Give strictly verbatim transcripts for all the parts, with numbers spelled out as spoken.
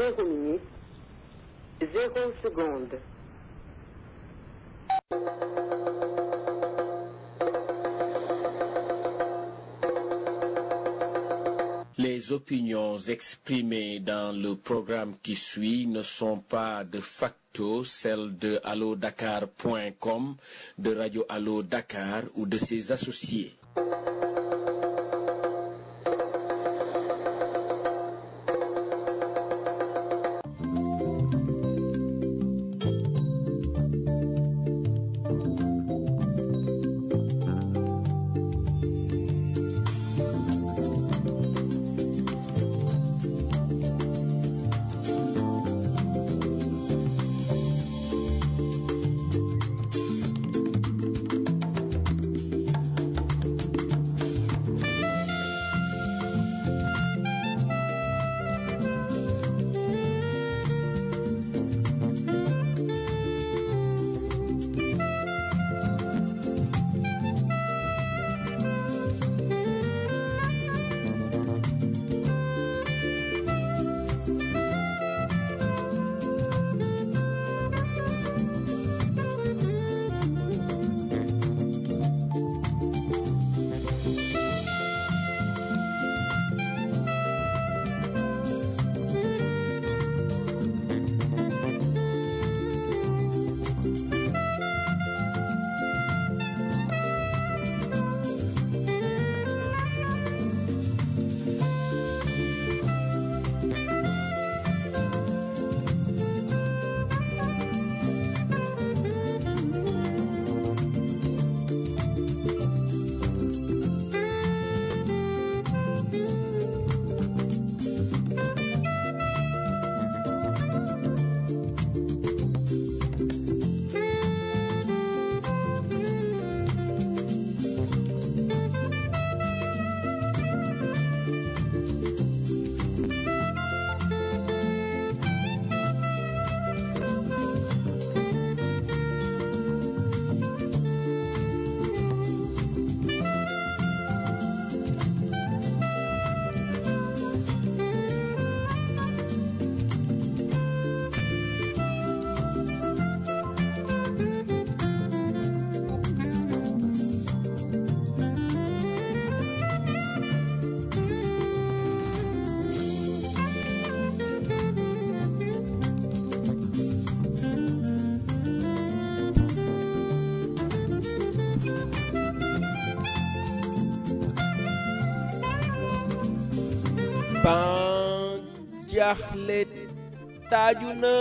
zéro minutes, zéro secondes. Les opinions exprimées dans le programme qui suit ne sont pas de facto celles de allo dakar point com, de Radio Allo Dakar ou de ses associés. ban jaaxle taaju na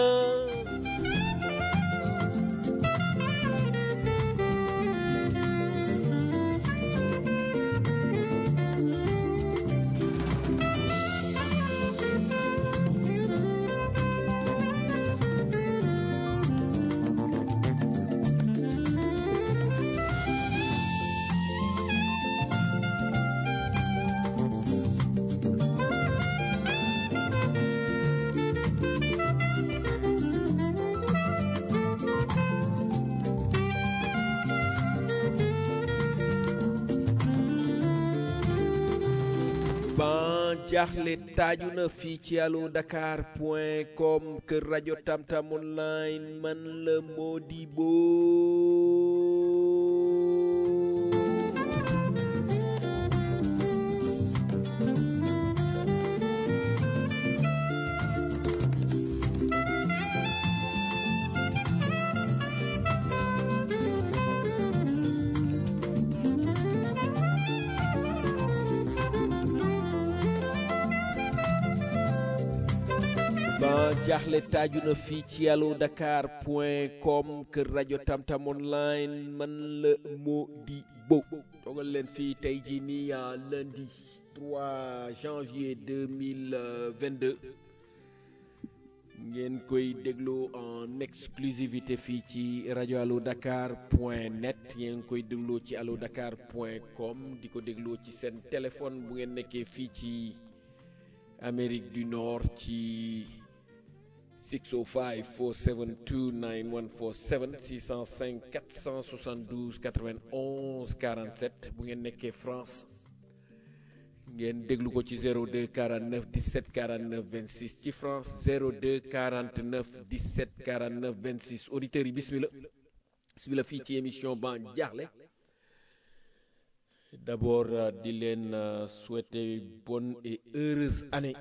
ban jaaxle taaju na fii ci allo dakar point com kër rajo Tamtam online man la Modibo ban jaaxle taaju na fii ci allo dakar point com kër rajo Tamtam online man la Modibo toogal leen fii tey jii nii lundi trois janvier deux mille vingt-deux ngeen koy déglu en exclusivité fii ci rajo allo dakar point net ngeen koy dégloo ci allo dakar point com di ko dégloo ci seen téléphone bu ngeen nekkee fii ci Amérique du Nord ci six oh five, four seven two, nine one four seven six oh five, four seven two, nine one four seven bu ngeen nekkee France ngeen déglu ko ci zéro deux quarante-neuf dix-sept quarante-neuf vingt-six ci France zéro deux quarante-neuf dix-sept quarante-neuf vingt-six auditeurs yi bismillah bismillah fii ci émission Ban Diakhli d'abord euh, di leen euh, souhaiter bonne et heureuse année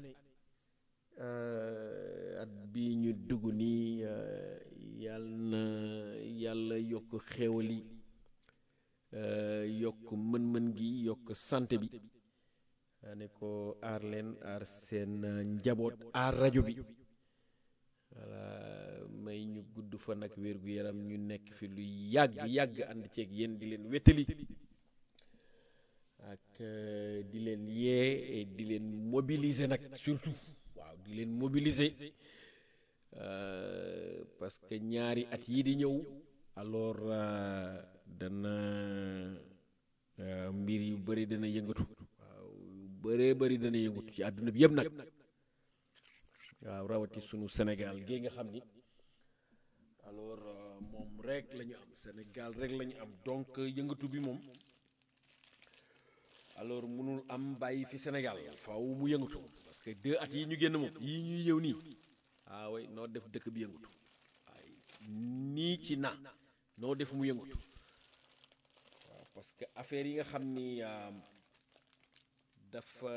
euh, at bi ñu dugg nii euh, yàlla na yàlla yokk xéewal yi euh, yokk mën-mën gi yokk santé bi ne ko aar leen aar seen uh, njaboot aar rajo bi voilà may ñu gudd fan ak wér gu yaram ñu nekk fi lu yàgg yàgg ànd ceeg yéen di leen wétali ak uh, di leen yee et di leen mobiliser nag surtout waaw di leen mobiliser uh, parce que ñaari at yi di ñëw alors uh, dana uh, mbir yu bëri dana yëngatu bëree bëri dana yëngut ci àdduna bi yëpp nag waaw rawati sunu Sénégal gi nga xam ni alors moom rek la ñu am Sénégal rek la ñu am donc yëngatu bi moom alors mënul am bàyyi fi Sénégal faaw mu yëngatu parce que deux at yi ñu génn moom yii ñuy ñëw nii ah way noo def dëkk bi yëngatu waaye nii ci na noo def mu yëngatu waaw parce que affaire yi nga xam ni dafa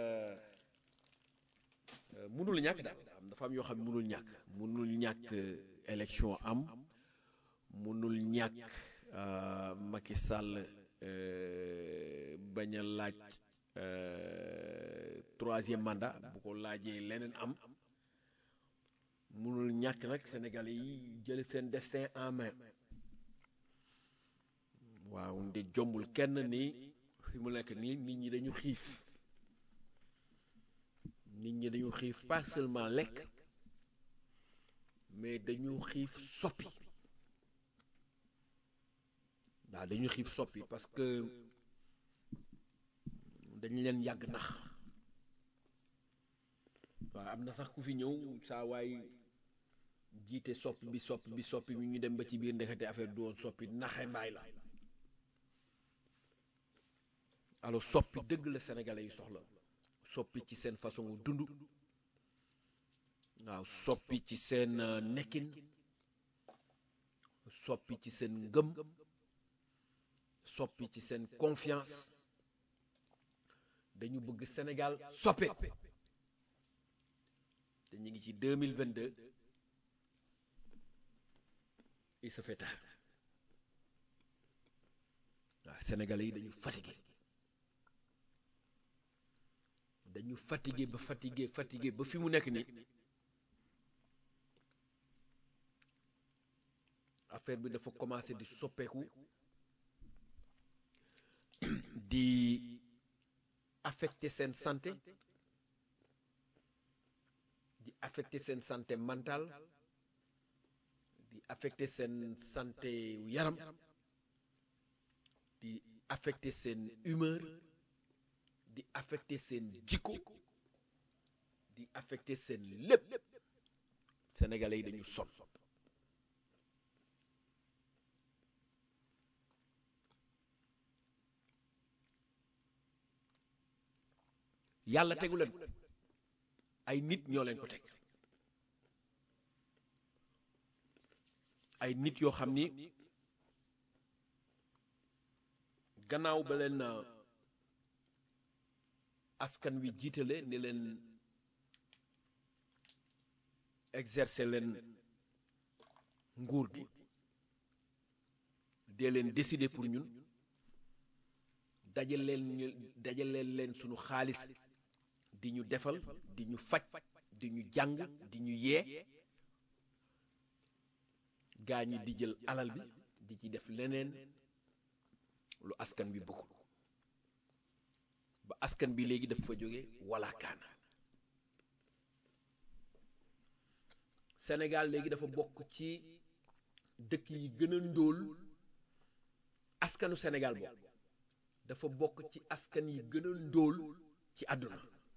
mënul ñàkk daal am dafa am yoo xam ne mënul ñàkk mënul ñàkk élection am mënul ñàkk Macky Sall bañ a laaj troisième mandat bu ko laajee leneen am mënul ñàkk nag Sénégalais yi jël seen destin en main waaw nde jombul kenn ni fi mu nekk nii nit ñi dañu xiif nit ñi dañu xiif pas seulement lekk mais dañu xiif soppi waaw dañu xiif soppi parce que dañu leen yàgg nax waaw am na sax ku fi ñëw saa waay jiite soppi bi soppi bi soppi bi ñu dem ba ci biir ndekete affaire du woon soppi naxe mbaay la alors soppi dëgg la sénégalais yi soxla soppi ci seen façon dund waaw soppi ci seen uh, nekkin soppi ci seen ngëm soppi ci seen confiance dañu bëgg Sénégal soppe te ñu ngi ci deux mille vingt-deux il se fait tard waaw sénégalais yi dañu fatigué dañu fatigué ba fatigué fatigué ba fi mu nekk nii affaire bi dafa commencé di soppeeku di affecter seen santé di affecter seen santé mentale di affecter seen santé yaram di affecter seen humeur di affecter seen jikko di affecter seen lépp sénégalais yi dañu sonn yàlla tegu leen ay nit ñoo leen ko teg ay nit yoo xam ni gannaaw ba leen askan wi jiitale ni leen exercer leen nguur gi dee leen décider pour ñun dajaleel ñu dajaleel leen sunu xaalis di ñu defal di ñu faj di ñu jàng di ñu yee gaa ñi di jël alal bi di ci def leneen lu askan bi bëgg ba askan bi léegi daf fa jóge wala kaana Sénégal léegi dafa bokk ci dëkk yi gën a ndóol askanu Sénégal bokk dafa bokk ci askan yi gën a ndóol ci àdduna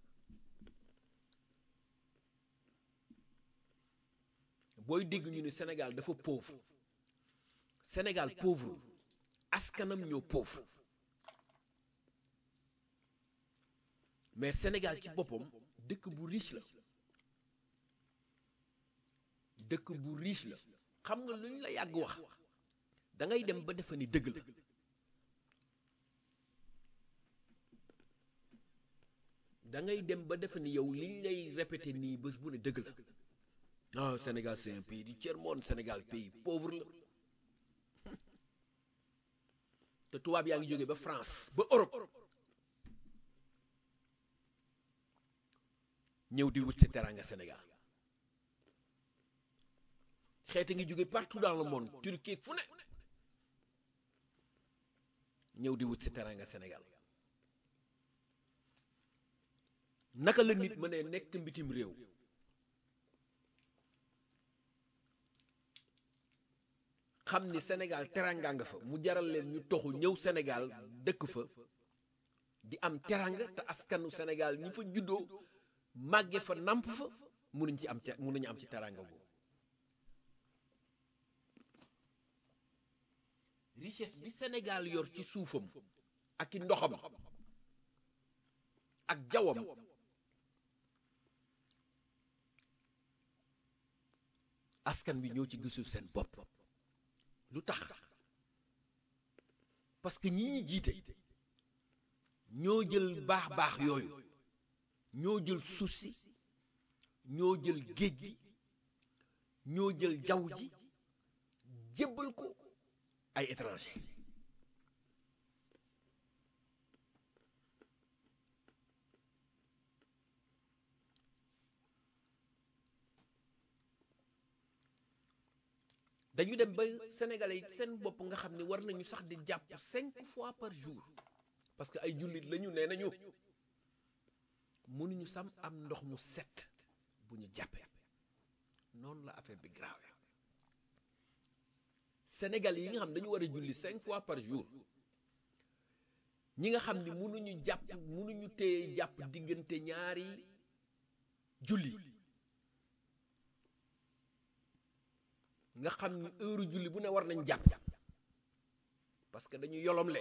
booy dégg ñu ne Sénégal dafa pauvre Sénégal pauvre askanam ñoo pauvre mais Sénégal ci boppam dëkk bu riche la dëkk bu riche la xam nga lu ñu la yàgg wax da ngay dem ba defa ni dëgg la da ngay dem ba defa ni yow li ñu lay répété nii bés bu ne dëgg la non Sénégal c'est un pays du tiers-monde Sénégal pays pauvre la te tubaab yaa ngi jógee ba France ba Europe ñëw di wut si teranga Sénégal xeeti ngi jóge partout dans le monde Turquie fu ne ñëw di wut si teranga Sénégal naka la nit mënee nekk mbitim réew xam ni Sénégal teranga nga fa mu jaral leen ñu toxu ñëw Sénégal dëkk fa di am teranga te askanu Sénégal ñi fa juddoo màgge fa namp fa mënuñ ci am te mënuñu am ci teranga boobu richesse bi Sénégal yor ci suufam ak i ndoxam ak jawam askan bi ñoo ci gisul seen bopp lu tax parce que ñi ñi jiite ñoo jël baax baax yooyu ñoo jël suuf si ñoo jël géej gi ñoo jël jaww ji jébbal ko ay étranger dañu dem ba sénégalais yi seen bopp nga xam ne war nañu sax di jàpp cinq fois par jour parce que ay jullit lañu nee nañu mënuñu sam am ndox mu set bu ñu jàppee noonu la affaire bi grave sénégalais yi nga xam dañu war a julli cinq fois par jour ñi nga xam ni mënuñu jàpp mënuñu téye jàpp diggante ñaari julli nga xam ni heure julli bu ne war nañ jàpp parce que dañu yolomle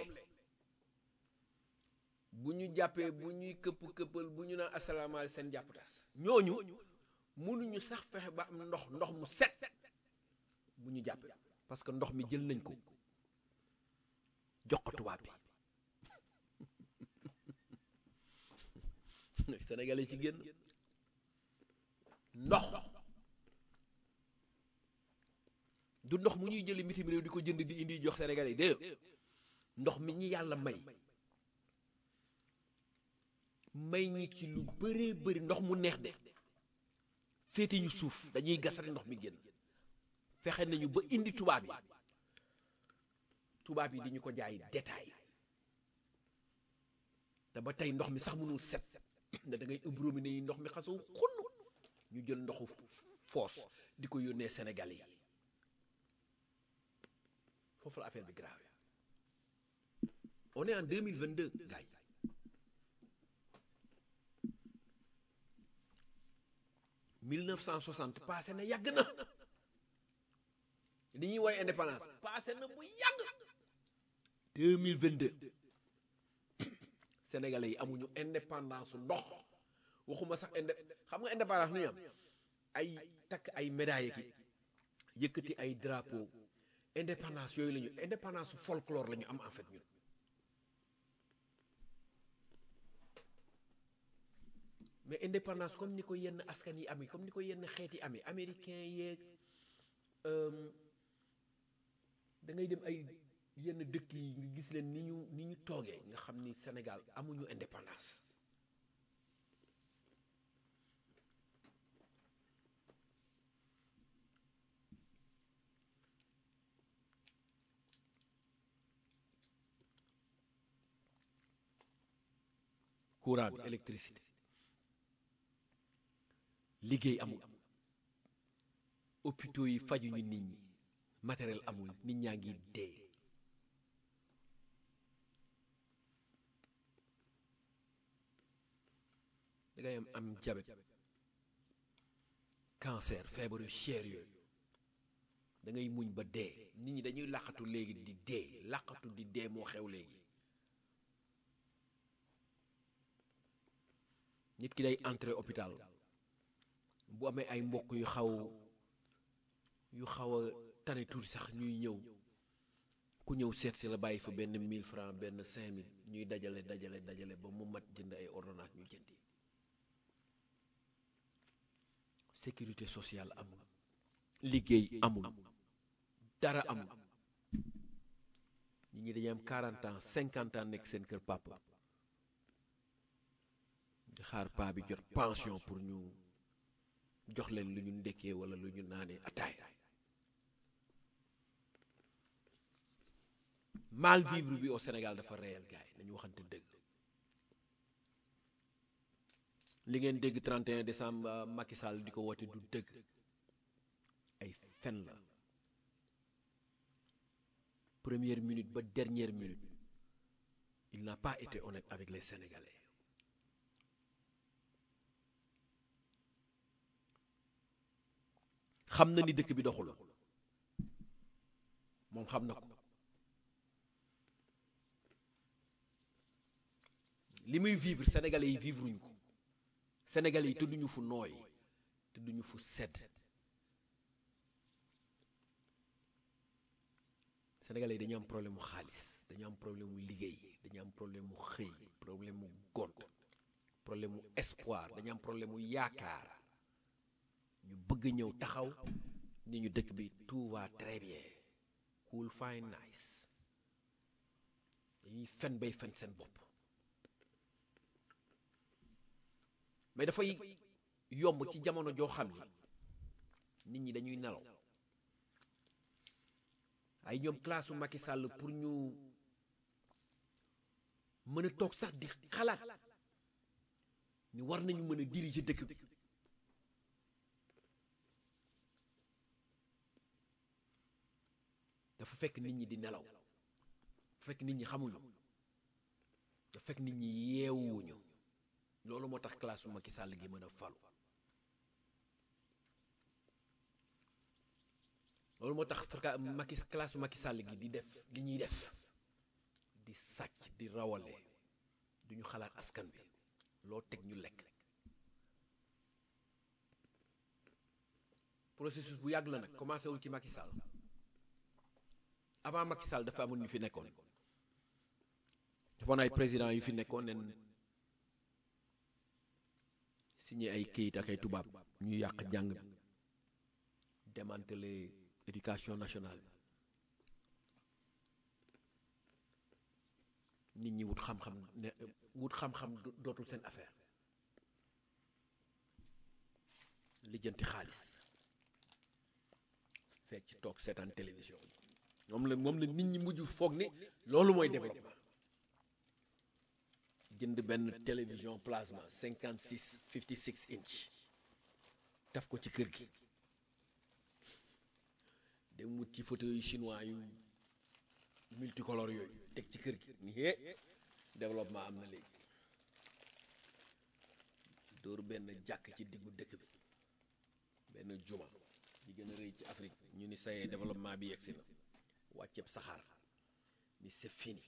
bu ñu jàppee bu ñuy këpp këppal bu ñu naan asalaamaaleykum seen jàpp tas ñooñu mënuñu sax fexe ba am ndox ndox mu set bu ñu jàppee parce que ndox mi jël nañ ko jox ko tubaab bi sénégalais ci génn ndox du ndox mu ñuy jëli mitim réew di ko jënd di indi jox sénégalais yi déedéet ndox mi ñi yàlla may may ñi ci lu bëree bëri ndox mu neex de féete ñu suuf dañuy gas rek ndox mi génn fexe nañu ba indi tubaab yi tubaab yi di ñu ko jaay détail te ba tey ndox mi sax mënul set ne da ngay ëbb robinet yi ndox mi xasaw xunn ñu jël ndoxu foos di ko yónnee sénégalais yi foofu la affaire bi grave on est en deux mille vingt-deux gars yi mille neuf cent soixante passé na yàgg na li ñuy woy indépendance passé na bu yàgg deux mille vingt-deux sénégalais yi amuñu indépendance su ndox waxuma sax inde xam nga indépendance lu ñu am ay takk ay médaille ki yëkkati ay drapeau indépendance yooyu la ñu indépendance su folklore la ñu am en fait ñun mais indépendance comme ni ko yenn askan yi amee comme ni ko yenn xeet yi amee américain yeeg da ngay dem ay yenn dëkk yi nga gis leen ni ñu ni ñu toogee nga xam ni Sénégal amuñu indépendance courant bi électricité liggéey amul hôpitaux yi fajuñu nit ñi matériel amul nit ñaa ngi dee da ngay am am diabète cancer feebaru cher yooyu da ngay muñ ba dee nit ñi dañuy làqatu léegi di dee làqatu di dee moo xew léegi nit ki day entrer hôpital bu amee ay mbokk yu xaw yu xaw a tane tuuti sax ñuy ñëw ku ñëw seet si la bàyyi fa benn mille francs benn cinq mille ñuy dajale dajale dajale ba mu mat jënd ay ordonnance ñu jëndi. Sécurité sociale amul liggéey amul dara amul nit ñi dañuy am quarante ans cinquante ans nekk seen kër papa di xaar paa bi jot pension pour ñu jox leen lu ñu ndekkee wala lu ñu naanee ataaya. mal vivre bi au Sénégal dafa réel gars yi nañu waxante dëgg. li ngeen dégg trente et un décembre Macky Sall di ko woote du dëgg ay fen la. Première minute ba dernière minute il n'a pas été honnête avec les Sénégalais. xam na ni dëkk bi doxul moom xam na ko li muy vivre Sénégalais yi vivre ñu ko. Sénégalais yi tëdduñu fu nooy tëdduñu fu sedd. Sénégalais yi dañu am problème mu xaalis dañu am problème mu liggéey dañu am problème mu xëy problème mu gont problème mu espoir dañu am problème mu yaakaar ñu bëgg ñëw taxaw ni ñu dëkk bi tout va très bien cool fine nice dañuy fen bay fen seen bopp. mais dafay yomb ci jamono joo xam ni nit ñi dañuy nelaw ay ñoom classe u Macky Sall pour ñu mën a toog sax di xalaat ni war nañu mën a diriger dëkk bi dafa fekk nit ñi di nelaw dafa fekk nit ñi xamuñu dafa fekk nit ñi yeewuñu. loolu moo tax classe su Macky Sall gi mën a falu loolu moo tax Macky classe su Macky Sall gi di def li ñuy def di sàcc di rawale duñu xalaat askan bi loo teg ñu lekk. processus bu yàgg la nag commencé wul ci Macky Sall avant Macky Sall dafa amoon ñu fi nekkoon dafa am ay président yu fi nekkoon nen signé ay kayit ak ay tubaab ñu yàq jàng bi démanteler éducation nationale bi nit ñi wut xam-xam ne wut xam-xam dootul seen affaire lijjanti xaalis fecc toog seetaan télévision moom la moom la nit ñi mujj foog ni loolu mooy développement. jënd benn télévision plasma cinquante six fifty six inch taf ko ci kër gi dem wut ci fauteuil chinois yu multicolore yooyu teg ci kër gi ni hee développement am na léegi dóor benn jàkk ci diggu dëkk bi benn juma di gën a rëy ci Afrique ñu ni sayee développement bi yegsi na wàcceeb saxaar ni c'est fini.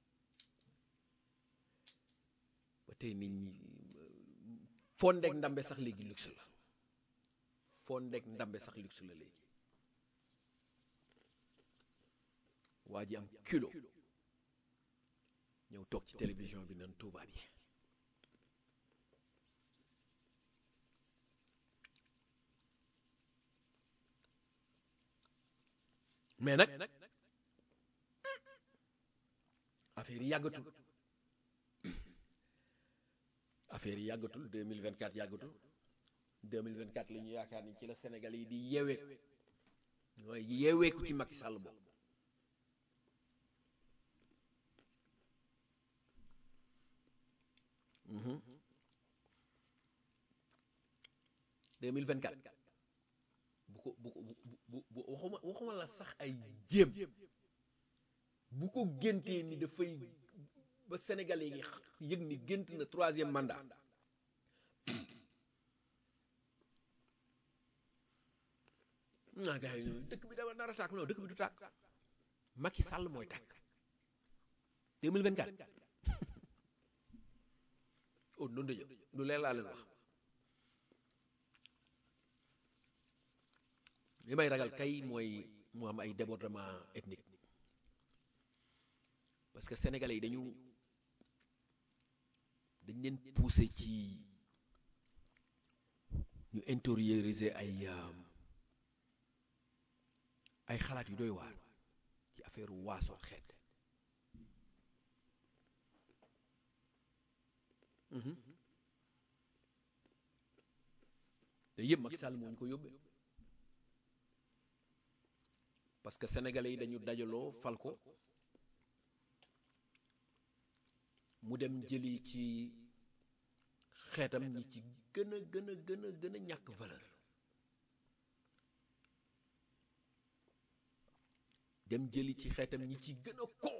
ba tey nit ñi fondeek ndambe sax léegi luxe la fondeek ndambe sax luxe la léegi waa ji am kilo ñëw toog ci télévision bi nan tout va bien. mais nag affaire yi yàggatul affaire yi yàggatul deux mille vingt quatre yàggatul deux mille vingt quatre la ñu yaakaar ni ci la Sénégal yi di yeeweeku mooy yeeweeku ci Macky Sall boobu deux mille vingt quatre bu ko bu ko bu bu waxuma waxuma la sax ay jéem bu ko géntee ni dafay ba Sénégalais yi yëg ni gént na troisième mandat naa gars yi dëkk bi dama nar a tàkk non dëkk bi du tàkk Macky Sall mooy tàkk deux mille vingt quatre au nom de Dieu lu leer laa leen wax li may ragal kay mooy mu am ay débordement ethnique parce que sénégalais yi dañu dañ leen pousser ci ñu intérioriser ay ay xalaat yu doy waar ci affaire waaso xeet te yëpp Macky Sall moo ñu ko yóbbee parce que sénégalais yi dañu dajaloo fal ko mu dem jëli ci xeetam ñi ci gën a gën a gën a gën a ñàkk valeur dem jëli ci xeetam ñi ci gën a ko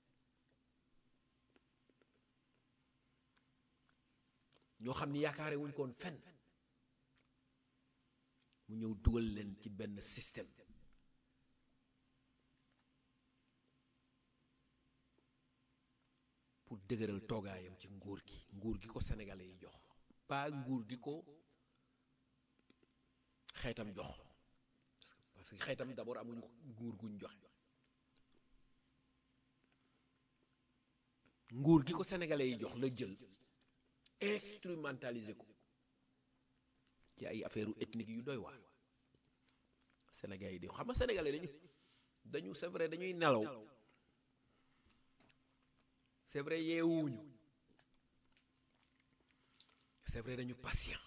ñoo xam ni yaakaare wuñ koon fenn mu ñëw dugal leen ci benn système pour dëgëral toogaayam ci nguur gi nguur gi ko sénégalais yi jox pas nguur gi ko xeetam jox parce que xeetam d'abord amuñu nguur guñ jox nguur gi ko sénégalais yi jox la jël instrumentaliser ko ci ay affaire ethnique yu doy waar sénégalais yi di xam nga sénégalais dañu dañu c'est vrai dañuy nelaw c'est vrai yeewuñu c'est vrai dañu patient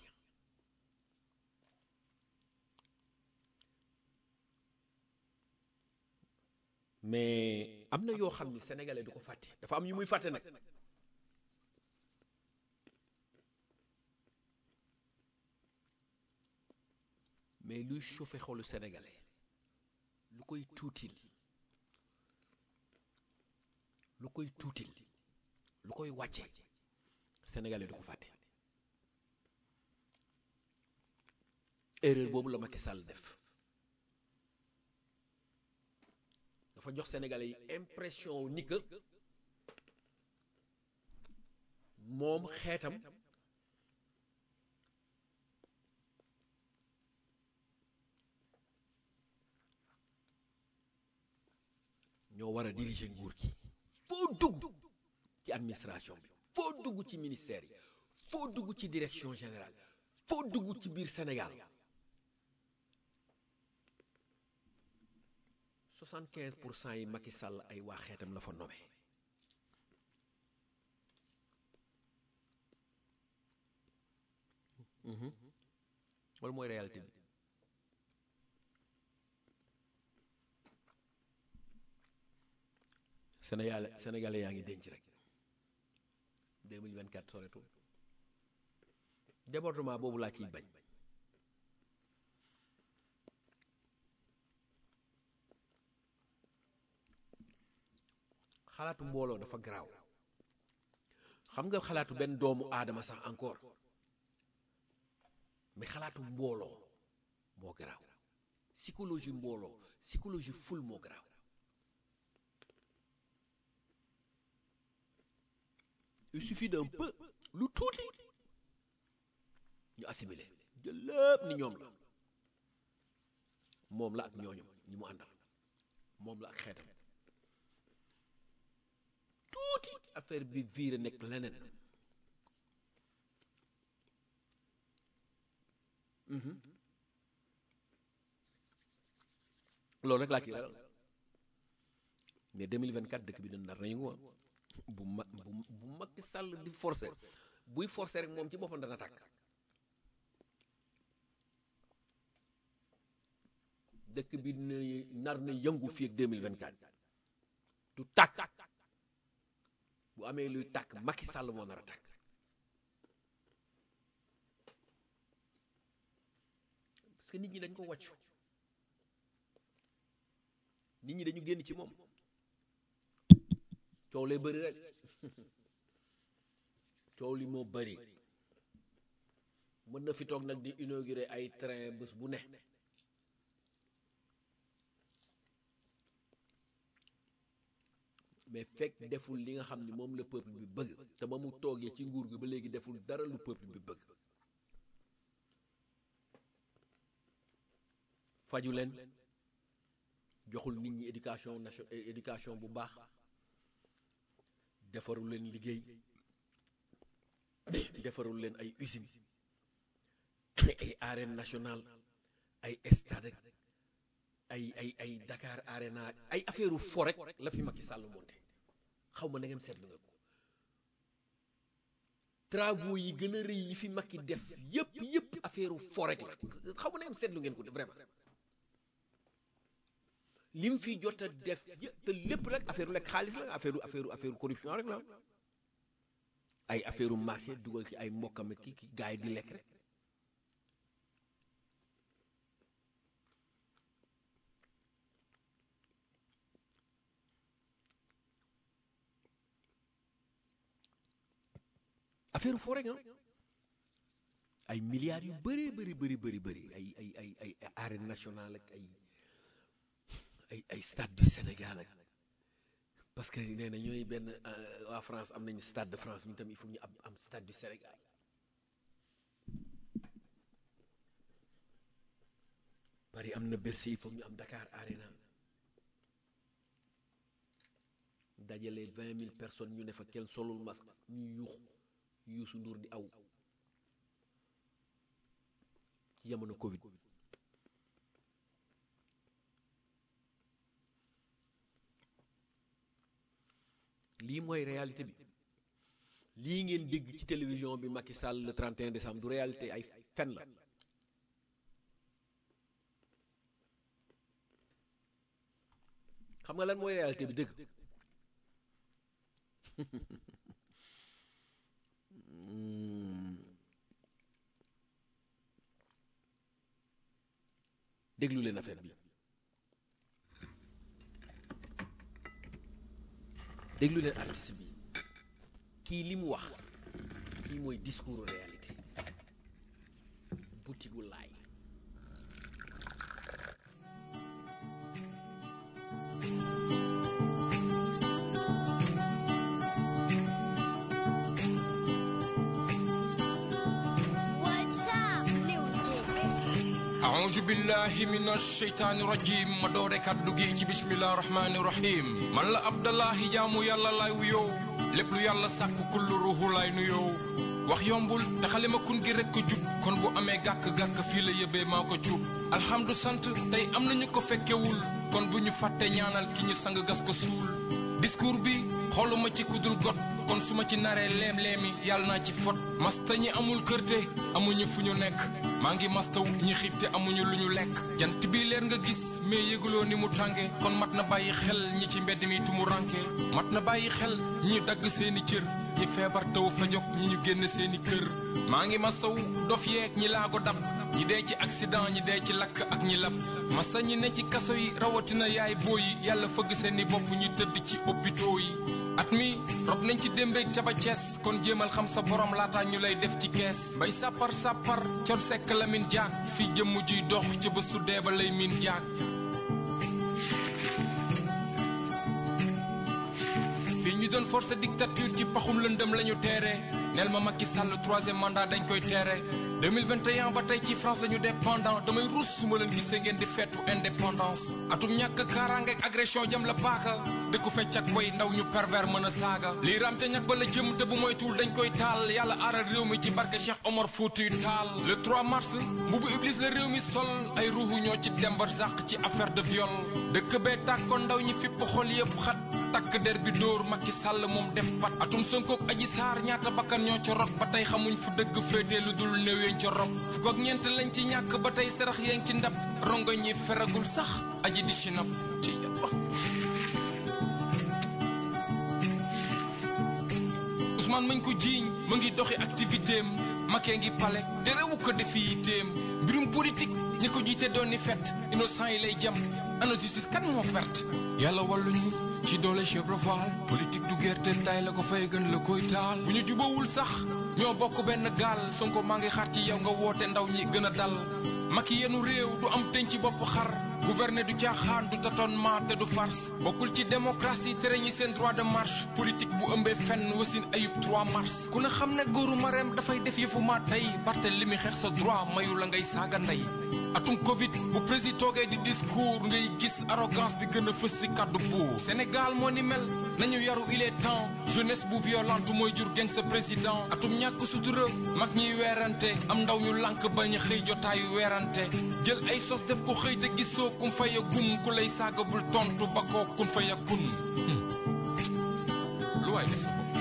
mais am na yoo xam ni sénégalais du ko fàtte dafa am yu muy fàtte nag mais luy chauffer xolu sénégalais lu koy tuutil lu koy tuutil lu koy wàcce sénégalais du ko fàtte erreur boobu la Macky Sall def dafa jox sénégalais yi impression ni que moom xeetam ñoo war a diriger nguur gi foo dugg ci administration bi foo dugg ci ministère yi foo dugg ci direction générale foo dugg ci biir Sénégal soixante-quinze pour cent yi Macky Sall ay waa xeetam la fa nommé loolu mooy réalité bi Sénégal Sénégalais yaa ngi denc rek deux mille vingt-quatre soretul débordement boobu laa ciy bañ xalaatu mbooloo dafa garaaw xam nga xalaatu benn doomu aadama sax encore mais xalaatu mbooloo moo garaaw psychologie mbooloo psychologie ful moo garaaw il suffit d'un peu lu tuuti ñu assimiler jël lépp ni ñoom la moom la ak ñooñu ñi mu àndal moom la ak xeetam tuuti affaire bi viré nekk leneen loolu rek laa ci ragal mais deux mille vingt-quatre dëkk bi dañ nar nañu ko bu ma bu bu Macky Sall di forcer buy forcer rek moom ci boppam dana tàkk dëkk bi na nar na yëngu fii ak deux mille vingt-quatre du tàkk bu amee luy tàkk Macky Sall moo nar a tàkk parce que nit ñi dañ ko wàccu nit ñi dañu génn ci moom coow lay bëri rek coow li moo bëri mën na fi toog nag di inaugurer ay train bés bu ne mais fekk deful li nga xam ni moom la peuple bi bëgg te ba mu toogee ci nguur gi ba léegi deful dara lu peuple bi bëgg faju leen joxul nit ñi éducation nation éducation bu baax defarul leen liggéey defarul leen ay usine ay arène nationale ay stade ay ay ay Dakar Arena ay affaire fo rek la fi Macky Sall monté xaw ma na ngeen seetlu nga ko travaux yi gën a rëy yi fi Macky def yëpp yëpp affaire fo rek la xaw ma na ngeen seetlu ngeen ko vraiment lim fi jot a def yëpp te lépp rek affaire lekk xaalis la affaire affaire affaire corruption rek la ay affaire marché dugal ci ay mbokkam ak kii ki gars yi di lekk rek affaire foo rek ay milliards yu bëri bëri bëri bëri bëri ay ay ay ay arène nationale ak ay ay ay stade du Sénégal ak parce que nee na ñooy benn waa France am nañu stade de France ñu tam il faut ñu am am stade du Sénégal Paris am na Bercy il faut ñu am Dakar Arena dajale vingt mille personnes ñu ne fa kenn solul masque ñu yuux Youssou Ndour di aw ci jamono Covid lii mooy réalité bi lii ngeen dégg ci télévision bi Macky Sall le trente et un décembre du réalité ay fen la xam nga lan mooy réalité bi dëgg déglu leen affaire bi déglu leen artiste bi kii li mu wax kii mooy discours réalité butigu laay أعوذ بالله من الشيطان الرجيم ما دوري كادو جي بسم الله الرحمن الرحيم من لا عبد الله جامو يالا لاي ويو lépp lu yàlla sàkk kullu ruuxu laay nuyoo wax yombul te xale ma kun gi rek ko jub kon bu amee gàkk-gàkk fii la yëbee maa ko jub alhamdu sant tey am nañu ko fekkewul kon bu ñu fàtte ñaanal ki ñu sang gas ko suul discours bi xooluma ci kudul got kon su ma ci naree leem-leemi yàlla naa ci fot masta ñi amul kërte amuñu fu ñu nekk maa ngi mastaw ñi xiifte amuñu lu ñu lekk jant bi leer nga gis mais yëguloo ni mu tànge kon mat na bàyyi xel ñi ci mbedd mi tumu ranke mat na bàyyi xel ñi ñu dagg seeni cër ñi feebar taw fa jog ñi ñu génn seeni kër maa ngi mastaw dof yeeg ñi laago dab ñi dee ci accident ñi dee ci lakk ak ñi lab masa ñi ne ci kaso yi rawatina yaay boo yi yàlla fëgg seeni bopp ñi tëdd ci hôpitaux yi at mi rob nañ ci démbeeg ca ba Cees kon jéemal xam sa borom laata ñu lay def ci kees bay sàppar sàppar con sekk la min jaag fii jëmm juy dox ca ba suddee ba lay min jaag fii ñu doon forcer dictature ci paxum lëndëm lañu teere neel ma Macky Sall troisième mandat dañ koy teere deux mille vingt et un ba tey ci France lañu dépendant damay ruus su ma leen gisee ngeen di feetu indépendance atum ñàkk kaaraange ak agression jam la paaka dëkku fecc ak way ndaw ñu pervers mën a saaga lii raam te ñàkk ba la jëm te bu moytuwul dañ koy taal yàlla aaral réew mi ci barke Cheikh Omar Foutiyou Tall le trois mars mbubu iblis la réew mi sol ay ruuxu ñoo ci dembar sàq ci affaire de viol dëkk bee tàkkoon ndaw ñi fipp xol yëpp xat takk der bi dóor Macky Sall moom def pat atum Sonko ak Adji Sarr ñaata bakkan ñoo ca rot ba tey xamuñ fu dëgg féetee lu dul néew yeñ ca rob fukk ak ñeent lañ ci ñàkk ba tey sarax yeeng ci ndab rongo ñi feragul sax aji di si nab ci yàlla Ousmane mañ ko jiiñ mu ngi doxi activité am Macky ngi pale te rewu ko defi yitteem mbirum politique ñi ko jiite doon ni fet innocent yi lay jam ana justice kan moo perte yàlla walluñu ci doole Cheikh Ibra Fall politique du gerte tay la ko fay gën la koy taal bu ñu jubawul sax ñoo bokk benn gaal Sonko maa ngi xaar ci yow nga woote ndaw ñi gën a dal Macky yenu réew du am teñ ci bopp xar gouverner du caaxaan du tâtonnement te du farce bokkul ci démocratie tere ñi seen droit de marche politique bu ëmbee fenn wasin ayub trois mars ku ne xam ne góoru Marème dafay def yëfu maa tey Barthélemy xeex sa droit mayu la ngay saaga ndey atum Covid bu président toogee di discours ngay gis arrogance bi gën a fës ci kàddu buur Sénégal moo ni mel nañu yaru il est temps jeunesse bu violente mooy jur geng sa président atum ñàkk sutura mag ñiy weerante am ndaw ñu lànk bañ a xëy jotaayu weerante jël ay sos def ko xëy te gisoo kum faya gum ku lay saaga bul tontu ba koo kun faya kun lu waay def sa bopp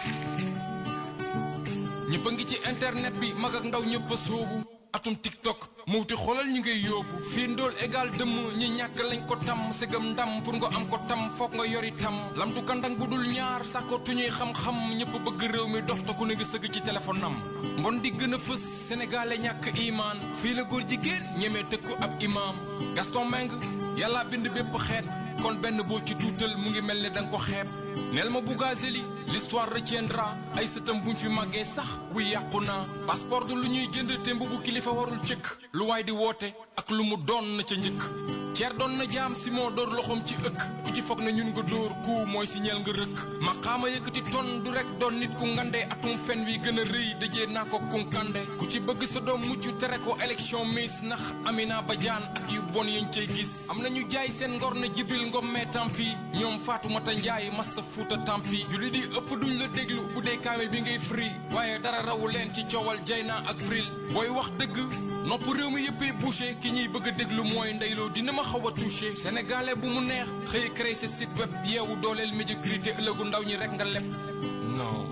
ñëpp a ngi ci internet bi mag ak ndaw ñëpp a soobu atum TikTok muuti xoolal ñu ngay yóbbu fii ndool égal dëmm ñi ñàkk lañ ko tam segam ndam pour nga am ko tam foog nga yori tam lamtu kandang bu dul ñaar sàkkootu ñuy xam-xam ñëpp bëgg réew mi dox te ku ne nga sëgg ci téléphone am mbon di gën a fës sénégalais ñàkk imaan fii la góor jigéen ñemee tëkku ab imam Gaston Mbengue yàlla bind bépp xeet kon benn boo ci tuutal mu ngi mel ne danga ko xeeb neel ma Bougazelli l'histoire retiendra ay sëtam buñ fi màggee sax wuy yàqu naa passeport du lu ñuy jënd te mbubu kilifa warul cëkk lu waay di woote ak lu mu doon na ca njëkk ceer doon na jaam si moo door loxoom ci ëkk ku ci foog na ñun nga dóor ku mooy si ñeel nga rëkk ma xaama yëkkati ton du rek doon nit ku ngande atum fen wi gën a rëy dëjee naa ko kunkande ku ci bëgg sa doom mucc tere ko élection miss ndax Amina Badiane ak yu bon yañ cay gis am na ñu jaay seen ngor na Jibril Ngom mais tampi ñoom Fatoumata Ndiaye massa Fuuta tampi julli di ëpp duñ la déglu bu dee kaamil bi ngay free waaye dara rawu leen ci coowal Jayna ak Bril booy wax dëgg nopp réew mi yëppee bouché ki ñuy bëgg a déglu mooy ndeyloo dina ma xaw a touché sénégalais bu mu neex xëy créé sa site web yeewu dooleel médiocrité ëllëgu ndaw ñi rek nga leb non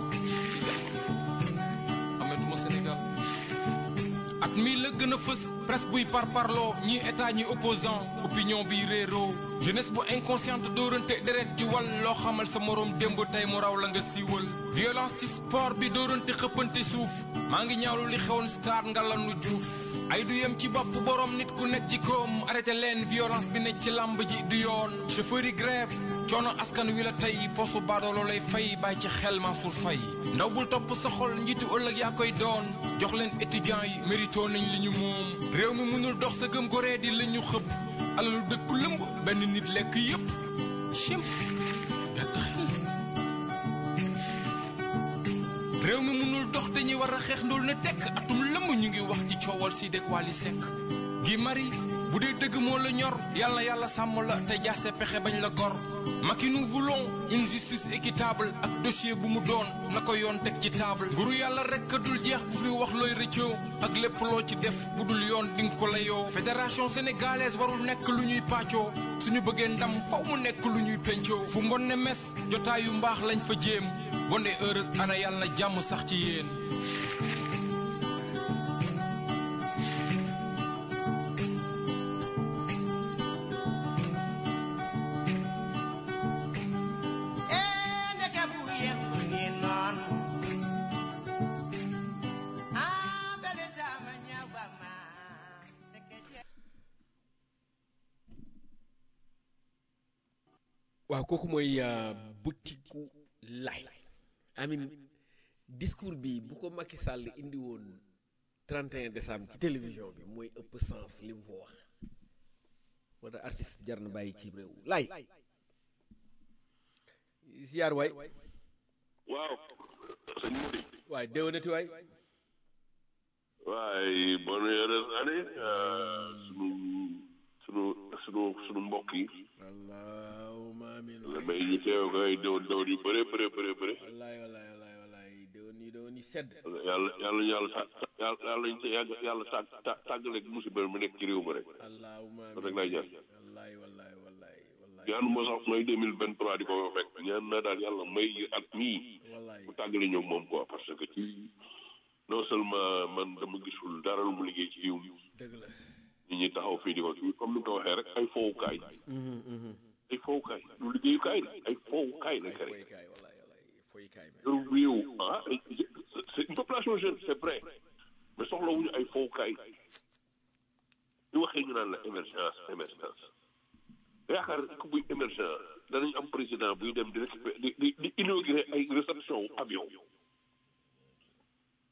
ametuma Sénégal at mi la gën a fës presse buy parparloo ñi état ñi opposant opinion bi réeroo jeunesse bu inconsciente dóorante deret ji wal loo xamal sa moroom démb tey mu raw la nga siiwal violence ci sport bi dóorante xëppante suuf maa ngi ñaawlu li xewoon stade Ngalandou Diouf ay du yem ci bopp borom nit ku nekk ci koom arrêté leen violence bi nekk ci làmb ji du yoon chauffeur yi grève coono askan wi la tey posu baadoolo lay fay bàyyi ci xel Mansour Faye ndaw bul topp sa xol njiitu ëllëg yaa koy doon jox leen étudiants yi mérito nañ li ñu moom réew mi mënul dox sa gëm goree di la ñu xëpp alalu dëkku lëmb benn nit lekk yëpp chim gàtt xel réew mi mënul dox te ñi war a xeex ndool na tekk atum lëmb ñu ngi wax ci coowal si dëkk Wally Seck gi mari bu dee dëgg moo la ñor yàlla yàlla sàmm la te jaase pexe bañ la gor Macky nous voulons une justice équitable ak dossier bu mu doon na ko yoon teg ci table nguru yàlla rek ka dul jeex bu fi wax looy rëccoo ak lépp loo ci def bu dul yoon dinga ko layoo fédération sénégalaise warul nekk lu ñuy pàccoo suñu bëggee ndam faw mu nekk lu ñuy pencoo fu mbon ne mes jotaayu mbaax lañ fa jéem bonde heureuse ana yàlla na jàmm sax ci yéen waaw kooku mooy butiku lay amin discours bi bu ko Macky Sall indi woon trente et un décembre ci télévision bi mooy ëpp sens li mu fa wax moo tax artiste jar na bàyyi ci réew lay ziar waay waaw sëñ Mody waay déwénati waay waay bonne heureuse année sunu sunu sunu sunu mbokk yi allahumma amin la may ñu teew ko ay déwén déwén yu bëre bëre bëre bëre wallaay wallaay wallaay wallaay déwén yi déwén yi sedd yàlla yàlla ñu yàlla sa yàlla yàlla ñu yàgg yàlla tàgg tàggaleeg musiba mu nekk ci réew mi rek allahumma amin rek lay ñaan wallaay wallaay wallaay wallaay ñaan ma sax mooy deux mille vingt trois di ko fekk ñaan na daal yàlla may at mii wallaay mu tàggale ñoom moom quoi parce que ci non seulement man dama gisul dara lu mu liggéey ci réew mi dëgg la nit ñi taxaw fii di ko comme ni nga ko waxee rek ay fowukaay ay fowukaay lu liggéeyukaay la ay fowukaay la kare yoru réew ah c'est une population jeune c'est vrai mais soxlawuñu ay fowukaay ñu waxee ñu naan la émergence émergence yaakaar ku buy émergent danañ am président buy dem di récupérer di di di inaugurer ay réception avion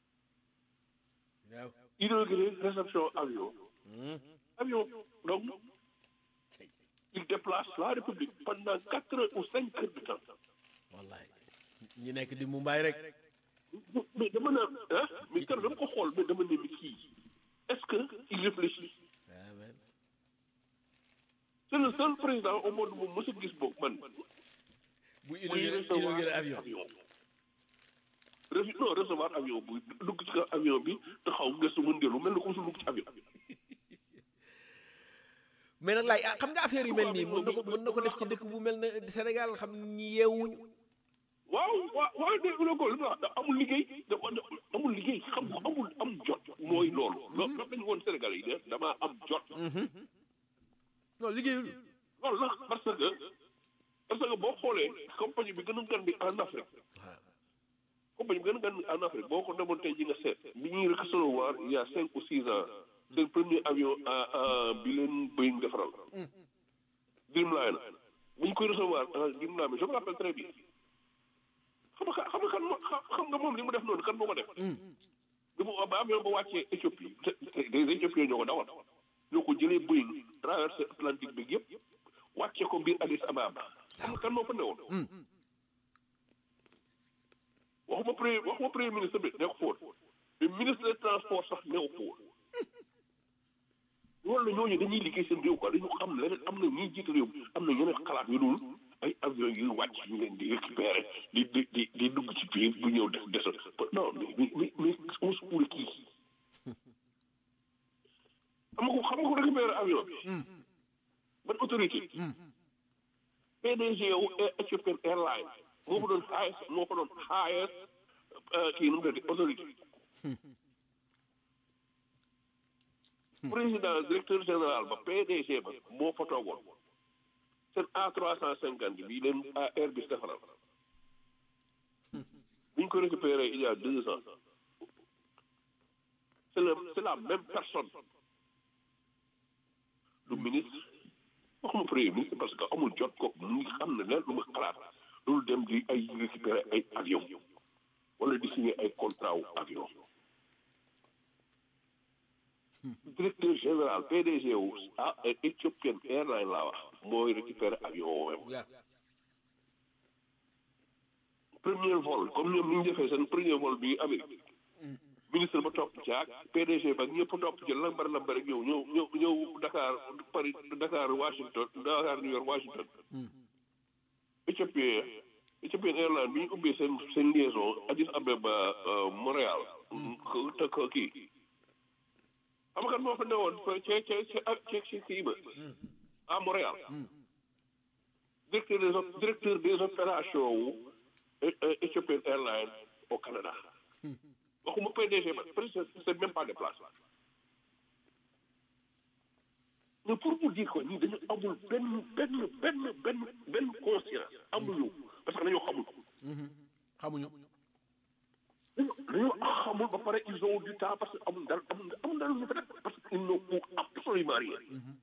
inauguré réception avion avion donc il déplace la République pendant quatre heures ou cinq heures de temps. wallaay ñi nekk di Mumbai rek. mais dama naan ah mais kër dama ko xool mais dama ne mi kii est-ce que il réfléchit. amen. c'est le seul président au monde moom mos a gis boog man. bu inauguré inauguré avion. Refi non recevoir avion bu dugg ci avion bi taxaw gëstu mën dellu mel na ko su dugg ci avion. mais nag laay xam nga affaire yu mel nii mën na ko mën na ko def ci dëkk bu mel ne Sénégal xam ñi yeewuñu. waaw waaw waaw dégg nga ko li ma wax amul liggéey dafa amul liggéey xam nga amul am jot mooy loolu. loolu loolu dañu woon Sénégal yi de damaa am jot. non liggéeyul. loolu nag parce que parce que boo xoolee compagnie bi gën a gën di en Afrique. compagnie bi gën a gën en Afrique boo ko demoon tey ji nga seet. bi ñuy recevoir il y a cinq ou six ans. c'est le premier avion à à bi leen Boeing defaral. Dreamliner bu ñu koy recevoir Dreamliner je me rappelle très bien. xam nga xam nga kan moo xam nga moom li mu def noonu kan moo ko def. bi mu ba avion ba wàccee Éthiopie des Éthiopiens ñoo ko dawal. ñoo ko jëlee Boeing traversé Atlantique bi yëpp wàcce ko biir Addis Ababa. xam nga kan moo fa newoon. waxuma premier waxuma premier ministre bi nekk fóot mais ministre des transports sax neew fóot. loolu la ñooñu dañuy liggéey seen réew quoi dañu xam leneen am na ñuy jiite réew am na yeneen xalaat yu dul ay avion yu wàcc ñu leen di récupérer di di di di dugg ci biir bu ñëw def desal non mais mais mais on se pourrait kii xam nga ko xam nga ko récupérer avion bi ban autorité P D G wu Ethiopian Airlines moo ko doon highest moo ko doon highest kii nu mu tuddati autorité président directeur général ba P D G ba moo fa toogoon seen A trois cent cinquante bii leen à Airbus defaral bu ñu ko récupéré il y a deux ans c'est le c'est la même personne le ministre waxuma premier ministre parce que amul jot ko mu ngi xam ne leen lu ma xalaat loolu dem di ay récupérer ay avion wala di signer ay contrat wu avion directeur général P D G wu ah Ethiopian Airlines laa wax mooy récupérer avion woowee. premier vol comme ñoom ni ñu defee seen premier vol bi Amérique ministre ba topp caag P D G ba ñëpp topp ci lambar lambar rek ñëw ñëw ñëw ñëw Dakar Paris Dakar Washington Dakar New York Washington. Ethiopian Ethiopian Airlines bi ñu ubbee seen seen liaison Addis Abeba Montréal. te ko kii. xam nga moo fa newoon ca ca ca ca kii ba à Montréal directeur des directeur des opérations wu Ethiopian Airlines au Canada waxuma P D G ba presque c'est même pas déplacé mais pour vous dire que ñii dañu amul benn benn benn benn benn conscience amuñu parce que dañoo xamul xamuñu dañoo xamul ba pare ils ont du temps parce que amul dara amul amul dara lu fa def parce que ils n'ont absolument rien.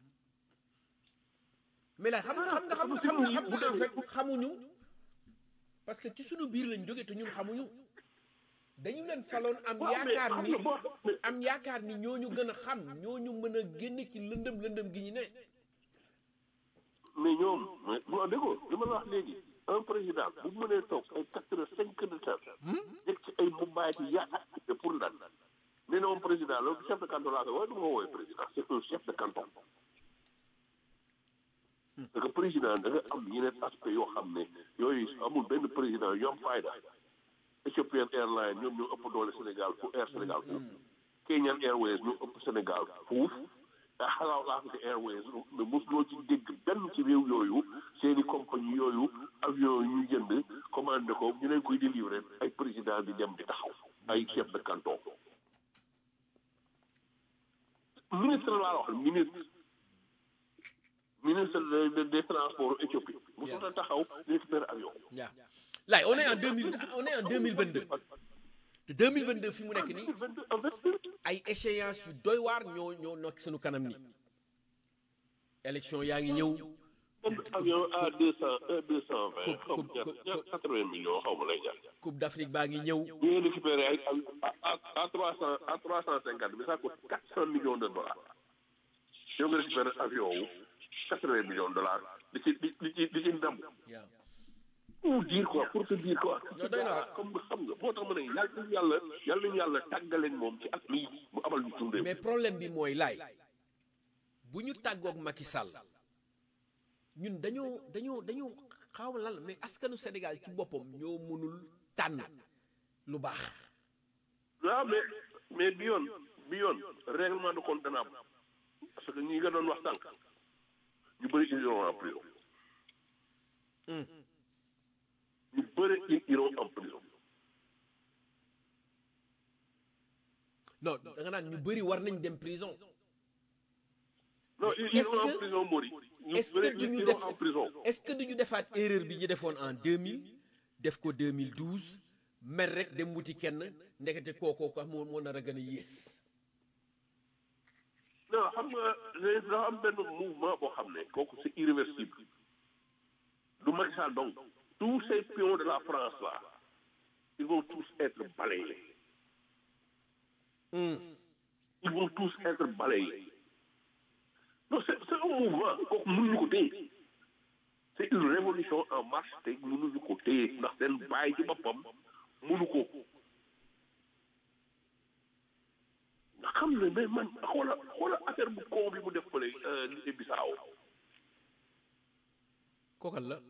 mais là xam nga xam nga xam nga xam nga en fait xamuñu parce que ci suñu biir lañ jógee te ñun xamuñu dañu leen faloon am yaakaar ni am yaakaar ni ñooñu gën a xam ñooñu mën a génn ci lëndëm lëndëm gi ñu ne. mais ñoom mais bu déggoo li ma la wax léegi. un président bu mënee toog ay quatre heures cinq heures de temps. nekk ci ay mumbaay ci yaakaar pour lan. nee na moom président loolu chef de canton laa koy waaye du ma woowee président c'est un chef de canton. parce que président da nga am yeneen aspect yoo xam ne yooyu amul benn président yu am fayda. Ethiopian Airlines ñoom ñoo ëpp doole Sénégal pour Air Sénégal foofu. Kenyan Airways ñoo ëpp Sénégal foofu. ah xalaat Africa Airways mais mosuloo ci dégg benn ci réew yooyu seeni compagnie yooyu avion yu ñu jënd commandé ko ñu leen koy délivrer ay président di dem di taxaw ay chef de canton. ministre laa wax ministre ministre des des transports Éthiopie. mosul a taxaw récupérer avion. waaw laay on est en deux mille on est en deux mille vingt deux te deux mille vingt deux fi mu nekk nii ay échéances yu doy waar ñoo ñoo nekk suñu kanam ni élection yaa ngi ñëw am na avion à deux cent un deux cent vingt Coupe- xaw coupe- ma coupe- jar quatre-vingts millions xaw ma lay jar. Coupe d'Afrique baa ngi ñëw. ñu ngi récupéré ay à à à trois cent à trois cent cinquante mais ça coûte quatre cent millions de dollars. yow nga récupéré avion wu quatre-vingts millions de dollars di ci di di ci di ci ndam. waaw pour dire quoi pour te dire quoi. Non, doy na waar. comme nga xam nga moo tax ma ne yàlla nañu yàlla yàlla nañu yàlla tàggaleen moom ci at mii mu amal ñu suñu réew. mais problème bi mooy laay bu ñu tàggoog Macky Sall ñun dañoo dañoo dañoo xaw ma lan la mais askanu Sénégal ci boppam ñoo mënul tànn lu baax. waaw mais mais bi yoon bi yoon règlement de compte dana am parce que ñi nga doon wax tànk ñu bëri ils iront en prison. ñu bëri ils iront en prison. non da nga naan ñu bëri war nañ dem prison. non ils est-ce iront en que- prison Mori. ñu est-ce que bëri duñu ils def iront en prison. est-ce que duñu defaat erreur bi ñu defoon en deux mille def ko deux mille douze mer rek dem wuti kenn ndekete kookoo ko moo moo nar a gën a yées. non xam nga dafa am benn mouvement boo xam ne kooku c'est irréversible du Macky Sall donc tous ces pions de la France là ils vont tous être balayés. Ils vont tous être balayés. non c'est c'est un mouvement kooku mënuñu ko téye c'est une révolution en marche te mënuñu ko téye ndax seen bàyyi ci boppam mënu ko. nga xam ne mais man xoola xoola affaire bu koo bi mu def fële Guinée Bissau kookal la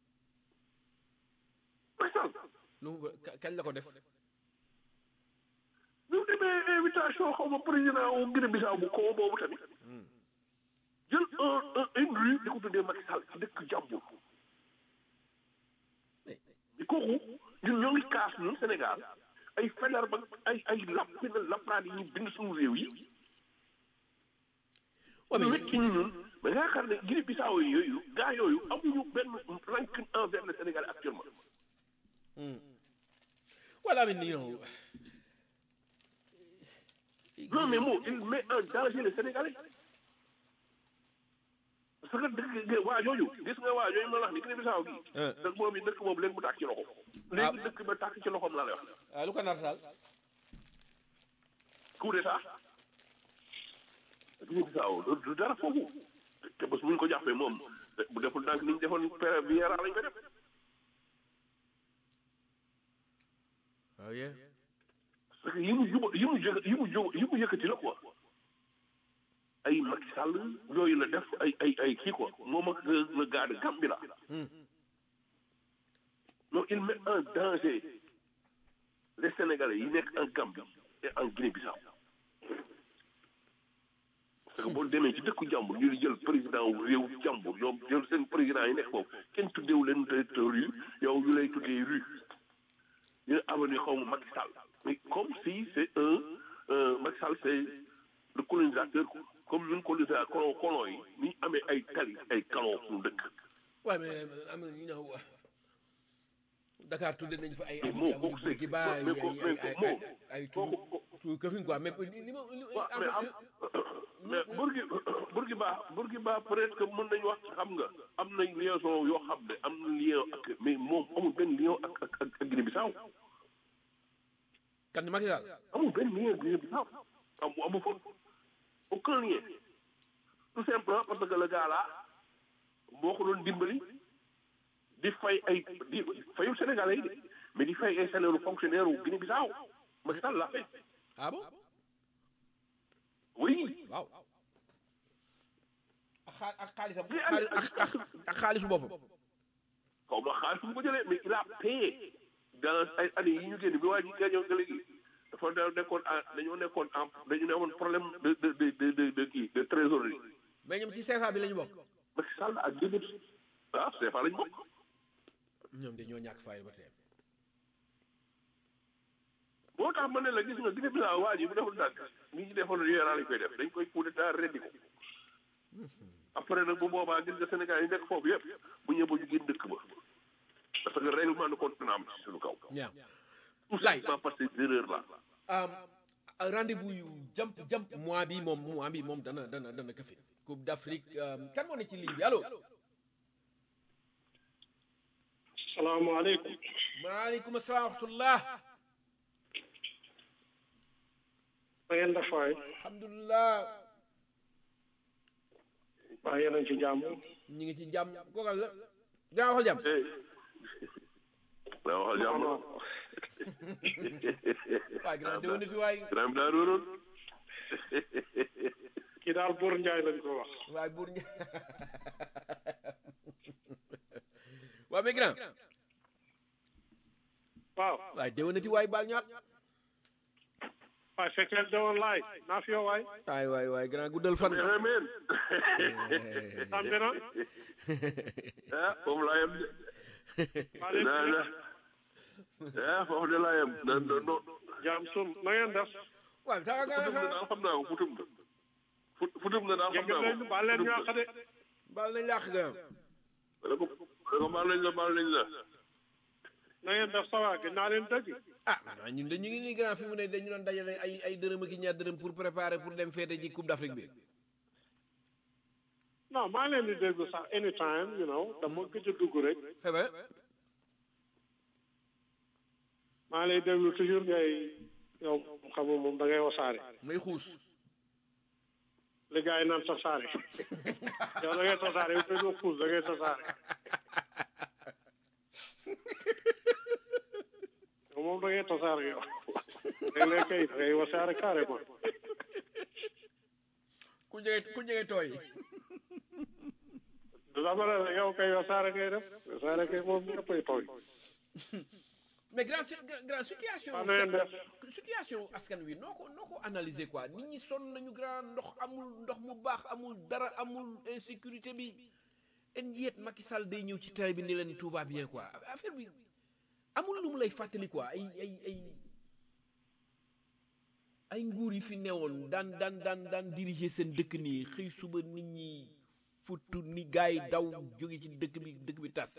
Macky Sall lu mu ko- ka- kañ la ko def. bi mu demee invitation xaw ma président wu Guinée Bissau bu koo boobu tamit jël un un une rue di ko tuddee Macky Sall ci dëkk jàmbur mais di kooku ñun ñoo ngi kaas ñun Sénégal ay fedar ba ay ay lapp na lappaat yi ñu bind suñu réew yi Ouais, ñu mais- wekk ci ñu ñun mais yaakaar ne Guinée Bissau yi yooyu gars yooyu amuñu benn rancune envers le Sénégal actuellement. voilà mais non. Non, mais moi, il met en danger les Sénégalais. Parce que dëkk waa jooju gis nga waa jooju ma la wax ni Guinée Bissau gi. dëkk boobu dëkk boobu léegi mu tàkk ci loxo. léegi dëkk ba tàkk ci loxoom laa lay wax. ah lu ko nar daal. coup d'état. Guinée Bissau du du dara foofu. te bés bu ñu ko jàppee moom bu deful ndànk ni ñu defoon pere Vieira lañ ko def. ah yeah. parce que yi mu juba yi mu jë yi mu jóg yi mu yëkkati la quoi. ay Macky Sall yooyu la def ay ay ay kii quoi moom ak le le gars de Gambie là. non il met en danger les Sénégalais yi nekk en Gambie et en Guinée-Bissau. parce que boo demee ci dëkku jàmbur ñu jël président wu réew jàmbur ñoom jël seen président yi nekk foofu kenn tuddeewu leen te te rue yow ñu lay tuddee rue ñu ne avenue xaw ma Macky Sall mais comme si c'est un euh, Macky Sall c'est le colonisateur quoi. comme ñun colonisateur colon colon yi ni ñu amee ay tali ay calon suñu dëkk. waaw mais am na ñu ñëw Dakar tudde nañu fa ay Mais ay moo ay kooku c'est- Bourguiba ay mais ko- mais ay ko- ay moo- ay kooku- tout tout Kaffrine quoi mais li ma li waaw en mais am fait mais Bourgui Bourguiba Bourguiba peut-être que mën nañu wax xam nga am nañ liaison yoo xam ne am na lien ak mais moom amul benn lien ak ak ak ak Guinée-Bissau kan Macky Sall amul benn lien ak Guinée-Bissau amu amu fa aucun lien tout simplement parce que le gars là boo ko doon dimbali di fay ay di fayul Sénégalais yi de mais di fay ay salaire fonctionnaire u Guinée-Bissau Macky Sall l'a fait ah bon oui. waaw ak xaa ak xaalisam Mais xaalis allez, ak ak ak xaalisu boppam xaw ma xaalis fu mu ko jëlee mais il a payé dans ay années yi ñu génn bi waa ji gaañoo nga léegi dafa da nekkoon en dañoo nekkoon en dañu ne woon problème de de de de de de kii de trésorerie mais ñoom ci C F A bi la ñu bokk Macky Sall ak déedéet ah C F A lañ bokk ñoom de ñoo ñàkk fay ba tey moo tax ma ne la gis nga Guinée Bissau waa ji bu deful dàgg ni ñu defoon Vieira lañ koy def dañ koy coup d'état reddi ko après nag bu boobaa gis nga Sénégal yi nekk foofu yëpp bu ñëwee ba ñu génn dëkk ba parce que règlement de compte na am ci suñu kaw ñaaw tout Laye. simplement parce que erreur là um, rendez-vous yu jàmp jàmp mois bi moom mois bi moom dana dana dana Kaffrine Coupe d'Afrique um, kan moo ne ci ligne bi allo salaamaaleykum. maaleykum salaam wa rahmatullah. na ngeen def waay. alhamdulilah. waa yéen a ngi ci jàmm. ñu ngi ci jàmm gogal la. gaa waxal jàmm. daa waxal jàmm. waay ginnaaw déwén fi waay. ginnaaw bi daa dooroon. kii daal Bour Ndiaye lañ ko wax. waay Bour Ndiaye. waa mais ginnaaw. waaw. waay déwén fi waay baal ñaat. waay fekkeel dewoon laay naa fi yow waay. waay waay waay ginnaaw guddal fan. amiin. am na. ah foofu laa yem de. naa na ah foofu de laa yem. na na no. jaam sum na ngeen def. waaw saa nga futum na daal xam naa ko futum na. fut futum na daal xam naa ko. jéggi baal leen ñu àq de. baal nañ la àq gannaaw. dana ko dana ko baal nañ la baal nañ la. na ngeen def ça va gën naa leen dëgg. ah ñun de ñu ngi nii grand fi mu ne dañu doon dajale ay ay dërëm ak i ñaar dërëm pour préparer pour dem fête ji coupe d'Afrique bi. non maa leen di déglu sax anytime you know dama gëj a dugg rek. c'est vrai. maa lay déglu toujours ngay yow xam nga moom da ngay wasaare. may xuus. li gars yi naan tasaare. yow da ngay tasaare yow koy doo xuus da ngay tasaare. yow moom da ngay tasaare yow. léeg-léeg kay da ngay wasaare carrément. ku jege ku jege tooy. dama ne la yow kay wasaare ngay def wasaare kay moom ñëppay tooy. mais grand grand situation. situation askan wi noo ko noo ko analyser quoi nit ñi sonn nañu grand ndox amul ndox mu baax amul dara amul insécurité bi en yéet Macky Sall day ñëw ci télé bi ni leen tout va bien quoi affaire bi amul lu mu lay fàttali quoi ay ay ay ay nguur yi fi newoon daan daan daan daan diriger seen dëkk nii xëy suba nit ñi futtu ni gars yi daw jóge ci dëkk bi dëkk bi tas.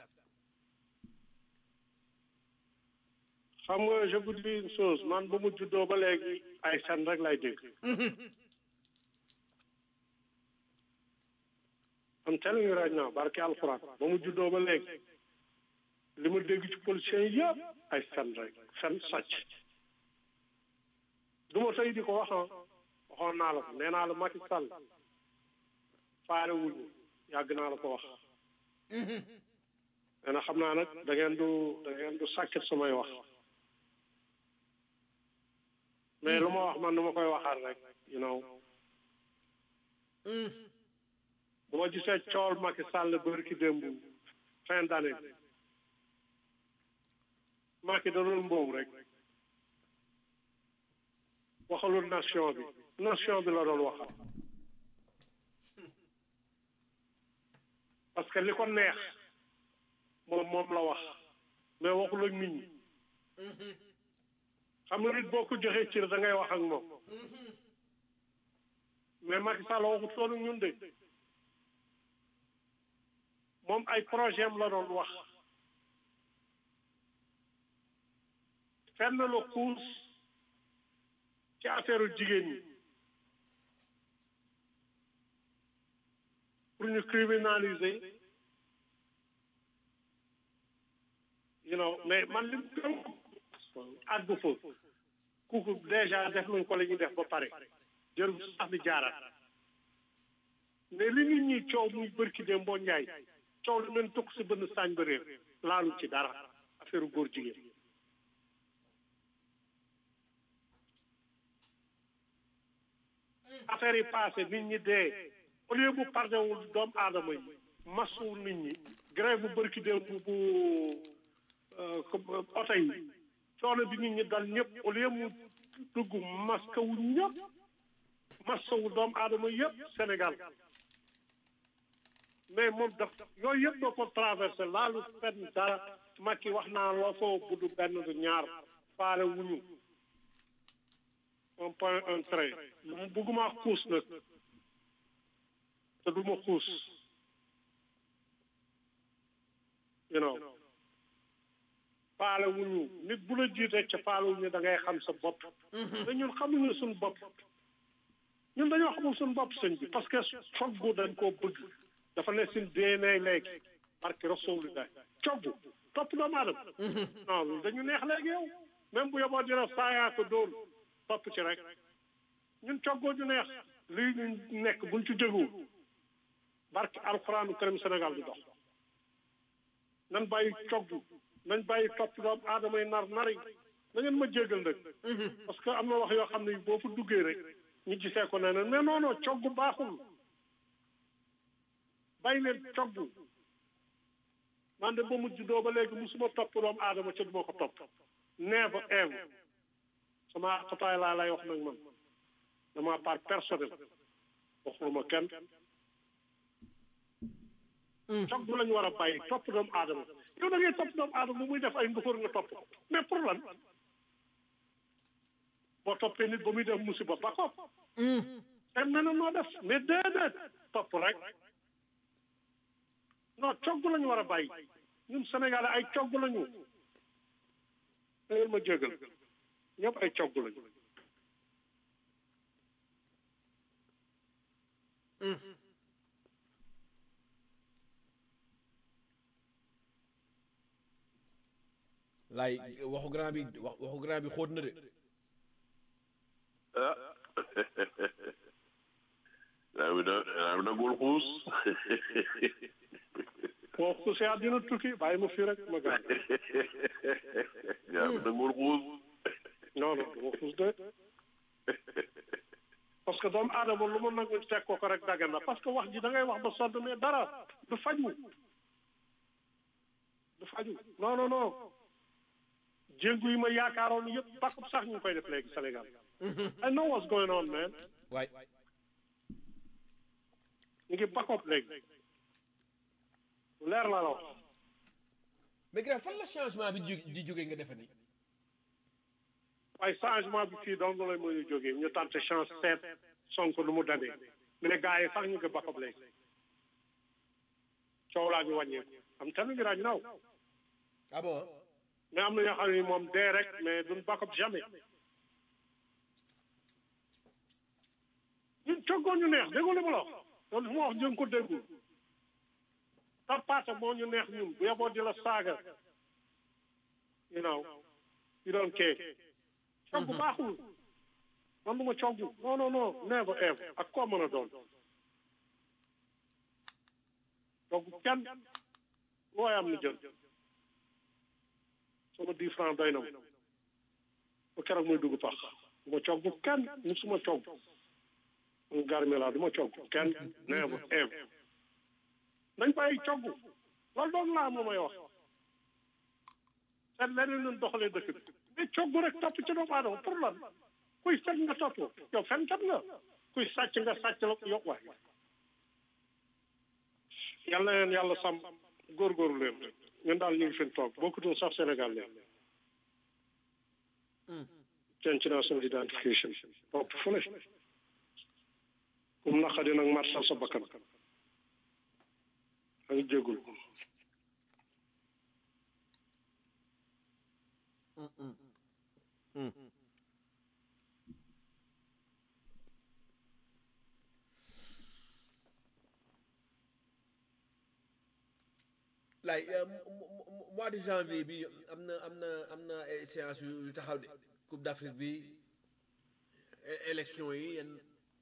xam nga je vous dis une chose man ba mu juddoo ba léegi ay fen rek lay dégg. am telling you right now barke alxuraan ba mu juddoo ba léegi li ma dégg ci policiers yi yëpp ay fen rek fen sàcc. du ma tey di ko wax waxoon naa la ko nee naa la Macky Sall faale wuñu yàgg naa la ko wax. nee na xam naa nag da ngeen du da ngeen du sàkket samay wax. mais lu ma wax man nu ma koy waxaat rek you know bu ma gisee cool Macky Sall bëri ki démb fin d'année bi Macky da doon mboobu rek waxalul nation bi nation bi la doon waxal parce que li ko neex moom moom la wax mais waxul ak nit ñi xam nga nit boo ko joxee cër da ngay wax ak moom mais Macky Sall waxut loolu ñun de moom ay projet am la doon wax fenn la xuus ci affaire jigéen ñi pour ñu criminaliser you know mais man li àgg foofu kooku déjà def nañ ko la ñuy def ba pare jërëjëf sax di jaaraat mais li nit ñi coow muy bërki dem boo njaay coow li leen tukk si bënn saañ ba réer laalu ci dara affaire góor jigéen affaire yi passé nit ñi dee au lieu bu pardewul doomu aadama yi masuwul nit ñi grève bu bërki dem bu bu oto yi coono bi nit ñi dal ñëpp au lieu mu dugg masque wu ñëpp masque wu doomu aadama yëpp Sénégal mais moom daf yooyu yëpp doo ko traversé laalu fenn dara Macky wax naa loo foo buddu benn du ñaar faale wuñu un point un trait mu bëgguma xuus nag te du ma xuus you know faale wuñu nit bu la jiitee ca faale wuñu da ngay xam sa bopp te ñun xamuñu suñu bopp ñun dañoo xamul suñu bopp sëñ bi parce que foog gu dañ koo bëgg dafa ne suñ D N A léegi parce que rasulullah cogg topp doomu aadama non loolu dañu neex léegi yow même bu yoboo dina saayaa ko dóor topp ci rek ñun coggoo ñu neex lii ñu nekk buñ ci jógu barke alxuraanu karim Sénégal du dox nan bàyyi cogg nañ bàyyi topp doomu aadama yi nar nari na ngeen ma jégal nag parce que am na wax yoo xam ne boo fa duggee rek ñu gisee ko ne ne mais non non cogg baaxul bàyyi leen cogg man de ba mu juddoo ba léegi musuma topp doomu aadama ca duma ko topp never ever sama xataay laa lay wax nag man dama part personnel waxuma kenn cogg lañu war a bàyyi topp doomu aadama yow da ngay topp doomu aadama bu muy def ay nduxóor nga topp mais pour lan boo toppee nit ba muy def musiba ba ko te mel na noo def mais déedéet topp rek non cogg lañu war a bàyyi ñun Sénégal ay cogg lañu da ngeen ma jégal ñëpp ay cogg lañu laay waxu grand bi wax waxu grand bi xóot na de ah yaa ngi da yaa ngi nagul xuus boo xuusee àddina tukki bàyyi ma fii rek ma gaañ yaa ngi nagul xuus non non dama xuus de parce que doomu aadama lu ma nangu teg ko ko rek daggan na parce que wax ji da ngay wax ba sodd mais dara du faju du faju non non non jéngu yi ma yaakaaroon yëpp bakub sax ñu ngi koy def léegi Sénégal I know what's going on man waay ñu ngi bakop léegi leer laa la wax mais grand fan la changement bi di di jógee nga defe ni waaye changement bi fii donc lay mooy ñu jógee ñu tante chance seet Sonko lu mu dandee mais gars yi sax ñu ngi bakop léegi coow laa ñu wàññeeku am tamit ngi raaj naw ah bon mais am na ñoo xam ne moom dee rek mais duñ bakop jamais ñun coggoon ñu neex déggoo li ma la wax loolu fu ma wax jën ko déggul tappaata moo ñu neex ñun bu yeboo di la saaga you know you don't care cogg baaxul man du ma cogg non non non never ever ak koo mën a doon cogg kenn looy am ni jël sama dix francs doy na ma ba keroog muy dugg pax du ma cogg kenn musuma cogg garmi laa du ma cogg kenn never ever nañ bàyyi cogg loolu doon laa moo may wax seet leneen nun doxalee dëkk bi mais cogg rek topp ci doomu aadama pour lan kuy fen nga topp yow fenkat nga kuy sàcc nga sàcc la yow waay yàlla na leen yàlla sàmm góorgóorlu leen ñun daal ñu ngi fi toog bokkutul sax Sénégal leen change national identification topp fu ne kum naqadi nag marsal sa bakkan a ngi jégul laay mois de janvier bi am na am na am na ay séance yu taxaw de Coupe d'Afrique bi élection yi yenn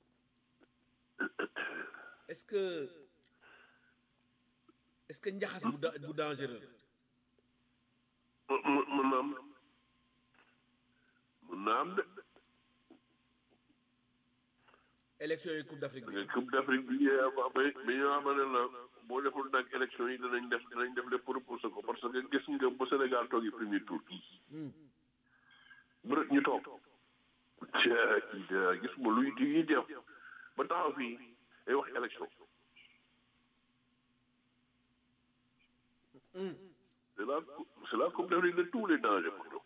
est-ce que est-ce que njaxas bu da bu dangereux mun mun na am mun na am de élection yi Coupe d'Afrique bi Coupe d'Afrique bi bi ñoo xam ne la boo deful nag élection yi danañ def danañ def lépp pour repousser ko parce que gis nga bu Sénégal toog yi premier tour bu ñu toog gis ma luy yi def ba taxaw fii ay wax élection c'est la c'est la Coupe d'Afrique de tous les dangers pour nous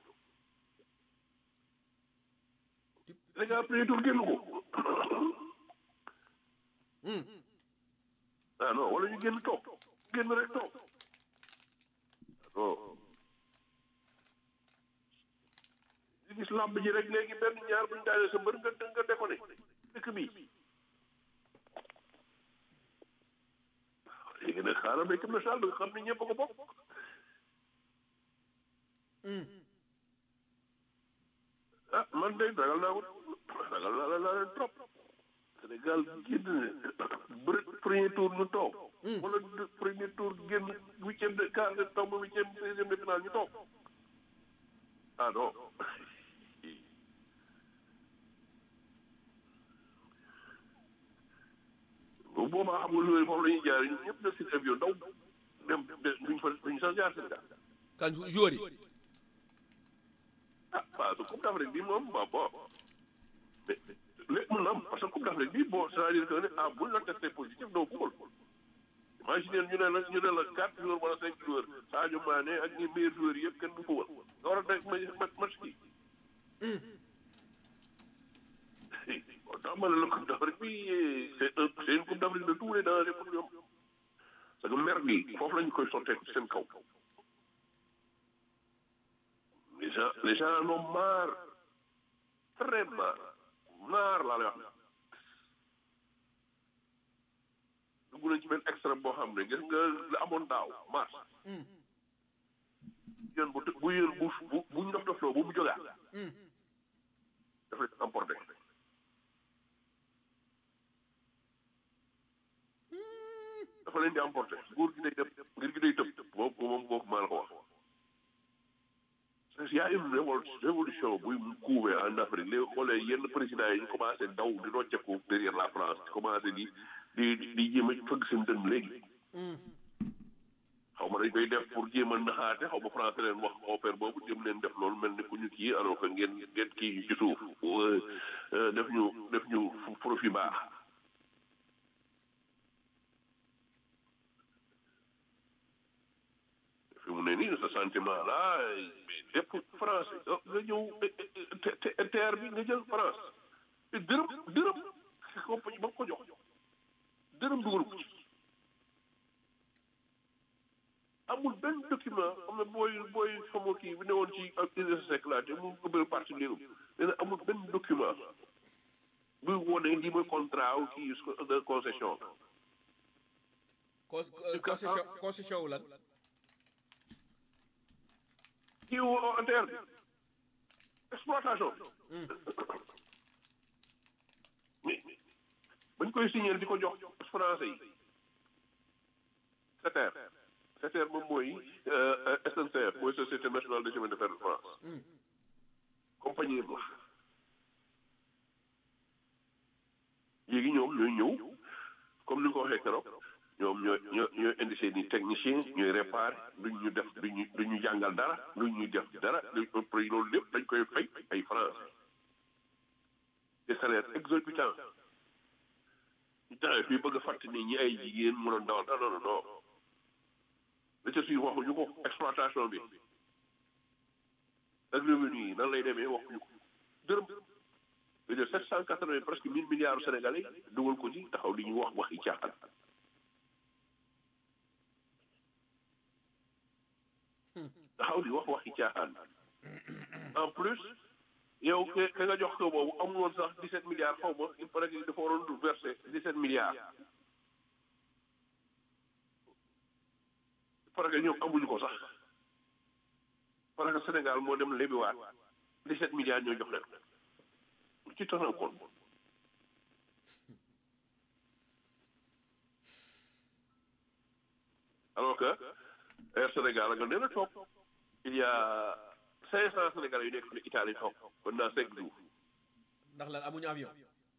Sénégal premier tour génn ko ah non wala ñu génn toog génn rek toog non ñu gis làmb ji rek léegi benn ñaar buñ daanee sa mbër nga nga déconné dëkk bi léegi nag xaaral ba équipe nationale da nga xam ne ñëpp a ko bokk. ah man de ragal naa ko ragal naa la naa leen trop. Sénégal génn bëri premier tour ñu toog. wala premier tour génn huitième de quart de tombe huitième seizième de finale ñu toog. ah non. bu boobaa xam nga loolu foofu la ñuy jaar ñun ñëpp def seen avion daw dem duñ fa duñ sax jaar Sénégal. kan joueur yi. ah waaw Coupe d'Afrique bi moom bon bon mais lépp mën na am parce que Coupe d'Afrique bi bon c'est-à-dire que ne ah buñ la testé positif doo football. imaginer ñu ne la ñu ne la quatre joueurs wala cinq joueurs Sadio Mané ak ñi meilleurs joueurs yëpp kenn du football nga war a nekk ma match kii. tax ma ne la Coupe d'Afrique bi c'est un c'est une Coupe d'Afrique de tous les dangers pour ñoom parce que mer gi foofu la ñu koy sotteeku ci seen kaw les gens les gens en ont marre très marre marre laa lay wax dugg nañ ci benn extrême boo xam ne gis nga la amoon daaw mars yéen bu bu yéen bu bu bu ñu dof dofloo bu mu jógaat daf leen emporté dafa leen di emporté nguur gi day dem nguur gi day tëb boobu moom boobu maa la ko wax parce que y a une révolution buy couvé en Afrique léegi xoolee yenn présidents yi ñu commencé daw di rocceeku derrière la France di commencé di di di jéem a fëgg seen dënn léegi xaw ma dañ koy def pour jéem a naxaate xaw ma français leen wax opère boobu jéem leen def loolu mel ni ku ñu kii alors que ngeen ngeen kii ci suuf def ñu def ñu profit baax fi mu ne nii ce sentiment là lépp français nga ñëw terre bi nga jël France dërëm dërëm compagnie ba ko jox dërëm dugal ko ci amul benn document am na booy booy xamoo kii bi newoon ci ak Idrissa Seck laa te mu bëri parti léegi nee na amul benn document buy wone lii mooy contrat wu kii de concession. concession concession wu lan. kii wu terre bi exploitation mais bañ koy signer di ko jox français yi SETER SETER moom mooy S N C F mooy société nationale de chemin de fer de France compagnie la léegi ñoom ñooy ñëw comme ni nga ko waxee keroog ñoom ñooy ñoo ñooy indi seen i technicien ñooy réparé duñ ñu def duñu duñu jàngal dara duñ ñu def dara loolu lépp dañ koy fay ay français des salaires exorbitants ñu taxee fii bëgg a fàttali ñi ay jigéen mënoon dawal non non non la ca suy waxuñu ko exploitation bi ak revenu yi nan lay demee waxuñu ko dërëm nga jël sept cent quatre-vingt presque mille milliards sénégalais dugal ko ci taxaw li ñuy wax waxi caaxaan taxaw di wax waxi caaxaan en plus yow ke ke nga jox ko boobu amul woon sax dix-sept milliards xaw ma il paraît que dafa waroon verser dix-sept milliards parce que ñoom amuñu ko sax parce que Sénégal moo dem lebiwaat dix-sept milliards ñoo jox leen ci taxaw kon alors que Air Sénégal nga nee na toog il y a cinq cent Sénégalais yu nekk fi Italie toog pendant cinq jours. ndax lan amuñu avion.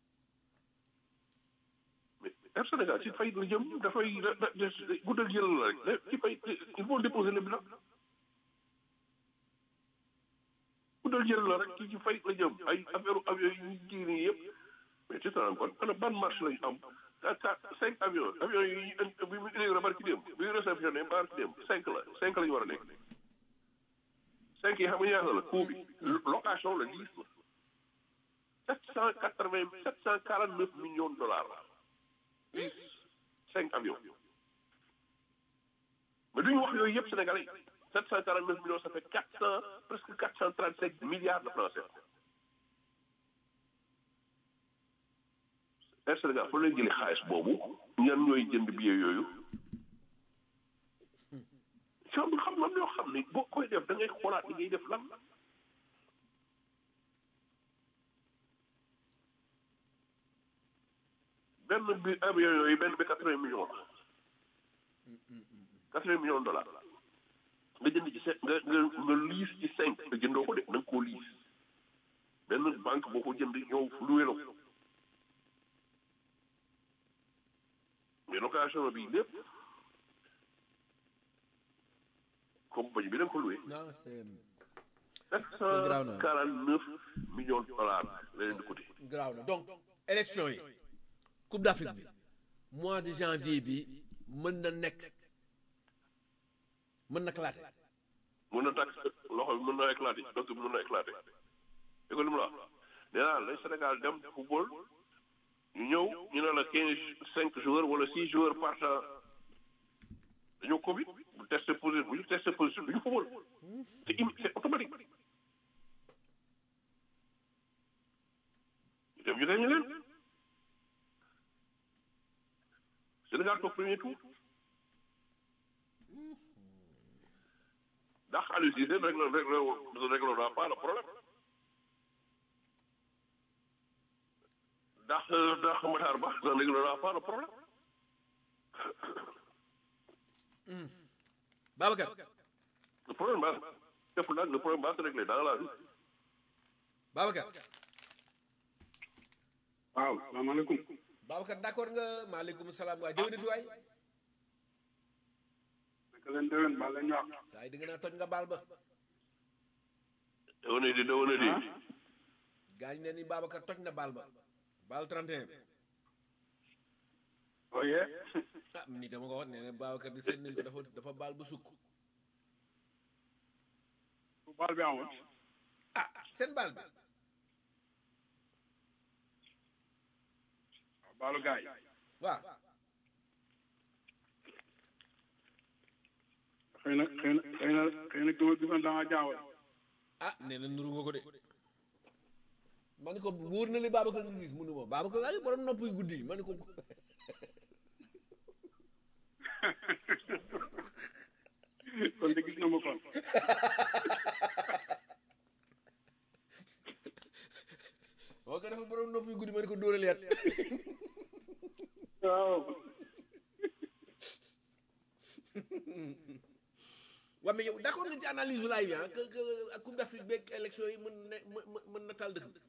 mais Air Sénégal ci fay la jëm dafay guddal jël la rek ci fay il faut déposer le bilan guddal jël la rek ci fay la jëm ay affaire avion yi ñu ji nii yëpp mais tu te rends compte ana ban marche lañu am quatre cinq avions avions yi bi mu inauguré barki démb bi mu réceptionné barki démb cinq la cinq la ñu war a nekk cinq yi xam nga ñaata la coût bi location la liste la sept cent quatre-vingt sept cent quarante-neuf millions de dollars la cinq avions mais duñu wax yooyu yëpp Sénégalais yi sept cent quarante-neuf millions ça fait quatre cent presque quatre cent trente-cinq milliards de francs C F A Air Sénégal fa lay jëlee xaalis boobu ñan ñooy jënd billet yooyu am yoo xam ne boo koy def da ngay xoolaat li ngay def lan la benn bi avion yooyu benn bi quatre-vingts millions la quatre-vingts millions de dollars nga jënd ci cinq nga nga nga liis ci cinq nga jëndoo ko de da nga koo liis benn banque boo ko jënd ñëw loué la ko mais location bi lépp compagnie bi da nga ko loué non c'est sept cent quarante-neuf millions de dollars la leen di coûté graaw na donc élection yi Coupe d'Afrique bi mois de janvier bi mën na nekk mën na éclater. mën na tàkk loxo bi mën na éclater donc mën na éclater dégg nga li mu la wax nee naa lay Sénégal dem football ñu ñëw ñu ne la quinze cinq joueurs wala six joueurs par temps dañoo Covid bu testé positif bu ñu testé positif du ñu football c'est im c'est automatique ñu dem ñu gañe leen Sénégal toog premier tour ndax Aliou Cissé réglé réglé réglera pas le problème ndax ndax Matar Ba ne réglera pas le problème. Babacar. le problème va def nag le problème va se régler dans la rue. Babacar. waaw salaamaaleykum. Babacar d'accord nga maaleykum salaam waay déwénati waay. naka leen déwén baal leen ñu wax. saa yi di nga naa toj nga baal ba. déwénati déwénati. gaañ ne ni Babacar toj na baal ba. baal trente et un. ooyee. ah ni dama ko wax nee na Babacar di seet nañ ko dafa dafa baal ba sukk. bu baal bi amoon. ah seen baal bi. baalu gaay waaw. xëy na xëy na xëy na xëy na kii bi da ngaa jaawale. ah nee na nuru nga ko de. ma ne ko wóor na li Babacar nga gis mënu ma Babacar ay borom nopp yu guddi ma ne ko. kon de gis na ma kon. boo ko dafa borom nopp yu guddi ma ne ko dóorale yat. waaw. waaw mais yow d'accord nga ci analyse laay bi ah que que ak Coupe d'Afrique beeg élection yi mën na mën na taal dëkk bi.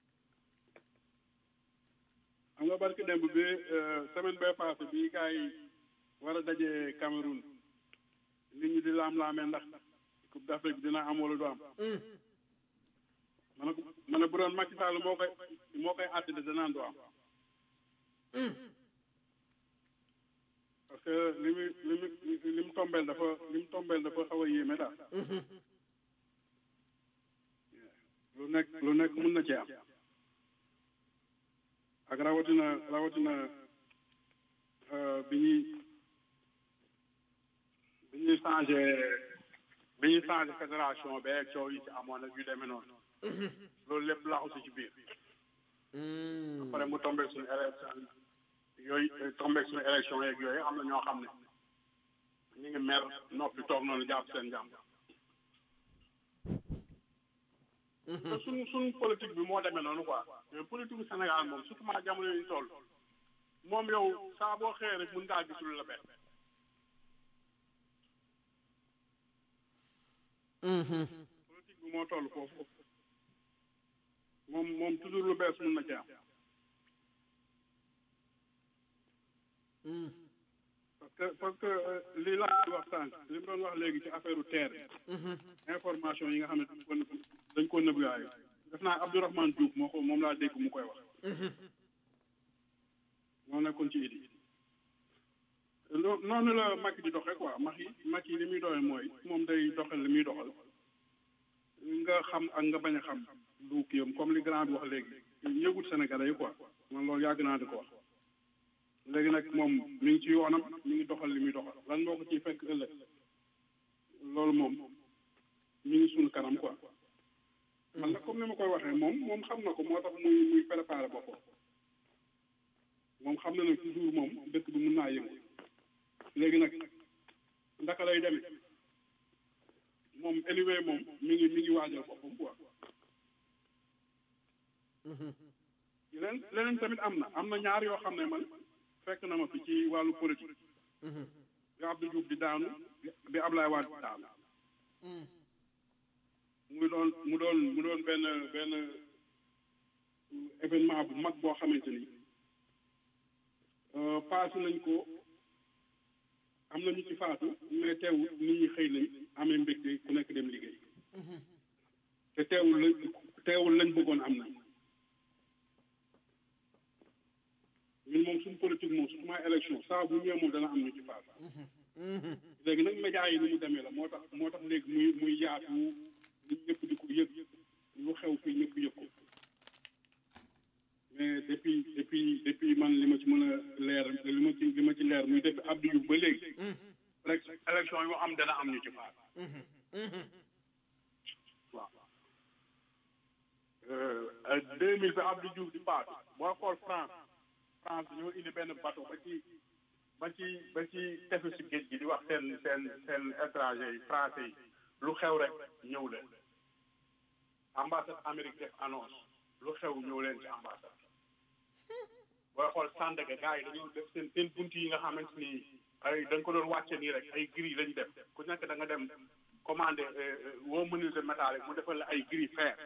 xam nga barki démb bi semaine bee passé bii gars yi war a daje Cameroun nit ñi di laam-laamee ndax Coupe d'Afrique dina am wala du am. ma ne ko ma ne bu doon Macky Sall moo koy moo koy àtte de danaan du am. parce que li mu li mu li mu tombeel dafa li mu tombeel dafa xaw a yéeme daal. lu nekk lu nekk mun na cee am. ak rawatina rawatina bi ñuy bi ñuy changé bi ñuy changé fédération beeg coow yi ci amoon ak yu demee noonu. loolu lépp laxu ci biir. ba pare mu tombé suñu élection yooyu tombé suñu élection yeeg yooyu am na ñoo xam ne ñu ngi mer noppi toog noonu jàpp seen jàmm. te suñ suñ politique bi moo demee noonu quoi mais politique bu Sénégal moom surtout maa jamono yi toll moom yow saa boo xëyee rek mën ngaa gisul la benn. politique bi moo toll foofu moom moom toujours lu bees mën na ci am. parce que parce que lii laa wax sànq li mu doon wax léegi ci affaire u terre information yi nga xam ne dañ ko dañ ko nëbb yaayu def naa Abdourahmane Diouf moo ko moom laa dégg mu koy wax moo nekkoon ci idi loo noonu la Macky di doxe quoi Macky Macky li muy doxee mooy moom day doxal li muy doxal nga xam ak nga bañ a xam du kiyam comme li grand bi wax léegi yëgut Sénégalais yi quoi man loolu yàgg naa di ko wax léegi nag moom mi ngi ci yoonam mi ngi doxal li muy doxal lan moo ko ciy fekk ëllëg loolu moom mi ngi suñu kanam quoi man nag comme ni ma koy waxee moom moom xam na ko moo tax muy muy préparé boppam moom xam na ne toujours moom dëkk bi mën naa yëngu léegi nag ndaka lay demee moom anyway moom mi ngi mi ngi waajal boppam quoi. leneen leneen tamit am na am na ñaar yoo xam ne man fekk na ma fi ci wàllu politique. bi Abdou Diouf di daanu bi Ablaye Wade di daanu. mu doon mu doon mu doon benn benn événement bu mag boo xamante ni paase nañ ko am na ñu ci faatu mais teewul nit ñi xëy nañ amee mbégte ku nekk dem liggéey te teewul lañ teewul lañ bëggoon am na ñun moom suñu politique moom surtout ma élection saa bu ñëwee moom dana am ñu ci faatu léegi nag médias yi ni mu demee la moo tax moo tax léegi muy muy yaatu nit ñëpp di ko yëg lu xew fii ñëpp yëg ko mais depuis depuis depuis man li ma ci mën a leer li ma ci li ma ci leer muy depuis Abdou Diouf ba léegi rek élection yu am dana am ñu ci faat waaw deux mille bi Abdou Diouf di faatu boo xool France France ñoo indi benn bateau ba ci ba ci ba ci tefu si géej gi di wax seen seen seen étranger yi français yi lu xew rek ñëw leen ambassade Amérique def annonce lu xew ñëw leen ci ambassade booy xool Sandaga gars yi dañoo def seen seen bunt yi nga xamante ni ay da nga ko doon wàcce nii rek ay gris lañ def ku nekk da nga dem commandé woo menuisier métallique mu defal la ay gris fer.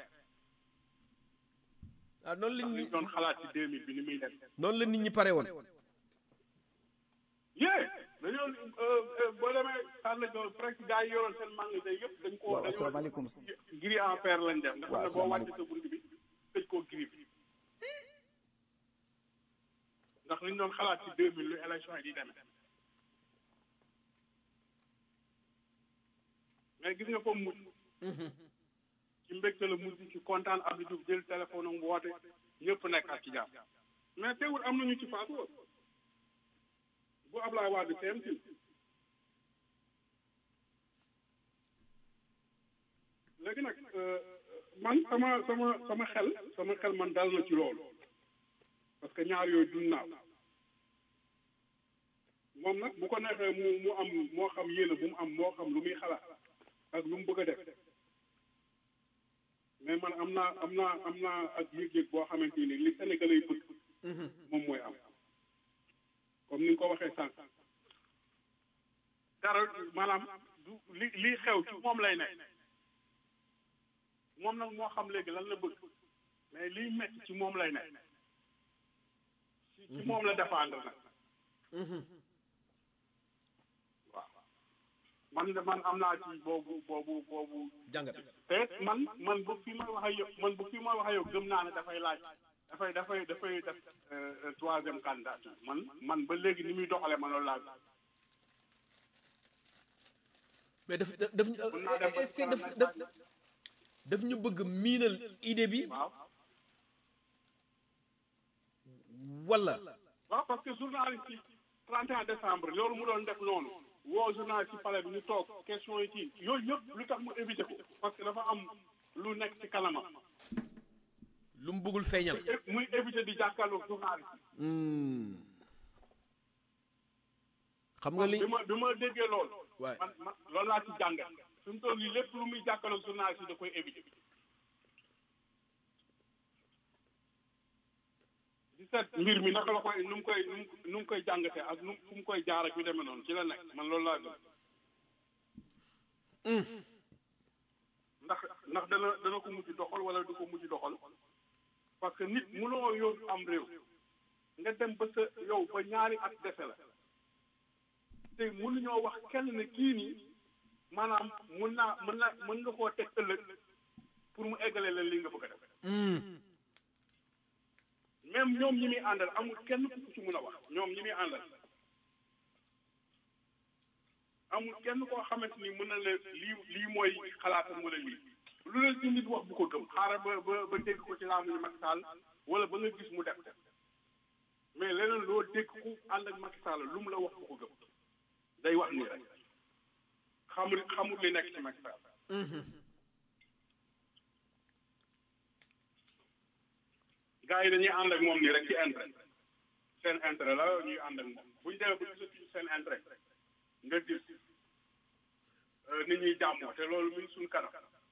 ah noonu la ñu doon xalaat ci deux mille bi ni muy def. noonu la nit ñi pare woon. yee dañoo boo demee Sandaga presque gars yi yoroon seen magasin yëpp dañ koo. waaw asalaamaaleykum. gris en fer lañ def. waaw nga xam ne boo wàcce sa bunt bi tëj koo gris bi. ndax li ñu doon xalaat ci deux mille lu élection yi di demee. mais gis nga foofu mujj. ci mbégte la mujj ci kontaan Abdou Diouf jël téléphone am woote ñëpp nekk ak ci jàmm. mais teewul am nañu ci faatu woon bu Ablaye Wade teem ci. léegi nag man sama sama sama xel sama xel man dal na ci loolu parce que ñaar yooyu dund naa moom nag bu ko neexee mu mu am moo xam yéene bu mu am moo xam lu muy xalaat ak lu mu bëgg a def mais man am naa am naa am naa ak yëg-yëg boo xamante ni li Sénégalais yi bëgg moom mooy am comme ni nga ko waxee sànq dara maanaam du li lii xew ci moom lay nekk moom nag moo xam léegi lan la bëgg mais liy metti ci moom lay nekk ci moom la défendre nag waaw man de man am naa ci boobu boobu boobu jàngat te man man bu fi may wax ak yow man bu fi may wax ak yow gëm naa ne dafay laaj dafay dafay dafay def troisième candidature man man ba léegi ni muy doxale ma loolu laa mais daf daf ñu est-ce que daf daf daf ñu bëgg miinal idée bi waaw wala waaw parce que journaliste yi trente et un décembre loolu mu doon def noonu woo journaliste ci palais bi ñu toog question yi ci yooyu yëpp lu tax mu éviter ko parce que dafa am lu nekk ci kanamam lu mu bëggul feeñal muy éviter di jàkkaarloog journaliste xam nga li bi ma bi ma déggee loolu waay man man loolu laa ci jàngat fi mu toll nii lépp lu muy jàkkaarloog journaliste yi da koy éviter di seet mbir mi naka la koy nu mu koy nu mu koy jàngatee ak nu fu mu koy jaar ak yu demee noonu ci la nekk man loolu laa gëm ndax ndax dana dana ko mujj doxal wala du ko mujj doxal parce que nit mënoo yor am réew nga dem ba sa yow ba ñaari at dese la te mënuñoo wax kenn ne kii nii maanaam mën naa mën na mën nga koo teg ëllëg pour mu eggale la li nga bëgg a def même ñoom ñi muy àndal amul kenn ku ci mën a wax ñoom ñi muy àndal amul kenn koo xamante ni mën na la lii lii mooy xalaatam wala lii lu leen ci nit wax bu ko gëm xaaral ba ba ba dégg ko ci laamuñu Macky Sall wala ba nga gis mu def mais leneen loo dégg ku ànd ak Macky Sall lu mu la wax bu ko gëm day wax nii rek xamul xamul li nekk ci Macky Sall gars yi dañuy ànd ak moom nii rek ci intérêt seen intérêt la ñuy ànd ak moom bu ñu demee ba gisatuñu seen intérêt nga gis nit ñuy jàmmoo te loolu mi ngi suñu kanam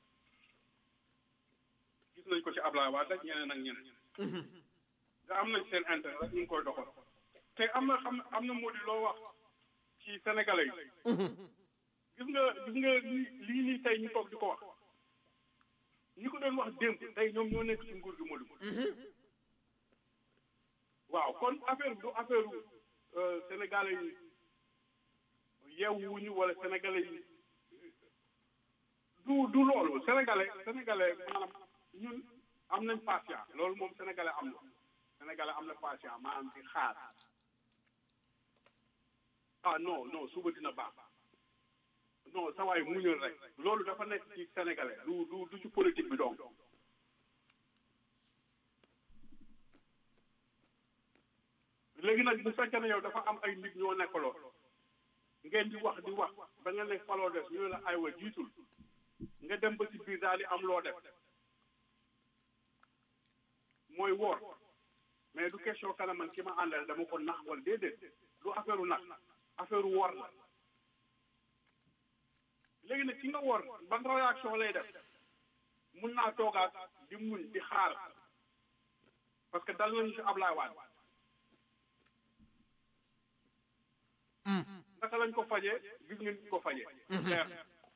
gis nañ ko ci Ablaye Wade ak ñeneen ak ñeneen nga am nañ seen intérêt rek ñu ngi koy doxal te am na xam am na moo di loo wax ci sénégalais yi gis nga gis nga lii nii tey ñu toog di ko wax ñi ko doon wax démb tey ñoom ñoo nekk ci nguur gi moo di waaw kon affaire bi du affaire sénégalais yi yeewuñu wala sénégalais yi du du loolu sénégalais sénégalais maanaam ñun am nañ patience loolu moom sénégalais am na sénégalais am na patience maanaam di xaar ah non non suba dina baax non sa waay muñal rek loolu dafa nekk ci sénégalais du du du ci politique bi donc léegi nag bu fekkee ne yow dafa am ay nit ñoo nekkaloo ngeen di wax di wax ba nga ne faloo def ñu ne la aywa jiitul nga dem ba ci biir daal di am loo def mooy woor mais du question kana man ki ma àndal dama ko nax wala déedéet du affaire u nax affaire u woor la léegi nag ki nga woor ban réaction lay def mun naa toogaat di muñ di xaar parce que dal nañu si Ablaye Wade naka lañ ko fajee gis ngeen ko fajee leer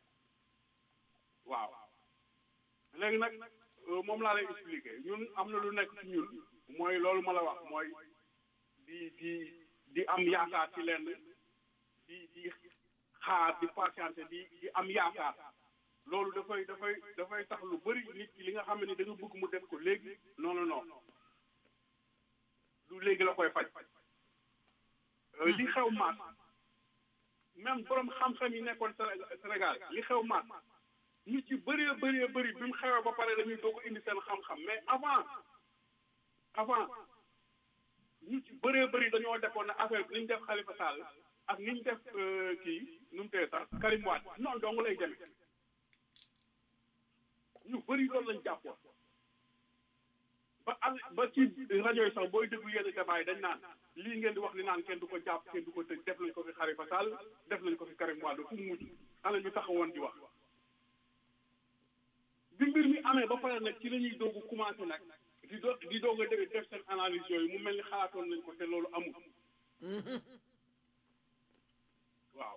waaw léegi nag moom laa lay expliquer ñun am na lu nekk ci ñun mooy loolu ma la wax mooy di di di am yaakaar ci lenn di di xaar di patienter di di am yaakaar loolu dafay dafay dafay tax lu bëri nit ki li nga xam ne da nga bëgg mu def ko léegi non non non du léegi la koy faj li xew maat même borom xam-xam yi nekkoon Sénégal li xew maat ñu ci bëree bëree bëri bi mu xewee ba pare dañuy doog indi seen xam-xam mais avant avant ñu ci bëree bëri dañoo defoon ne affaire bi ni ñu def Khalifa Sall ak ni ñu def kii nu mu tee sax Karim Wade noonu dong lay demee ñu bëri loolu lañ jàppoon ba am ba ci rajo yi sax booy déglu yenn débat yi dañ naan lii ngeen di wax ni naan kenn du ko jàpp kenn du ko tëj def nañ ko fi Khalifa Sall def nañ ko fi Karim Wade fu mu mujj ana ñu taxawoon di wax bi mbir mi amee ba pare nag ci la ñuy doog a commencé nag di do di doog a def seen analyse yooyu mu mel ni xalaatoon nañ ko te loolu amul waaw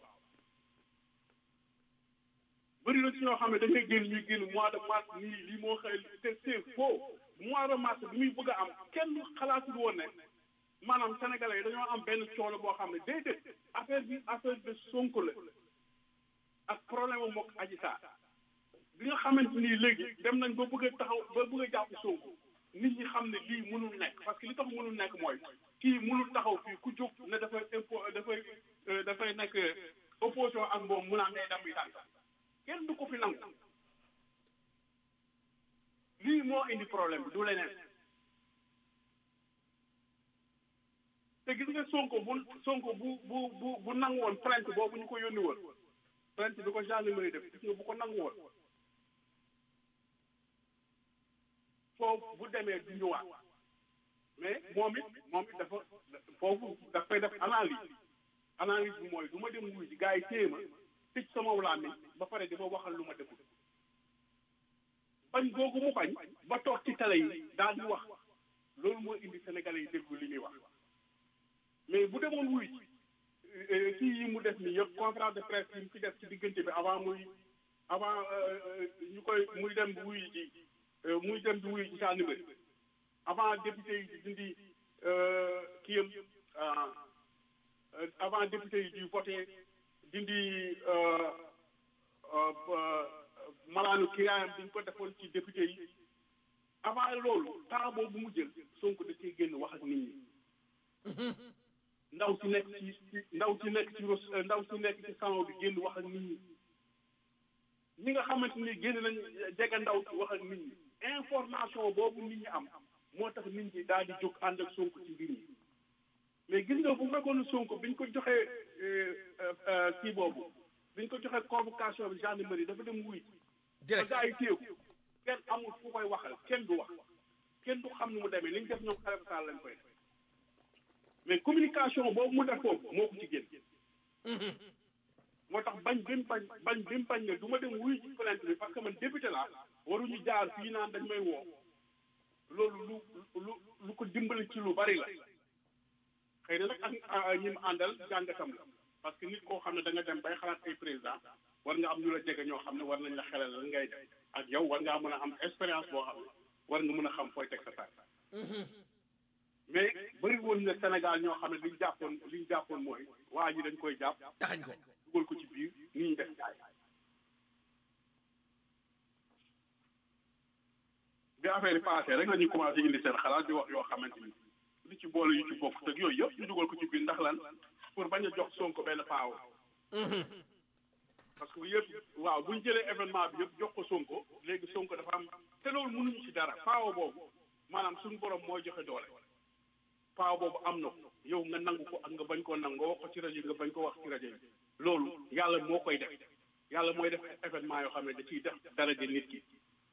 bëri na ci ñoo xam ne da ngay génn ñuy génn mois de mars nii lii moo xëy te c'est faux mois de mars bi muy bëgg a am kenn xalaatul woon ne maanaam sénégalais yi dañoo am benn coono boo xam ne déedéet affaire bi affaire de Sonko la ak problème am mook Adji Sarr bi nga xamante ni léegi dem nañ ba bëgg a taxaw ba bëgg a jàpp Sonko nit ñi xam ne lii mënul nekk parce que li tax mënul nekk mooy kii mënul taxaw fii ku jóg ne dafay impo dafay dafay nekk opposition ak moom mu naan ngay dem yi tànk kenn du ko fi nangu lii moo indi problème bi du leneen te gis nga Sonko bu Sonko bu bu bu bu nangu woon plainte boobu ñu ko yónni woon plainte bi ko gendarmerie def gis nga bu ko nangu woon foofu bu demee du ñëwaat mais moom it moom it dafa foofu dafay def analyse analyse bi mooy du ma dem wuy ji gars yi téye ma tëj sama wulaami ba pare di ma waxal lu ma deful bañ googu mu bañ ba toog ci télé yi daal di wax loolu moo indi sénégalais yi déglu li muy wax mais bu demoon wuy ji kii yi mu def nii yëpp conférence de presse yi mu ci def ci diggante bi avant muy avant ñu koy muy dem wuy ji muy dem di wuy ji saa numéro avant député yi di dindi kii yam avant député yi di voté dindi malaanu kiraayam bi ñu ko defoon ci député yi avant loolu temps boobu mu jël Sonko da cee génn wax ak nit ñi ndaw si nekk ci ndaw si nekk ci ndaw si nekk ci salon bi génn wax ak nit ñi ñi nga xamante ni génn nañ jege ndaw si wax ak nit ñi information boobu nit ñi am moo tax nit ñi daal di jóg ànd ak Sonko ci mbir yi mais gis nga bu fekkoon Sonko biñ ko joxee kii boobu biñ ko joxee convocation bi gendarmerie dafa dem wuy ba gaa yi téew kenn amul fu koy waxal kenn du wax kenn du xam ni mu demee li ñu def ñoom Khalifa Sall lañ koy def mais communication boobu mu def foofu moo ko ci génn moo tax bañ bi mu bañ bañ bi mu bañ ne du ma dem wuy ci plainte bi parce que man député laa waruñu jaar fii naan dañ may woo loolu lu lu lu ko dimbali ci lu bari la xëy na nag ak ñi mu àndal jàngatam la parce que nit koo xam ne da nga dem bay xalaat ay président war nga am ñu la jege ñoo xam ne war nañ la xelal lan ngay def ak yow war ngaa mën a am expérience boo xam ne war nga mën a xam fooy teg sa tànk mais bëri woon na Sénégal ñoo xam ne liñ jàppoon liñ jàppoon mooy waa ji dañ koy jàpp taxañ ko dugal ko ci biir ni ñu def jaay bi affaire yi passé rek la ñuy commencé indi seen xalaat di wax yoo xamante ni li ci boole yu ci bokk te yooyu yëpp ñu dugal ko ci biir ndax lan pour bañ a jox Sonko benn paaw parce que yëpp waaw bu ñu jëlee événement bi yëpp jox ko Sonko léegi Sonko dafa am te loolu mënuñu ci dara paaw boobu maanaam suñu borom mooy joxe doole paaw boobu am na ko yow nga nangu ko ak nga bañ koo nangu nga wax ko ci rajo yi nga bañ ko wax ci rajo yi loolu yàlla moo koy def yàlla mooy def événement yoo xam ne da ciy def daraja nit ki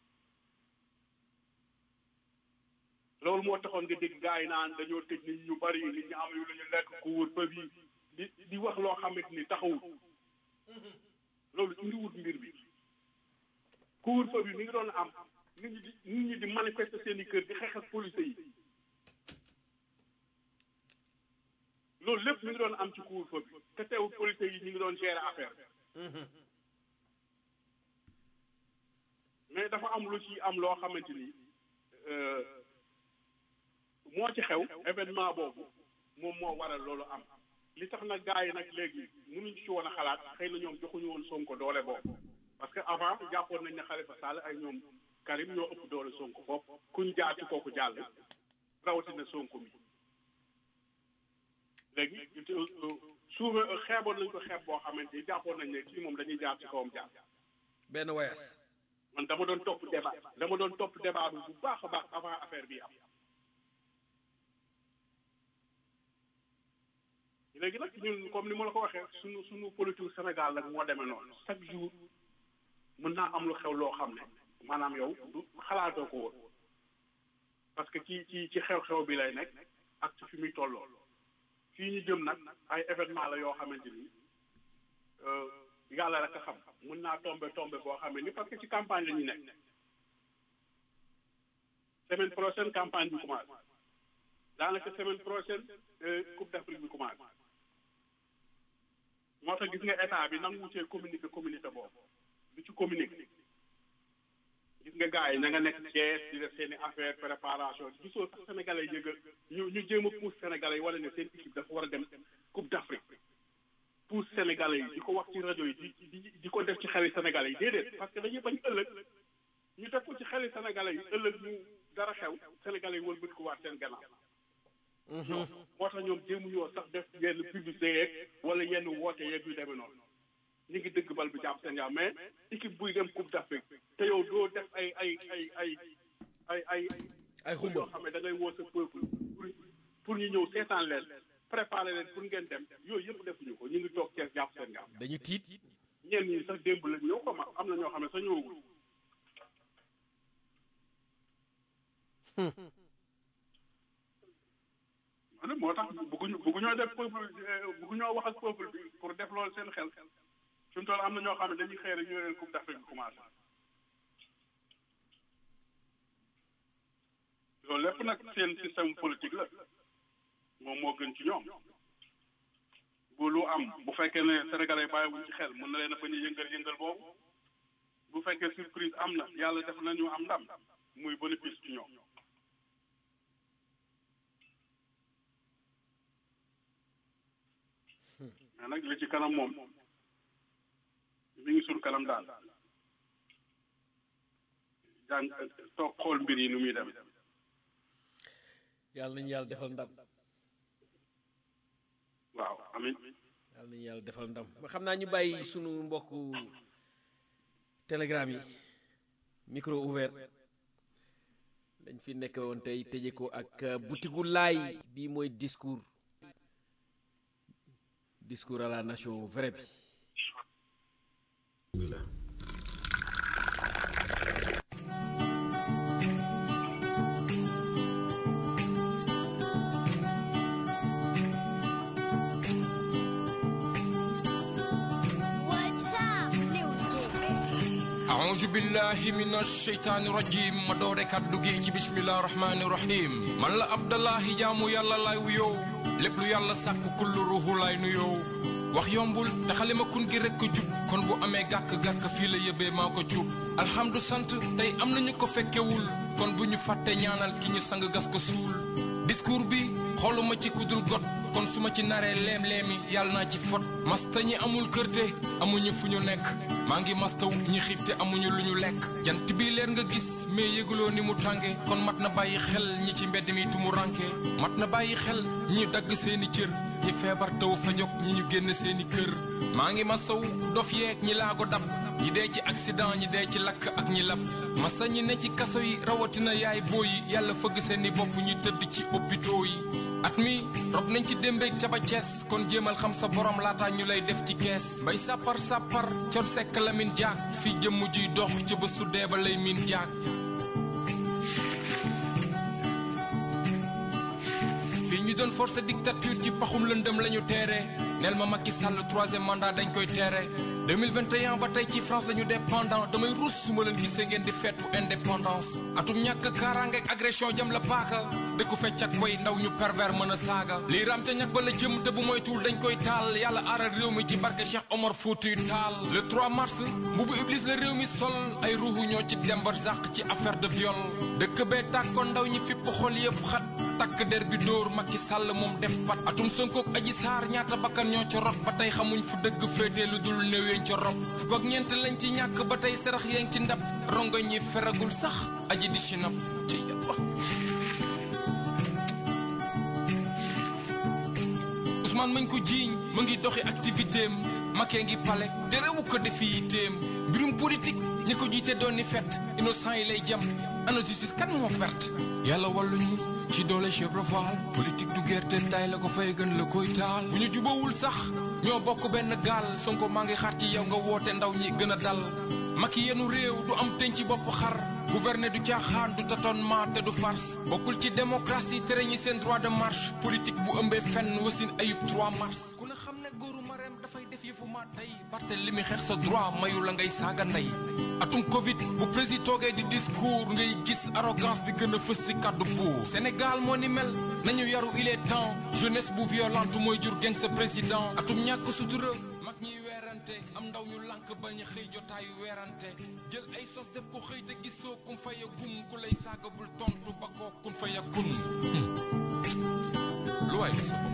loolu moo taxoon nga dégg gars yi naan dañoo tëj nit ñu bari nit ñu am yu la ñu lekk ku wër fa bi di di wax loo xamante ni taxawul loolu indiwut mbir bi couvre-feu bi mi ngi doon am nit ñi di nit ñi di manifester seen i kër di xeex ak police yi loolu lépp mi ngi doon am ci couvre-feu bi te teewul police yi ñu ngi doon gérer affaire mais dafa am lu ci am loo xamante ni moo ci xew événement boobu moom moo waral loolu am li tax nag gars yi nag léegi mënuñ ci woon a xalaat xëy na ñoom joxuñu woon Sonko doole boobu parce que avant jàppoon nañ ne Khalifa Sall ay ñoom Karim ñoo ëpp doole Sonko foofu kuñ jaar ci kooku jàll rawatina Sonko mi léegi suufe xeeboon nañ ko xeeb boo xamante ni jàppoon nañ ne kii moom dañuy jaar ci kawam jaar benn wayas man dama doon topp débat dama doon topp débat bi bu baax a baax avant affaire bi am léegi nag ñun comme ni ma la ko waxee suñu suñu politique Sénégal nag moo demee noonu chaque jour mën naa am lu xew loo xam ne maanaam yow du xalaatoo ko woon parce que ci ci ci xew-xew bi lay nekk ak ci fi muy tolloo fii ñu jëm nag ay événement la yoo xamante ni yàlla rek a xam mën naa tombe tombe boo xamee ni parce que ci campagne la ñu nekk semaine prochaine campagne bi commencé daanaka semaine prochaine coupe d'Afrique bi commencé moo tax gis nga état bi nangu cee communiqué communiqué boobu du ci communiqué gis nga gars yi na nga nekk Thiès di def seen i affaire préparation gisoo sax sénégalais yi yëgal ñu ñu jéem a pousse sénégalais yi wala ne seen équipe dafa war a dem coupe d'Afrique pousse sénégalais yi di ko wax ci rajo yi di di di ko def ci xeli sénégalais yi déedéet parce que dañuy bañ ëllëg ñu def ko ci xeli sénégalais yi ëllëg ñu dara xew sénégalais yi wëlbati ko waat seen gannaaw moo tax ñoom jéemuñoo sax def yenn publicité yeeg wala yenn woote yeeg yu demee noonu ñu ngi dëgg bal bi jàpp seen yaw mais équipe buy dem coupe d'Afrique te yow doo def ay ay ay ay ay ay ay xumba yoo xam ne da ngay woo sa peuple pour pour ñu ñëw seetaan leen préparer leen pour ngeen dem yooyu yëpp defuñu ko ñu ngi toog ceeb jàpp seen yaw dañu tiit ñenn ñi sax démb la ñëw ko ma am na ñoo xam ne sax ñëwagul moo tax bëgguñu bëgguñoo def peuple bëgguñoo wax ak peuple bi pour def loolu seen xel fi mu toll am na ñoo xam ne dañuy xëy rek ñu leen coupe d'Afrique bi commencé loolu lépp nag seen système politique la moom moo gën ci ñoom bu lu am bu fekkee ne sénégalais bàyyiwuñ ci xel mën na leen a bañ a yëngal yëngal boobu bu fekkee surprise am na yàlla def nañu am ndam muy bénéfice ci ñoom mais nag li ci kanam moom mi ngi sur kanam daal jàng toog xool mbir yi nu muy dem yàlla nañu yàlla defal ndam waaw amiin yàlla nañu yàlla defal ndam xam naa ñu bàyyi sunu mbokku telegram yi micro ouvert dañ fi nekk woon tey tëje ko ak butigu laay bii mooy discours discours à la nation vrai bi What أعوذ بالله من الشيطان الرجيم ما doore kaddu gi ci bismillahir rahmanir rahim man la Abdallahi jaamu yàlla lay wuyoo lépp lu yàlla sàkk kullu ruuhu lay nuyoo wax yombul te xalima kun gi rek ko jub kon bu amee gàkk-gàkk fii la yëbee maa ko jub alhamdu sant tey am nañu ko fekkewul kon bu ñu fàtte ñaanal ki ñu sang gas ko suul discours bi xooluma ci kudul got kon su ma ci naree leem-leemi yàlla naa ci fot masta ñi amul kërte amuñu fu ñu nekk maa ngi mastaw ñi xiifte amuñu lu ñu lekk jant bi leer nga gis mais yëguloo ni mu tànge kon mat na bàyyi xel ñi ci mbedd mi tumu ranke mat na bàyyi xel ñi dagg seeni cër ñi feebar taw fa jog ñi ñu génn seeni kër maa ngi mastaw dof yeeg ñi laago dab ñi dee ci accident ñi dee ci lakk ak ñi lab masa ñi ne ci kaso yi rawatina yaay booy yi yàlla fëgg seeni bopp ñi tëdd ci hôpitaux yi at mi rob nañ ci démbeeg ca ba Cees kon jéemal xam sa borom laata ñu lay def ci kees bay sàppar sàppar con sekk lamin jaag fii jëmm jiy dox ca ba suddee ba lay miin jaag fii ñu doon forcer dictature ci paxum lëndëm lañu teere neel ma Macky Sall troisième mandat dañ koy teere deux mille vingt et un ba tey ci France lañu dépendant damay ruus su ma leen gisee ngeen di feetu indépendance atum ñàkk kaaraange ak agression jam la paaka dëkku fecc ak way ndaw ñu pervers mën a saaga lii raam ca ñàkk ba la jëm te bu moytuwul dañ koy taal yàlla aaral réew mi ci barke Cheikh Omar Foutiyou Tall le trois mars mbubu iblis la réew mi sol ay ruuxu ñoo ci dembar zàq ci affaire de viol dëkk bee tàkkoon ndaw ñi fipp xol yëpp xat takk der bi dóor Macky Sall moom def pat atum Sonko ak Adji Sarr ñaata bakkan ñoo ca rot ba tey xamuñ fu dëgg féetee lu dul néew yeñ ca rob fukk ak ñeent lañ ci ñàkk ba tey sarax yeeng ci ndab rongo ñi feragul sax aji di si nab ci yàlla Ousmane mañ ko jiiñ mu ngi doxi activité am Macky ngi pale te rewu ko defi yitteem mbirum politique ñi ko jiite doon ni fett innocent yi lay jam ana justice kan moo perte yàlla walluñu ci doole chèvre fall politique du gerte day la ko fay gën la koy taal bu ñu jubawul sax ñoo bokk benn gaal Sonko maa ngi xaar ci yow nga woote ndaw ñi gën a dal Macky yenu réew du am teñ ci bopp xar gouverner du caaxaan du tâtonnement te du farce bokkul ci démocratie tere ñi seen droit de marche politique bu ëmbee fenn wasin ayub trois mars ku ne xam ne góoru mareem dafay def yëfu ma tey parte li muy xeex sa droit mayu la ngay saaga ndey atum covid bu président toogee di discours ngay gis arrogance bi gën a fës ci kàddu buur Sénégal moo ni mel nañu yaru il est temps jeunesse bu violente mooy jur geng sa président atum ñàkk sutura mag ñiy weerante am ndaw ñu lànk bañ a xëy jotaayu weerante jël ay sos def ko xëy te gisoo kum faya gum ku lay saaga bul tontu ba koo kun faya kun lu waay la sa bopp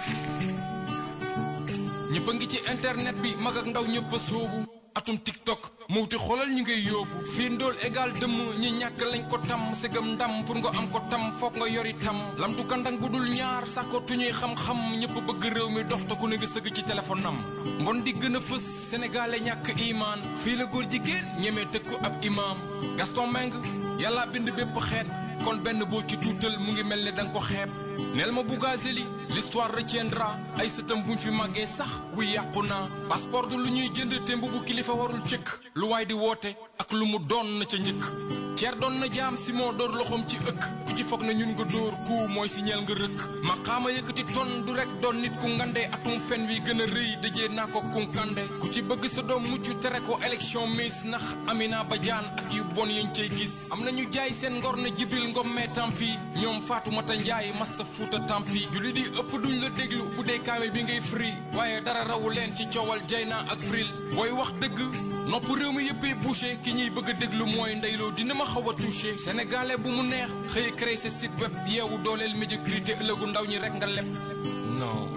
ñëpp a ngi ci internet bi mag ak ndaw ñëpp a soobu atum tiktok mawti xoolal ñu ngay yóbbu fii ndool égal dëmm ñi ñàkk lañ ko tam segam ndam pour nga am ko tam foog nga yori tam lamtu kandang bu dul ñaar sàkko tuñuy xam-xam ñëpp bëgg réew mi dox te ku ne nga sëgg ci téléphone am mbon di gën a fës sénégalais ñàkk imaan fii la góor jigéen ñemee tëkku ab imam Gaston Mbengue yàlla bind bépp xeet kon benn boo ci tuutal mu ngi mel ne danga ko xeeb neel ma Bougazeli l'histoire retiendra ay sëtam buñ fi màggee sax wuy yàqu naa passeport du lu ñuy jënd te mbubu kilifa warul cëkk lu waay di woote ak lu mu doon na ca njëkk ceer doon na jaam si moo door loxoom ci ëkk ku ci foog na ñun nga dóor ku mooy si ñeel nga rëkk ma xaama yëkkati ton du rek doon nit ku ngande atum fen wi gën a rëy dëjee naa ko kunkande ku ci bëgg sa doom mucc tere ko élection miss ndax Amina Badiane ak yu bon yañ cay gis am na ñu jaay seen ngor na Jibril Ngom mais tampi ñoom Fatoumata Ndiaye massa Fuuta tampi julli di ëpp duñ la déglu bu dee kaamil bi ngay fri waaye dara rawu leen ci coowal Jayna ak Bril booy wax dëgg nopp réew mi yëppee bouché ki ñuy bëgg a déglu mooy ndeyloo dina ma xaw a touché sénégalais bu mu neex xëy créé sa site web yeewu dooleel médiocrité ëllëgu ndaw ñi rek nga leb non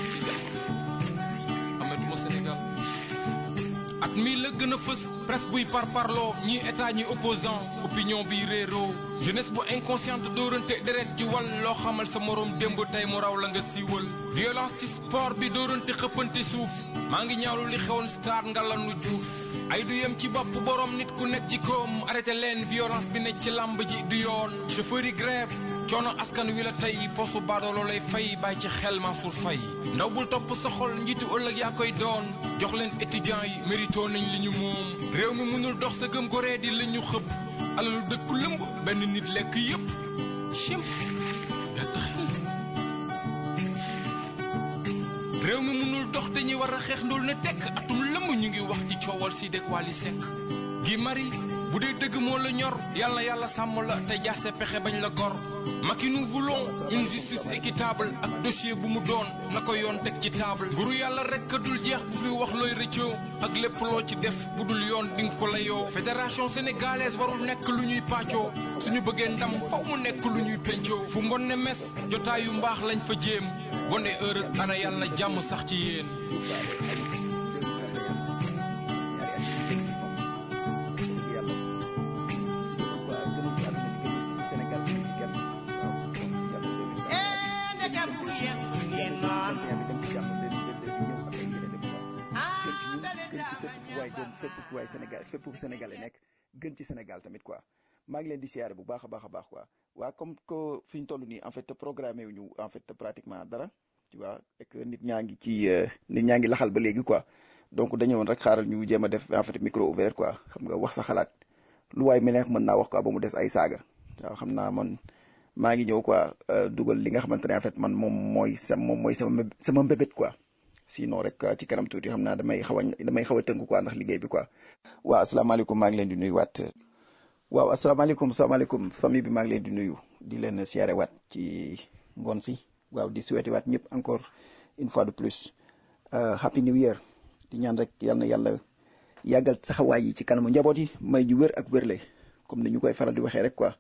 amatuma Sénégal at mi la gën a fës presse buy parparloo ñii état ñi opposant opinion bi réeroo jeunesse bu inconsciente dóorante deret ji wal loo xamal sa morom démb tey mu raw la nga siiwal violence ci sport bi dóorante xëppante suuf maa ngi ñaawlu li xewoon stade Ngalandou Diouf ay du yem ci bopp borom nit ku nekk ci koom arrêté leen violence bi nekk ci làmb ji du yoon chauffeur yi grève coono askan wi la tey posu baadooloo lay fay bàyyi ci xel Mansour Faye ndaw bul topp sa xol njiitu ëllëg yaa koy doon jox leen étudiants yi mérito nañ li ñu moom réew mi mënul dox sa gëm goree di la ñu xëpp alalu dëkku lëmb benn nit lekk yëpp chim gàtt xel réew mi mënul dox te ñi war a xeex ndóol na tekk atum lëmb ñu ngi wax ci coowal si dek Wally Seck gi mari bu dee dëgg moo la ñor yàlla yàlla sàmm la te jaase pexe bañ la gor Macky nous voulons une justice équitable ak dossier bu mu doon na ko yoon teg ci table guru yàlla rek ka dul jeex bu fi wax looy rëccoo ak lépp loo ci def bu dul yoon dinga ko layoo fédération sénégalaise warul nekk lu ñuy pàccoo suñu bëggee ndam faw mu nekk lu ñuy pencoo fu mbon ne mes jotaayu mbaax lañ fa jéem bonne heure ana yàlla na jàmm sax ci yéen fépp fu waay Sénégal fépp fu Sénégalais nekk gën ci Sénégal tamit quoi maa ngi leen di siyaare bu baax a baax a baax quoi waa comme que fi ñu toll nii en fait programmé wu ñu en fait pratiquement dara tu vois et que nit ñaa ngi ci nit ñaa ngi laxal ba léegi quoi donc dañu woon rek xaaral ñu jéem a def en fait micro ouvert quoi xam nga wax sa xalaat lu waay mi neex mën naa wax quoi ba mu des ay saaga waaw xam naa man maa ngi ñëw quoi dugal li nga xamante ne en fait man moom mooy sa moom mooy sama sama mbébét quoi. sinon rek ci kanam tuuti xam naa damay xaw a damay xaw a tënk quoi ndax liggéey bi quoi. waaw asalaamaaleykum maa ngi leen di nuyu waat waaw asalaamaaleykum salaamaaleykum famille bi maa ngi leen di nuyu di leen siyaare waat ci ngoon si waaw di souhaité waat ñëpp encore une fois de plus happy new year di ñaan rek yal na yàlla yàggal saxawaay yi ci kanamu njaboot yi may ñu wér ak wérle comme ni ñu koy faral di waxee rek quoi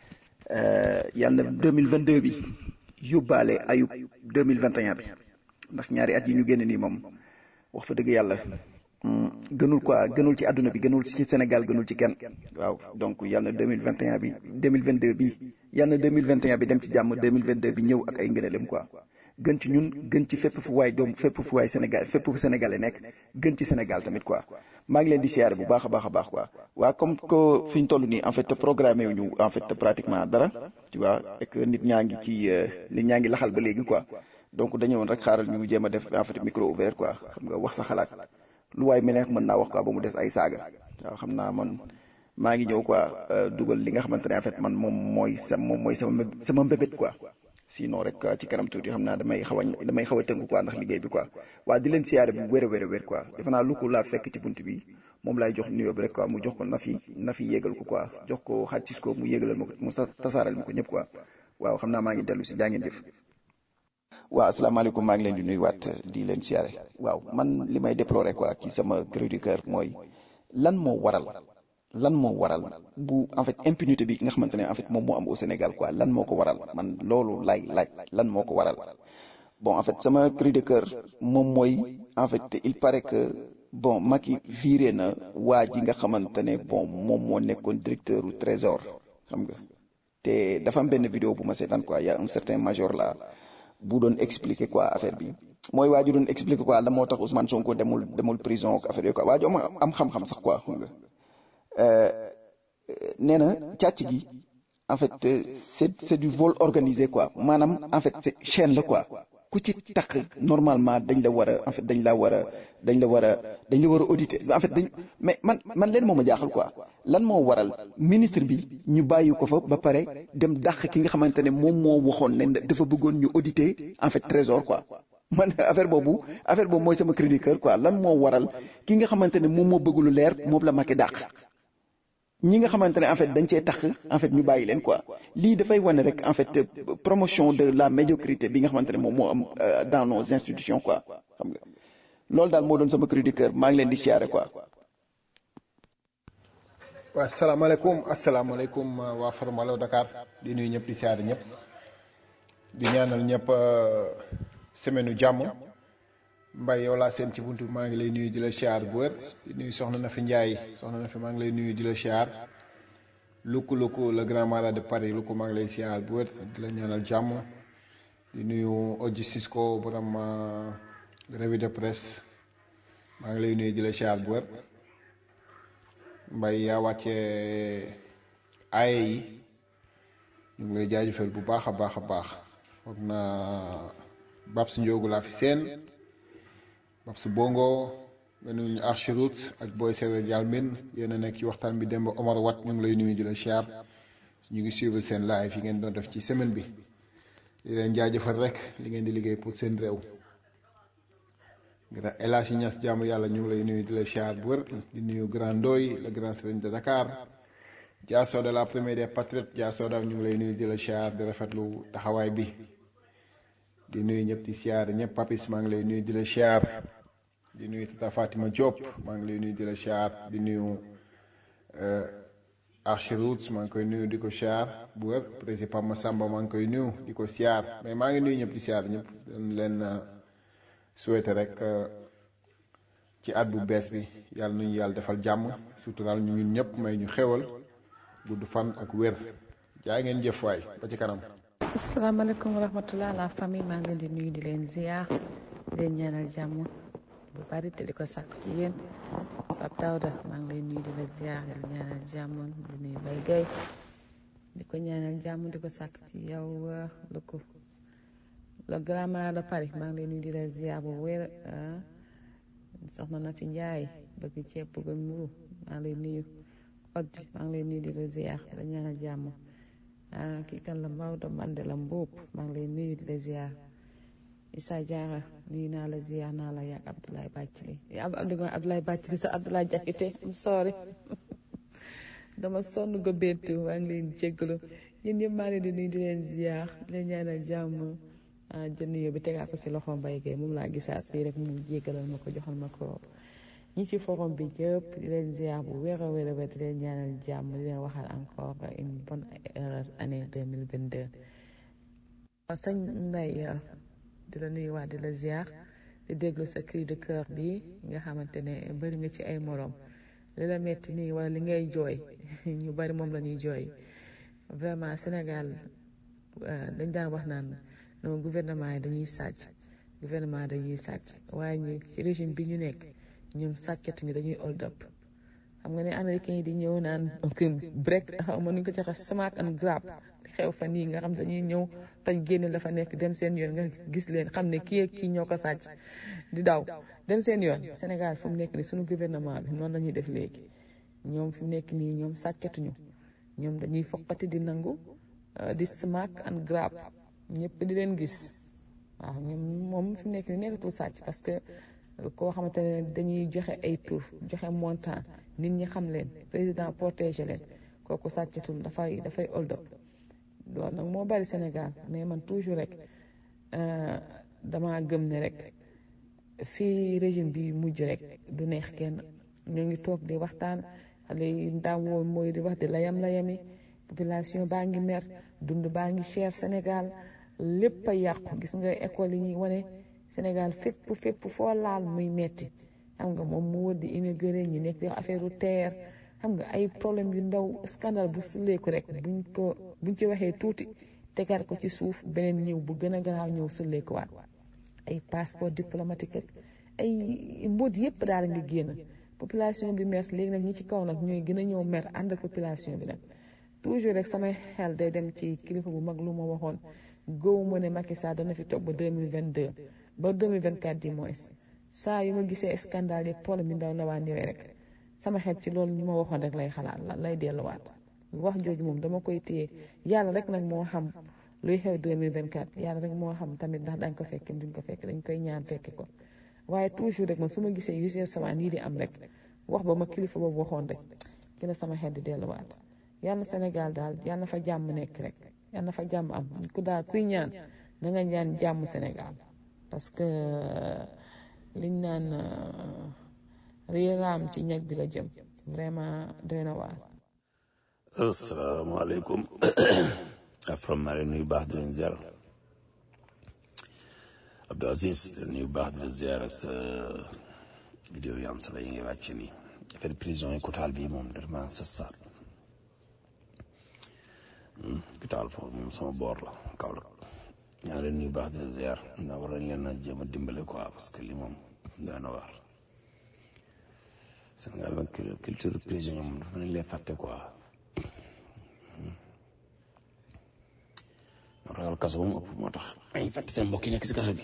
yal na deux mille vingt deux bi yóbbaale ayub deux mille vingt et un bi. ndax ñaari at yi ñu génn nii moom wax fa dëgg yàlla gënul quoi gënul ci àdduna bi gënul ci Sénégal gënul ci kenn waaw donc yal na deux mille vingt et un bi deux mille vingt deux bi yal na deux mille vingt et un bi dem ci jàmm deux mille vingt deux bi ñëw ak ay ngëneelam quoi gën ci ñun gën ci fépp fu waay doom fépp fu waay Sénégal fépp fu Sénégalais nekk gën ci Sénégal tamit quoi maa ngi leen di siyaare bu baax a baax a baax quoi waa comme que fi ñu toll nii en fait programmé wu ñu en fait pratiquement dara tu vois et que nit ñaa ngi ci nit ñaa ngi laxal ba léegi quoi donc dañu woon rek xaaral ñu jéem a def en fait micro ouvert quoi xam nga wax sa xalaat lu waay mi neex mën naa wax quoi ba mu des ay saaga waaw xam naa man maa ngi ñëw quoi dugal li nga xamante ne en fait man moom mooy sa moom mooy sama sama mbébét quoi sinon rek ci kanam tuuti xam naa damay xaw a damay xaw a tënk quoi ndax liggéey bi quoi waa di leen siyaare bu wér a wér a wér quoi defe naa lu ko laa fekk ci bunt bi moom laay jox nuyoo bi rek quoi mu jox ko Nafi Nafi yéegal ko quoi jox ko xaatis ko mu yéegalal ma ko mu tasaaral ma ko ñëpp quoi waaw xam naa maa ngi dellu si jaa ngeen def waaw asalaamaaleykum maa ngi leen di nuyuwaat di leen siyaare waaw man li may déplorer quoi ci sama cri du cœur mooy lan moo waral lan moo waral bu en fait impunité bi nga xamante ne en fait moom moo am au Sénégal quoi lan moo ko waral man loolu laay laaj lan moo ko waral bon en fait sama cri de cœur moom mooy en fait il paraît que bon Macky viré na waa ji nga xamante ne bon moom moo nekkoon directeur u trésor xam nga te dafa am benn vidéo bu ma seetaan quoi y a un certain major là bu doon expliquer quoi affaire bi mooy waa ji doon expliquer quoi la moo tax Ousmane Sonko demul demul prison ak affaire yooyu quoi waa ji am xam-xam sax quoi xam nga nee na càcc gi en fait c'est c'est du vol organisé quoi maanaam en fait c'est chaîne la quoi ku ci takk normalement dañ la war a en fait dañ la war a dañ la war a dañ la war a auditer en fait dañ mais man man leen moo ma jaaxal quoi lan moo waral ministre bi ñu bàyyi ko fa ba pare dem dàq ki nga xamante ne moom moo waxoon ne dafa bëggoon ñu auditer en fait trésor quoi man affaire boobu affaire boobu mooy sama cri du cœur quoi lan moo waral ki nga xamante ne moom moo bëgg lu leer moom la Macky dàq ñi nga xamante ne en fait dañ cee tax en fait ñu bàyyi leen quoi lii dafay wane rek en fait promotion de la médiocrité bi nga xamante ne moom moo am dans nos institutions quoi xam nga loolu daal moo doon sama cri du cœur maa ngi leen di siyaare quoi. waaw asalaamaaleykum asalaamaaleykum waa Forum Allo Dakar di nuyu ñëpp di siyaare ñëpp di ñaanal ñëpp semaine u jàmm Mbaye yow laa seen ci buntu bi maa ngi lay nuyu di la siyaar bu wér di nuyu soxna na fi Njaay soxna na fi maa ngi lay nuyu di la siyaar lukku lukku le grand marat de Paris lukku maa ngi lay siyaar bu wér di la ñaanal jàmm di nuyu Oji Cisco borom revue de presse maa ngi lay nuyu di la siyaar bu wér Mbaye yaa wàccee aaye yi ñu ngi lay jaajëfal bu baax a baax a baax foog naa Babs Ndiogu laa fi seen Babs Bongo nga nuyu ñu Archiroute ak Boy Séeréer Yalmin yéen a nekk ci waxtaan bi Demba Omar Wat ñu ngi lay nuyu di la siyaar ñu ngi suivre seen live yi ngeen doon def ci semaine bi di leen jaajëfal rek li ngeen di liggéey pour seen réew grand El Hadji Niass jaamu yàlla ñu ngi lay nuyu di la siyaar bu wër di nuyu grand Ndoy le grand serigne de Dakar Dia Soda la première des patriotes Dia Soda ñu ngi lay nuyu di la siyaar di rafetlu taxawaay bi di nuyu ñëpp di siyaar ñëpp Papis maa ngi lay nuyu di la siyaar di nuyu Tata Fatima Diop maa ngi lay nuyu di la siyaar di nuyu Archiroots maa ngi koy nuyu di ko siyaar bu wër président Pape Massamba maa ngi koy nuyu di ko siyaar mais maa ngi nuyu ñëpp di siyaar ñëpp dañ leen souhaité rek ci at bu bees bi yàlla nañu yàlla defal jàmm sutural ñu ñun ñëpp may ñu xewal gudd fan ak wér jaay ngeen jëf waay ba ci kanam. asalaamaaleykum wa rahmatulah la famille maa ngi leen di nuyu di leen ziar di leen ñaanal jàmm bu bari te di ko sàkk ci yéen Pape Daouda maa ngi lay nuyu di la ziar di la ñaanal jàmm di nuyu Mbaye Gueye di ko ñaanal jàmm di ko sàkk ci yow la ko le grand maire de Paris maa ngi lay nuyu di la ziar bu wér soxna na fi Njaay bëgg ceeb bëgg mburu maa ngi lay nuyu Oddi maa ngi lay nuyu di la ziar di la ñaanal jàmm ah kii kan la Maodo Mandela Mbuub maa ngi lay nuyu di la ziar Issa Diarra nuyu naa la ziar naa la yaag Abdoulaye Bathily ab Abdoulaye Bathily sa Abdoulaye Diakité I'm sorry dama sonn go bettu maa ngi leen jéggalu yéen ñëpp maa ngi leen di nuyu di leen ziar di leen ñaanal jàmm ah jënd nuyoo bi tegaat ko ci loxo Mbaye Gueye moom laa gisaat fii rek mu jéggalal ma ko joxal ma ko ñi ci forum bi yëpp di leen ziar bu wér a wér a wér di leen ñaanal jàmm di leen waxal encore une bonne heureuse année deux mille vingt deux. sëñ Mbaye di la nuyuwaat di la ziar di déglu sa cri de cœur bi nga xamante ne bëri nga ci ay morom li la metti nii wala li ngay jooy ñu bari moom la ñuy jooy vraiment Sénégal dañ daan wax naan non gouvernement yi dañuy sàcc gouvernement dañuy sàcc waaye ñu ci régime bi ñu nekk ñoom sàccatuñu dañuy hold up xam nga ne américains yi di ñëw naan break xaw ma nuñ ko joxe smack and grab xew fa nii nga xam dañuy ñëw toj génne la fa nekk dem seen yoon nga gis leen xam ne kii ak kii ñoo ko sàcc di daw dem seen yoon Sénégal fu mu nekk nii suñu gouvernement bi noonu la ñuy def léegi ñoom fi mu nekk nii ñoom sàccatuñu ñoom dañuy foqati di nangu di smack and grab ñëpp di leen gis waaw ñoom moom fi mu nekk nii nekkatul sàcc parce que koo xamante ne dañuy joxe ay tur joxe montant nit ñi xam leen président protégé leen kooku sàccatul dafay dafay hold up loolu nag moo bari Sénégal mais man toujours rek dama gëm ne rek fii régime bi mujj rek du neex kenn ñoo ngi toog di waxtaan xale yi ndaam woo mooy di wax di layam layami population baa ngi mer dund baa ngi cher Sénégal lépp a yàqu gis nga école yi ñuy wane Sénégal fépp fépp foo laal muy metti xam nga moom mu wër di inauguré ñu nekk di affaire u terre xam nga ay problème yu ndaw scandale bu sulleeku rek buñ ko buñ ci waxee tuuti tegaat ko ci suuf beneen ñëw bu gën a garaaw ñëw sulleekuwaat ay passeport diplomatique ak ay mbóot yépp daal nga génn population bi mer léegi nag ñi ci kaw nag ñooy gën a ñëw mer ànd ak population bi nag toujours rek samay xel day dem ci kilifa bu mag lu ma waxoon góob ma ne Macky Sall dana fi toog ba deux mille vingt deux ba deux mille vingt quatre du moins saa yu ma gisee scandale yi problème bi ndaw ndawaan yooyu rek sama xel ci loolu ñu ma waxoon rek lay xalaat la lay delluwaat wax jooju moom dama koy téye yàlla rek nag moo xam luy xew deux mille vingt quatre yàlla rek moo xam tamit ndax dañ ko fekke duñ ko fekk dañ koy ñaan fekke ko waaye toujours rek man su ma gisee yu see sama nii di am rek wax ba ma kilifa boobu waxoon rek ki la sama xel di delluwaat yàlla Sénégal daal yàlla na fa jàmm nekk rek yàlla na fa jàmm am ku daal kuy ñaan na nga ñaan jàmm Sénégal parce que liñ naan riiraam ci ñag bi la jëm vraiment doy na waar. asalaamaaleykum afram mari nuyu baax di leen ziar Abdou Aziz nuyu baax di leen ziar ak sa vidéo yi am solo yi ngay wàcc nii affaire prison yi Koutal bi moom vraiment c'est ça Koutal foofu moom sama boor la Kaolack ñaa leen nuyu baax di leen ziar ndax war nañ leen a jéem a dimbale quoi parce que li moom doy na waar Sénégal nag culture prison moom dafa nañ leen fàtte quoi moo ragal kaso ba mu ëpp moo tax ay fàtte seen mbokk yi nekk si kaso bi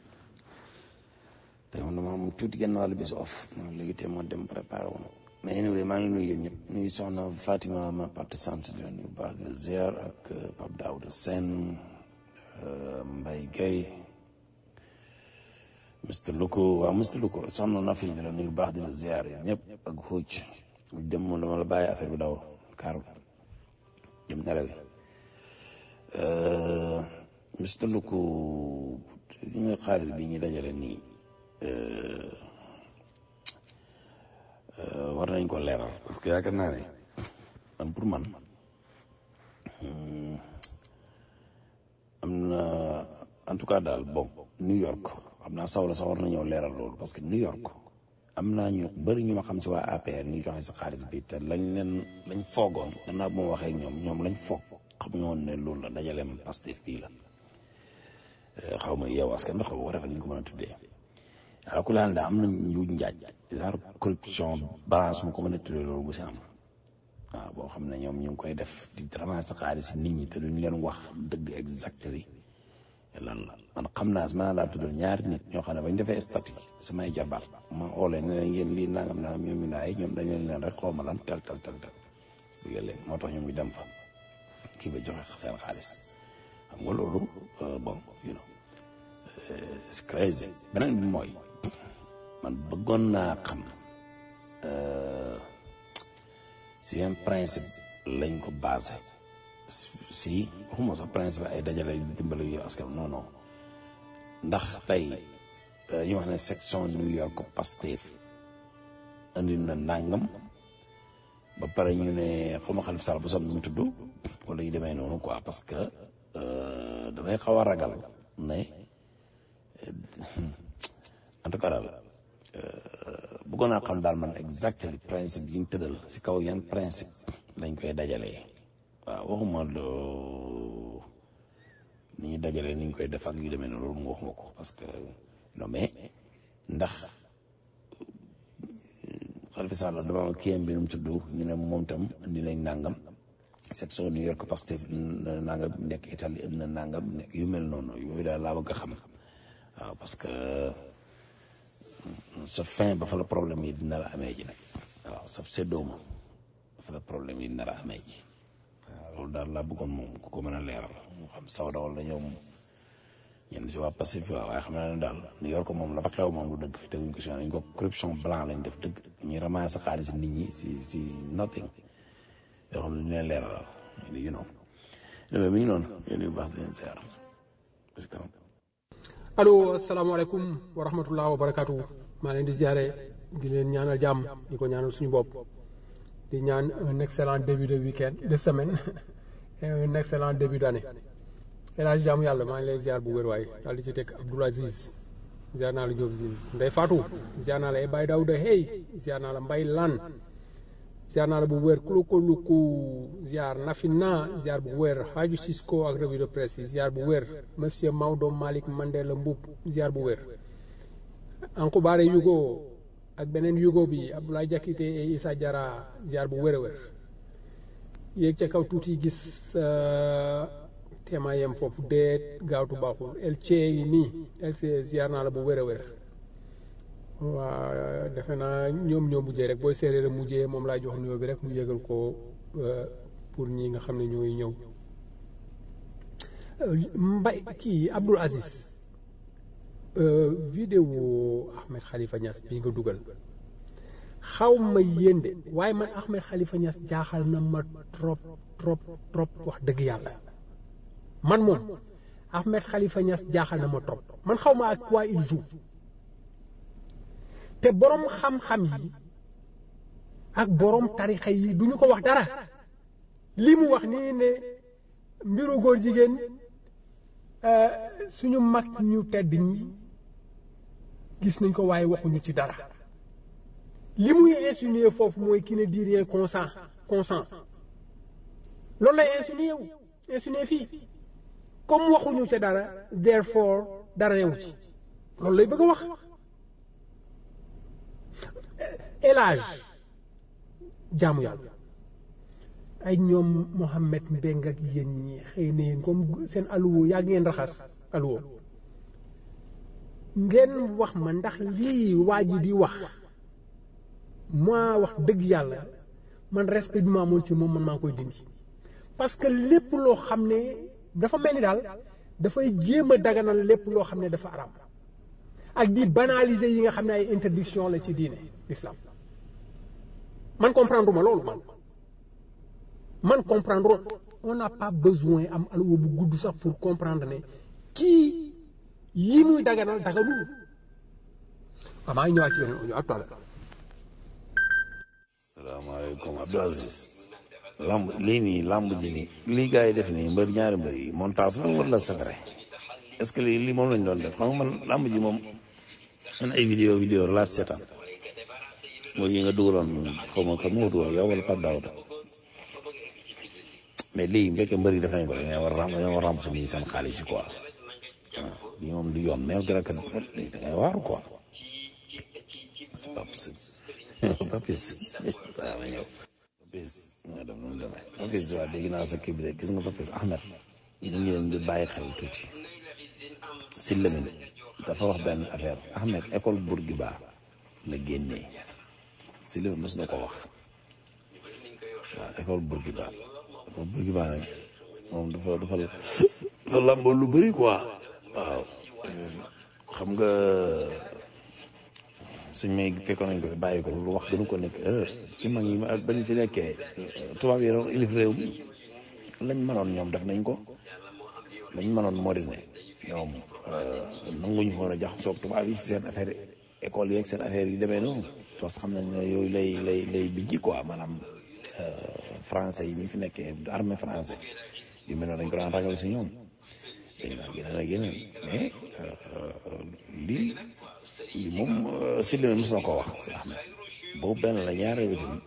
te man dama am tuuti genn wàllu bis off man léegi te moo dem préparé woon mais anyway maa ngi nuyu yéen ñëpp nuyu soxna Fatima ma partie sant di nuyu baax de ziar ak Pape Daouda Sène Mbaye Gueye mister Luko waaw mister Luko soxna na fi ñu la nuyu baax di la ziar yéen ñëpp ak xuuc dem moom dama la bàyyi affaire bi daw kaaru dem nelaw yi mister Luko ñu nga xaalis bi ñu dajale nii war nañ ko leeral parce que yaakaar naa ne man pour man am na en tout cas daal bon New York xam naa sawla sax war na ñëw leeral loolu parce que New York am naa ñu bëri ñu ma xam si waa A P R ñu joxe sa xaalis bi te lañ leen lañ foogoon gannaaw bu ma waxee ak ñoom ñoom lañ foog xamuñu woon ne loolu la dajaleem Pastef bii la xaw ma yeewu askan bi xaw ma ko defee ni ñu ko mën a tuddee alors que daal am nañ njuuj njaaj genre corruption balance mu ko mën a tuddee loolu bu si am waaw boo xam ne ñoom ñu ngi koy def di ramasser sa xaalis si nit ñi te duñ leen wax dëgg exactement lan la man xam naa si maanaam laa tuddal ñaari nit ñoo xam ne bañ defee statut samay jarbaat ma oolee ne leen yéen lii nangam nangam ñoom ñu naay ñoom dañ leen leen rek xaw ma lan tel tel tel tel dugg leen moo tax ñoom ñu dem fa kii ba joxe seen xaalis xam nga loolu bon you know c'est crazy beneen bi mooy man bëggoon naa xam si un principe lañ ko basé si waxuma sax principe ay dajale di dimbali yu askan non non ndax tey ñu wax ne section New York Pastef andi na nangam ba pare ñu ne xaw ma Khalifa Sall bu sam mu tudd wala yu demee noonu quoi parce que damay xaw a ragal ne en tout cas daal bëggoon naa xam daal man exactement principe yi ñu tëddal si kaw yan principe lañ koy dajalee waaw waxuma loo ni ñu dajalee ni ñu koy def ak yu demee noonu loolu mu waxuma ko parce que non mais ndax Khalifa Sall dama kiyam bi nu mu tudd ñu ne moom tam indi nañ nangam section New York Pastef nangam nekk Italie indi na nangam nekk yu mel noonu yooyu daal laa bëgg a xam waaw parce que sa fin ba fa la problème yi dina la amee ji nag waaw sa séddoo ma ba fa la problème yi dina la amee ji waaw loolu daal laa bëggoon moom ku ko mën a leeral mu xam sawda wala ñoom ñenn si waa Pastef waaw waaye xam naa ne daal New York moom la fa xew moom lu dëgg teguñ ko si dañ ko corruption blanc lañ def dëgg ñuy ramasser xaalis nit ñi si si nothing yoo xam ne ñu leen leeralal you know mi ngi noonu yéen yu baax di leen ziar allo asalaamaaleykum wa rahmatullah wa barakaatu maa leen di ziare di leen ñaanal jàmm di ko ñaanal suñu bopp di ñaan un excellent début de week-end de semaine et un excellent début d'année El Hadj jàmm yàlla maa ngi lay ziar bu wér waay daal di ci teg Abdoul Aziz ziar naa la Diop Aziz Ndeye Fatou ziar naa la e Baye Daouda hey ziar naa la Mbaye Lan ziar naa la bu wér kulukuluku ziar Nafina ziar bu wér Hadj Cisco ak revue de presse yi ziar bu wér monsieur Maodo Malick Mandela Mboup ziar bu wér Ankubaare Yugo ak beneen Yugo bi Abdoulaye Diakité et Issa Diarra ziar bu wér a wér yéeg ca kaw tuuti gis téema yem foofu deet gaawtu baaxul el cee yi nii el cee ziar naa la bu wér a wér waa defe naa ñoom ñoo mujjee rek booy séeréer a mujjee moom laay jox nuyoo bi rek mu yëgal ko pour ñi nga xam ne ñooy ñëw mbay kii Abdoul Aziz vidéo Ahmed Khalifa Niass bii nga dugal xaw ma yéen de waaye man Ahmed Khalifa Niass jaaxal na ma trop trop trop wax dëgg yàlla man moom Ahmed Khalifa Niass jaaxal na ma trop man xaw ma ak quoi il joue te borom xam-xam yi ak borom tarixa yi duñu ko wax dara li mu wax nii ne mbiru góor jigéen suñu mag ñu tedd ñi gis nañ ko waaye waxuñu ci dara li muy insinuer foofu mooy qui ne dit rien consent consent loolu lay insinuer wu insinuer fii comme waxuñu ci dara therefore dara newu ci loolu lay bëgg a wax élage jaamu yàlla ay ñoom Mohamed Mbeng ak yéen ñi xëy na yéen comme seen aluwo yaa ngeen raxas aluwo ngeen wax ma ndax lii waa ji di wax moi wax dëgg yàlla man respect bi ma amoon ci moom man maa koy dindi parce que lépp loo xam ne dafa mel ni daal dafay jéem a daganal lépp loo xam ne dafa araam ak di banaliser yi nga xam ne ay interdiction la ci diine l'islam man comprendre ma loolu man man comprendre on n'a pas besoin am alwa bu gudd sax pour comprendre ne kii yi muy daganal daganul waaw maa ngi ñëwaat ci yeneen audio à tout à l'heure. salaamaaleykum Abdou Aziz lamb lii nii lamb ji nii lii gars yi def nii mbër ñaari mbër yi montage la wala c'est vrai est-ce que lii lii moom lañ doon def xam nga man lamb ji moom man ay vidéo vidéo laa seetaan mooy yi nga dugaloon xaw ma kan moo dugal yow wala Pape Daouda mais lii bu fekkee mbër yi def nañ ko dañoo war a dañoo war a rembourser nii seen xaalis yi quoi waaw lii moom du yoon mais gën a kat dangay waaru quoi c'est pas possible Papis waaw ma ñëw Papis nga dem noonu demee Papis waaw dégg naa sa kii bi de gis nga Papis Ahmed ñu ngi leen di bàyyi xel tuuti si Lamine dafa wax benn affaire Ahmed école Bourguiba la génnee si Lamine mos na ko wax waaw école Bourguiba école Bourguiba nag moom dafa dafa dafa lamboo lu bëri quoi waaw xam nga suñ may fekkoon nañ ko fi bàyyi ko lu wax gënu ko nekk erreur su mag yi bañ fi nekkee tubaab yi doon ilif réew mi lañ mënoon ñoom def nañ ko lañ mënoon moo di ne ñoom nanguñu woon a jax soog tubaab yi seen affaire école yeeg seen affaire yi demee noonu parce que xam nañ ne yooyu lay lay lay bijji quoi maanaam français yi ñu fi nekkee armée français yu mel noonu dañ ko daan ragal si ñoom dañ daan géneen ak yeneen mais lii lii moom si li mos na ko wax si Ahmed boobu benn la ñaareel bi tamit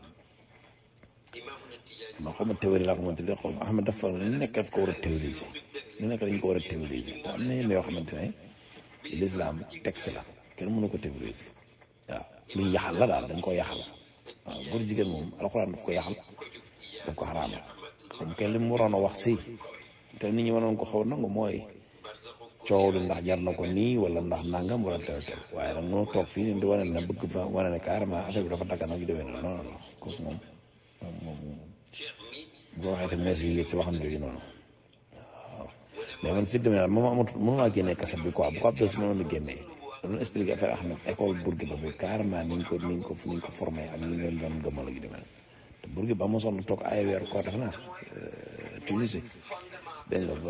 ma xaw ma théorie laa ko mënti xaw ma Ahmed dafa lu nekk daf ko war a théoriser lu nekk dañ ko war a théoriser te am na yenn yoo xamante ne l'islam texte la kenn mënu ko théoriser waaw luñ yaxal la daal dañ ko yaxal waaw góor jigéen moom alxuraan daf ko yaxal daf ko xaraamal comme kenn li mu waroon a wax si te nit ñi waroon ko xaw nangu mooy coow lu ndax jar na ko nii wala ndax nangam wala teew teew waaye nag moo toog fii nii di wane ne bëgg fa wane ne carrément affaire bi dafa daggan ak yu demee noonu non non non kooku moom moom moom boo waxee te merci yi si waxam jooju noonu waaw mais man si demee daal moom amatul mënu maa génnee kaset bi quoi bu ko abdou si mënoon a génnee da doon expliqué affaire Ahmed école Bourguiba bi carrément niñ ko niñ ko niñ ko formé ak ñu leen doon gëmmal ak yu demee te Bourguiba ma sonn toog ay weer ko def naa Tunisie dégg nga ba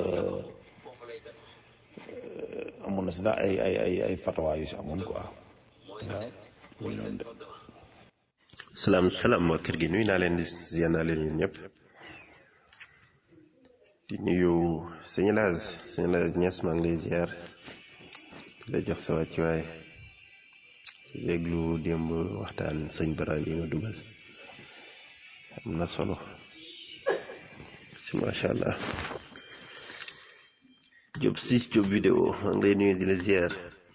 amoon na si daal ay ay ay ay fatawa yu si amoon quoi waaw muy noonu de. salaam salaam waa kër gi nuyu naa leen di ziar naa leen ñun ñëpp di nuyu sëñ Laaz sëñ Laaz Ñas maa ngi lay ziar di la jox sa wàccuwaay di déglu démb waxtaan sëñ Bara yi nga dugal am na solo si macha allah. Job siis Job vidéo maa ngi lay nuyu di la ziar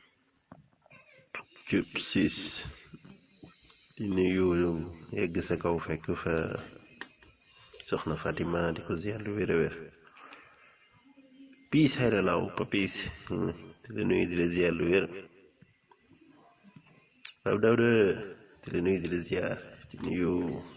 Job siis di nuyu yegg sa kaw fekk fa soxna Fatima di ko ziar lu wér a wér piis xayra law pa piis di la nuyu di la ziar lu wér Pape Daouda di la nuyu di la ziar di nuyu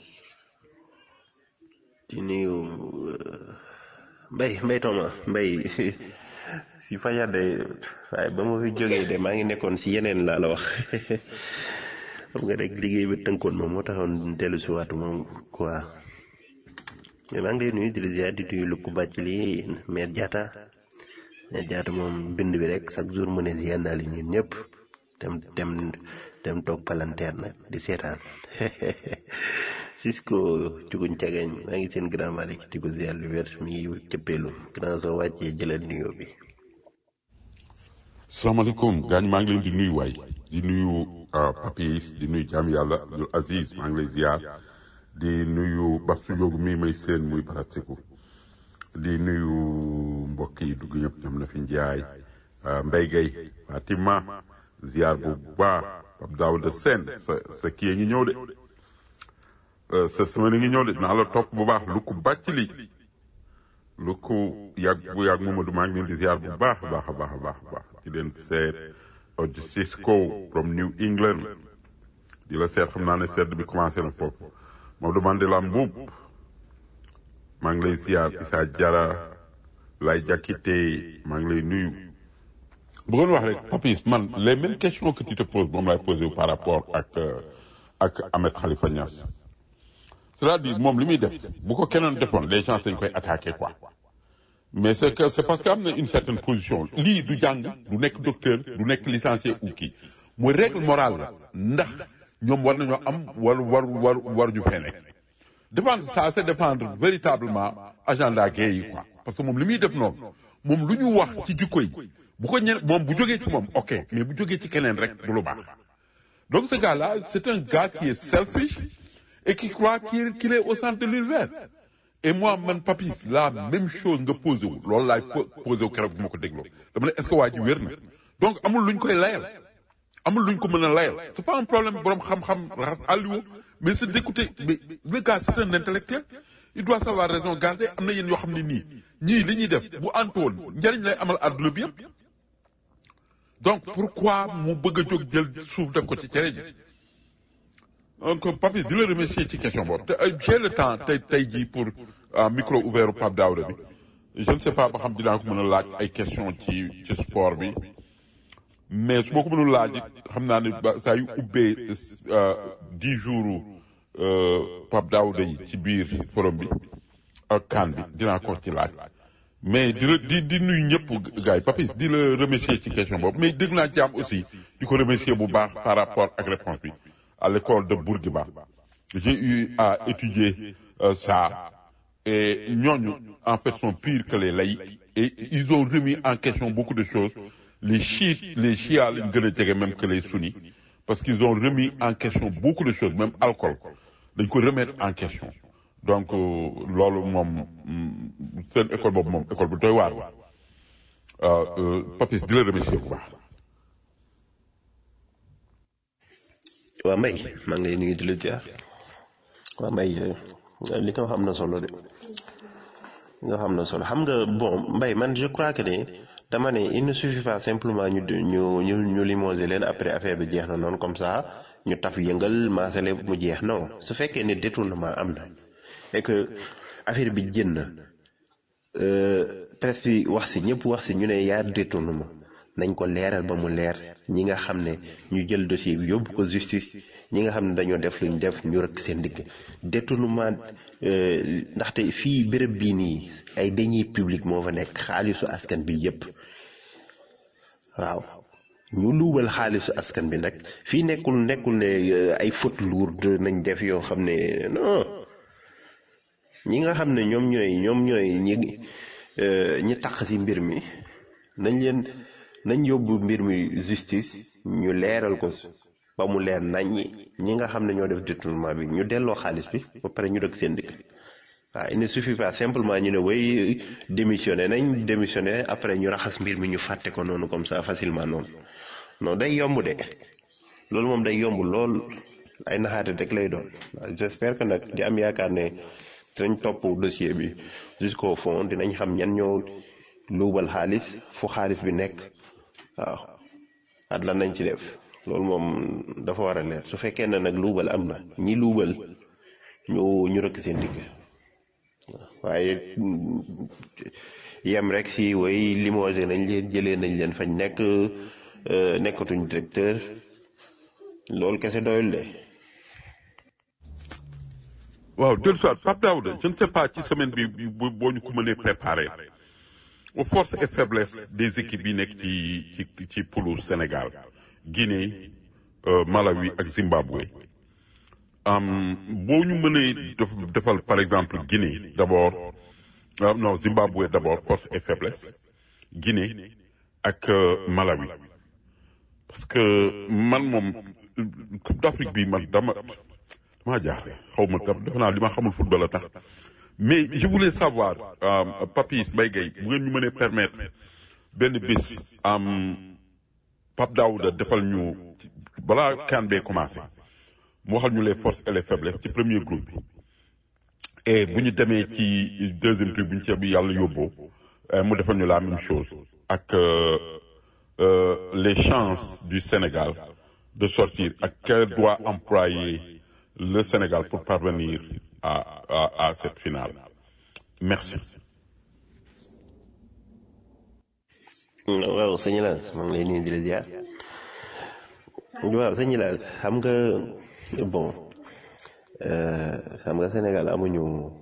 di nuyu mbay mbay Toma mbay si fajar de waaye ba ma fi jógee de maa ngi nekkoon si yeneen laa la wax xam nga rek liggéey bi tënkoon ma moo taxoon dellu si waatu moom quoi mais maa ngi lay nuyu di la ziar di nuyu lu ko bàcc lii maire Diatta maire Diatta moom bind bi rek chaque jour mu ne ziar naa li ñun ñëpp dem dem dem toog palanteer nag di seetaan Cisco juguñ cageñ maa ngi seen grand Malick di ko ziar lu wér mi ngi cëppeelu grand soo wàccee jëlal nuyoo bi. salaamaaleykum gaañ maa ngi leen di nuyu waay di nuyu Papis di nuyu jaam yàlla Abdul Aziz maa ngi lay ziar di nuyu Basu Yoogu mii may seen muy barasiku di nuyu mbokk yi dugg ñëpp ñoom na fi njaay Mbay Gay Fatima ziar bu baax Pape Daouda Sène sa sa kii ngi ñëw de sa semaine ngi ñëw de naa la topp bu baax lu ko bàcc li lu ko yàgg bu yàgg Mamadou maa ngi leen di ziar bu baax a baax a baax a baax a baax di leen seet Oji Cisco from New England di la seet xam naa ne sedd bi commencé na foofu Maodo Mandela Mbuub maa ngi lay ziar Issa Jara lay Jakite maa ngi lay nuyu bëggoon wax rek Papis man les mêmes questions que tu te poses moom lay posé par rapport ak ak Ahmed Khalifa Niass c'est-à-dire moom li muy def bu ko keneen defoon les gens dañ koy attaquer quoi mais c'est que c'est parce que am na une certaine position lii du jàng du nekk docteur du nekk licencié ou kii mooy règle morale la ndax ñoom war nañoo am war war war war ñu fee nekk défendre ça c'est défendre véritablement agenda gay yi quoi parce que moom li muy def noonu moom lu ñu wax ci jikko yi bu ko ñeneen moom bu jógee ci moom ok mais bu jógee ci keneen rek du lu baax donc ce gars-là c'est un gars qui est selfish et qui croit qu'il qu'il est au centre de l'univers et moi man Papis la même chose nga posé wu loolu laay posé wu keroog bu ma ko dégloo dama ne est-ce que waa ji wér na donc amul luñ koy layal amul luñ ko mën a layal c'est pas un problème borom xam-xam raxas àlliwo mais c'est d'écouter mais le gars c'est un intellectuel il doit savoir raison garder am na yéen yoo xam ne nii ñii li ñuy def bu antuwoon njariñ lay amal àdduna bi yëpp donc pourquoi mu bëgg a jóg jël suuf def ko ci cere ji donc Papis di la remercier ci question boobu te j'ai le temps tey tey jii pour micro ouvert Pape Daouda bi je ne sais pas ba xam dinaa ko mën a laaj ay question ci ci sport bi mais su ma ko mënul laaj it xam naa ne ba saa yu ubbee dix jours Pape Daouda yi ci biir forum bi ak kan bi dinaa ko ci laaj mais di di di nuyu ñëpp gars yi Papis di la remercier ci question boobu mais dégg naa ci am aussi di ko remercier bu baax par rapport ak réponse bi à l'école de Bourguiba j'ai eu à étudier euh, ça et ñooñu en fait sont pires que les laïcs et ils ont remis en question beaucoup de choses les chiites les chiites lañ gën a jege même que les sunnis parce qu'ils ont remis en question beaucoup de choses même alcool dañ ko remettre en question donc loolu moom seen école boobu moom école bu doy waar la Papis di la remercier bu baax. waa Mbaye maa ngi lay nuyu di la jaar waa Mbaye li nga xam na solo de nga xam na solo xam nga bon Mbaye man je crois que ne dama ne il ne suffit pas simplement ñu ñu ñu ñu limoger leen après affaire bi jeex na noonu comme ça ñu taf yëngal maasale mu jeex non su fekkee ne détournement am na et que affaire bi jën na presse bi wax si ñëpp wax si ñu ne yaa détournement nañ ko leeral ba mu leer ñi nga xam ne ñu jël dossier bi yóbbu ko justice ñi nga xam ne dañoo def luñ def ñu rëkk seen digg détournement ndaxte fii béréb bii nii ay deniers publics moo fa nekk xaalisu askan bi yépp waaw ñu luubal xaalisu askan bi nag fii nekkul nekkul ne ay faute lourde nañ def yoo xam ne non ñi nga xam ne ñoom ñooy ñoom ñooy ñi ñi taq ci mbir mi nañ leen nañ yóbbu mbir mi justice ñu leeral ko ba mu leer nañ ñi nga xam ne ñoo def détournement bi ñu delloo xaalis bi ba pare ñu dëkk seen dëkk waaw il ne suffit pas simplement ñu ne way démissionné nañ démissionné après ñu raxas mbir mi ñu fàtte ko noonu comme ça facilement noonu non day yomb de loolu moom day yomb lool ay naxaate rek lay doon waaw j'espère que nag di am yaakaar ne dinañ topp dossier bi jusqu'au fond dinañ xam ñan ñoo luubal xaalis fu xaalis bi nekk waaw at lan nañ ci def loolu moom dafa war a leer su fekkee ne nag luubal am na ñi luubal ñu ñu rëkk seen digg waaye yem rek si way limogé nañ leen jëlee nañ leen fañ nekk nekkatuñ directeur loolu kese doyul de. waaw dellu soit Pape Daouda je ne sais pas ci semaine bi boo ñu ko mënee préparer aux forces et faiblesses des équipes yi nekk ci ci ci poulu Sénégal Guinée Malawi ak Zimbabwe boo ñu mënee defal par exemple Guinée d'abord non Zimbabwe d'abord forces et faiblesses Guinée ak Malawi parce que man moom Coupe d'Afrique bi man dama dama jaaxle xaw ma def naa li ma xamul football a tax mais je voulais savoir Papis Mbaye Gueye bu ngeen ñu mënee permettre benn bés Pape Daouda defal ñu balaa CAN bee commencé mu waxal ñu les forces et les faiblesses ci premier groupe bi et bu ñu demee ci deuxième truc bu ñu ci bi yàlla yóbboo mu defal ñu la même chose ak les chances du Sénégal de sortir ak quel doit employer le Sénégal pour parvenir à à à cette finale merci. waaw sëñ Laas maa ngi lay nuyu di la ziar waaw sëñ Laas xam nga bon xam nga Sénégal amuñu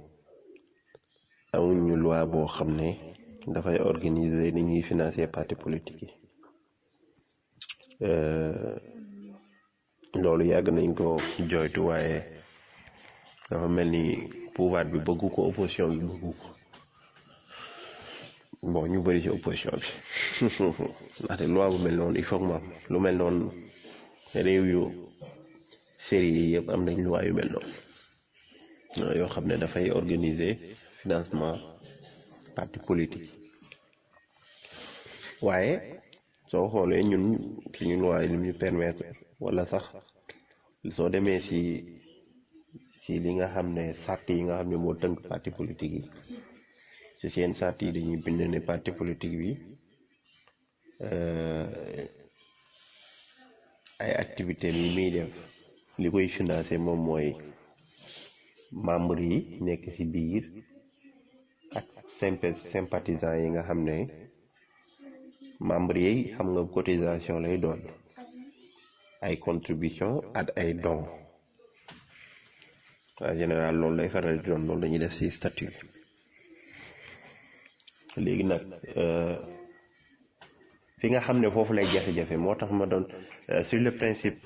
amuñu loi boo xam ne dafay organiser ni ñuy financer parti politique yi loolu yàgg nañ ko jooytu waaye dafa mel ni pouvoir bi bëggu ko opposition bi bëggu ko bon ñu bëri ci opposition bi ndaxte loi bu mel noonu il faut que mu am lu mel noonu réew yu série yi yëpp am nañ loi yu mel noonu yoo xam ne dafay organiser financement parti politique waaye soo xoolee ñun suñu loi yi li ñu permettre wala sax soo demee si si li nga xam ne sart yi nga xam ne moo tënk parti politique yi ci seen sart yi dañuy bind ne parti politique bi ay activité yi muy def li koy financé moom mooy membre yi nekk ci biir ak sympathisants yi nga xam ne membre yi xam nga cotisation lay doon ay contribution ak ay dons en général loolu lay faral di doon loolu dañuy def ci statut léegi nag fi nga xam ne foofu lay jafe-jafe moo tax ma doon sur le principe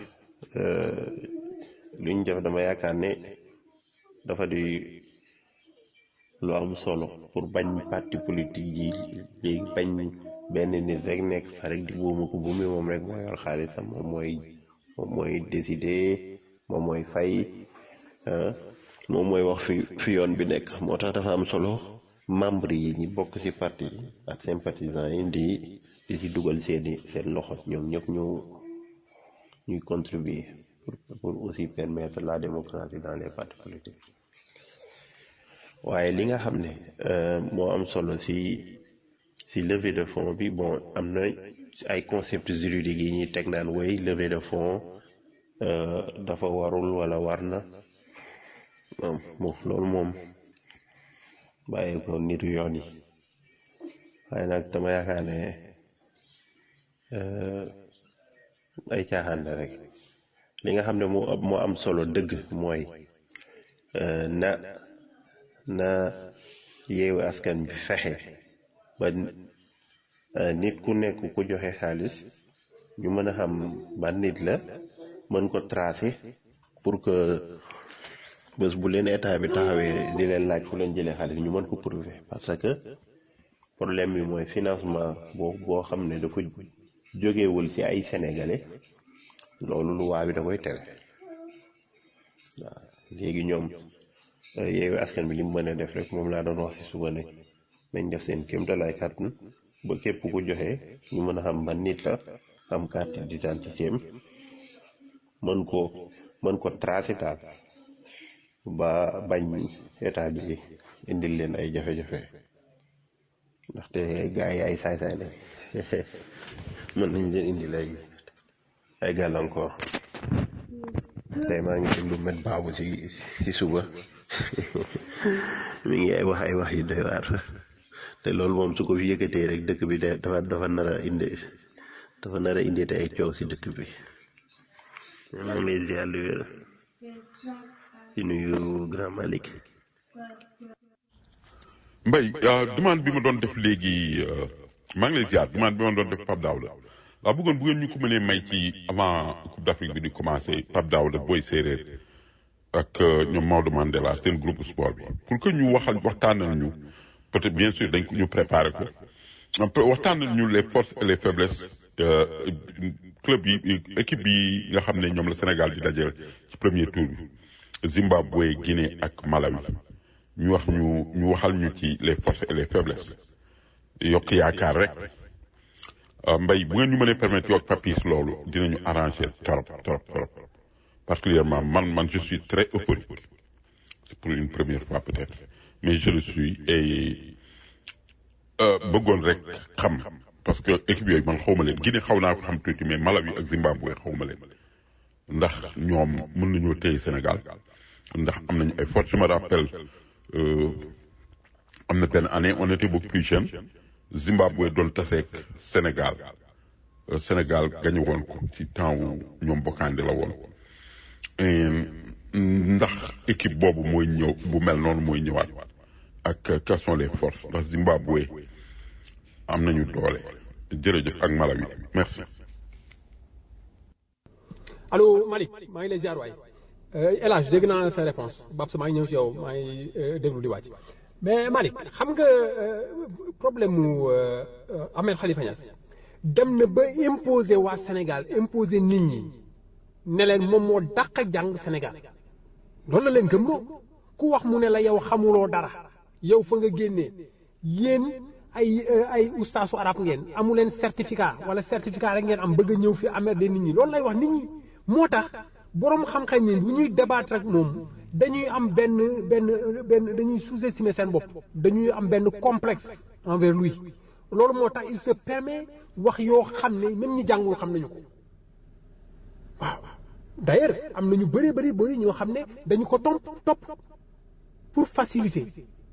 lu ñu def dama yaakaar ne dafa di lu am solo pour bañ parti politique yi léegi bañ benn nit rek nekk fa rek di buumu ko buumi moom rek mooy yor xaalisam moom mooy moom mooy décider moom mooy fay moom mooy wax fi fi yoon bi nekk moo tax dafa am solo membre yi ñi bokk ci parti ak sympathisants yi di di ci dugal seeni seen loxo ñoom ñëpp ñu ñuy contribuer pour pour aussi permettre la démocratie dans les partis politiques waaye li nga xam ne moo am solo ci ci levée de fonds bi bon am na ay concepts juridiques yi ñuy teg naan woy levée de fonds dafa warul wala war na moom loolu moom bàyyi ko nitu yoon yi waaye nag dama yaakaar ne ay caaxaan la rek li nga xam ne moo moo am solo dëgg mooy na na yeewu askan bi fexe ba nit ku nekk ku joxe xaalis ñu mën a xam ban nit la mën ko tracer pour que bés bu leen état bi taxawee di leen laaj fu leen jëlee xaalis ñu mën ko prouver parce que problème bi mooy financement boo boo xam ne dafa jógewul ci ay sénégalais loolu lu waa bi da koy tere waaw léegi ñoom yeewu askan bi li mu mën a def rek moom laa doon wax ci suba ne nañ def seen kéemtalaay kàttan ba képp ku joxe ñu mën a xam ban nit la am carte d'identité am mën ko mën ko tracer daal ba bañ état bi indil leen ay jafe-jafe ndaxte gars yi ay saay-saay lañ mën nañ leen indil ay ay gàllankoor tey maa ngi déglu met baabu ci ci suba mi ngi ay wax ay wax yu doy waar te loolu moom su ko fi yëkkatee rek dëkk bi dafa dafa nar a indi dafa nar a indi te ay coow ci dëkk bi maa ngi lay ziar lu wér di nuyu grand Malick. Mbaye demande bi ma doon def léegi maa ngi lay ziar demande bi ma doon def Pape Daouda waaw bëggoon bu ngeen ñu ko mënee may ci avant Coupe d'Afrique bi di commencer Pape Daouda Boy Séeréer ak ñoom Maodo Mandela seen groupe sport bi pour que ñu waxal waxtaanal ñu peut-être bien sûr dañ ko ñu préparer ko waxtaanal ñu les forces et les faiblesses club yi équipe yi nga xam ne ñoom la Sénégal di dajale ci premier tour bi Zimbabwe Guinée ak Malawi ñu wax ñu ñu waxal ñu ci les forces et les faiblesses yokk yaakaar rek Mbaye bu ngeen ñu mënee permettre yokk papis loolu dinañu arranger trop trop trop particulièrement man man je suis très euphorique c'est pour une première fois peut-être mais je le suis et bëggoon rek xam parce que équipe yooyu man xawma leen Guinée xaw naa ko xam tuuti mais Malawi ak Zimbabwe xawma leen ndax ñoom mën nañoo téye Sénégal ndax am nañu ay force je me rappelle am na benn année on était beaucoup plus jeunes Zimbabwe doon taseeg Sénégal Sénégal gañu woon ko ci temps wu ñoom Bokande la woon ndax équipe boobu mooy ñëw bu mel noonu mooy ñëwaat ak quelles sont les forces ndax Zimbabwe am nañu doole jërëjëf ak Malawi merci. allo Malick maa ngi lay ziar waay El Hadj dégg naa sa réponse Babs maa ngi ñëw ci yow maa ngi déglu di wàcc mais Malick xam nga problème mu Ahmed Khalifa Niass dem na ba imposer waa Sénégal imposer nit ñi ne leen moom moo dàq jàng Sénégal loolu la leen gëm loo ku wax mu ne la yow xamuloo dara yow fa nga génnee yéen ay ay ustaasu arab ngeen amu leen certificat wala certificat rek ngeen am bëgg a ñëw fi amerde nit ñi loolu lay wax nit ñi moo tax borom xam-xam ni bu ñuy débattre ak moom dañuy am benn benn benn dañuy sous-estimer seen bopp dañuy am benn complexe envers lui loolu moo tax il se permet wax yoo xam ne même ñi jàngul xam nañu ko waaw d'ailleurs am na ñu bëri bëri bëri ñoo xam ne dañu ko topp topp pour faciliter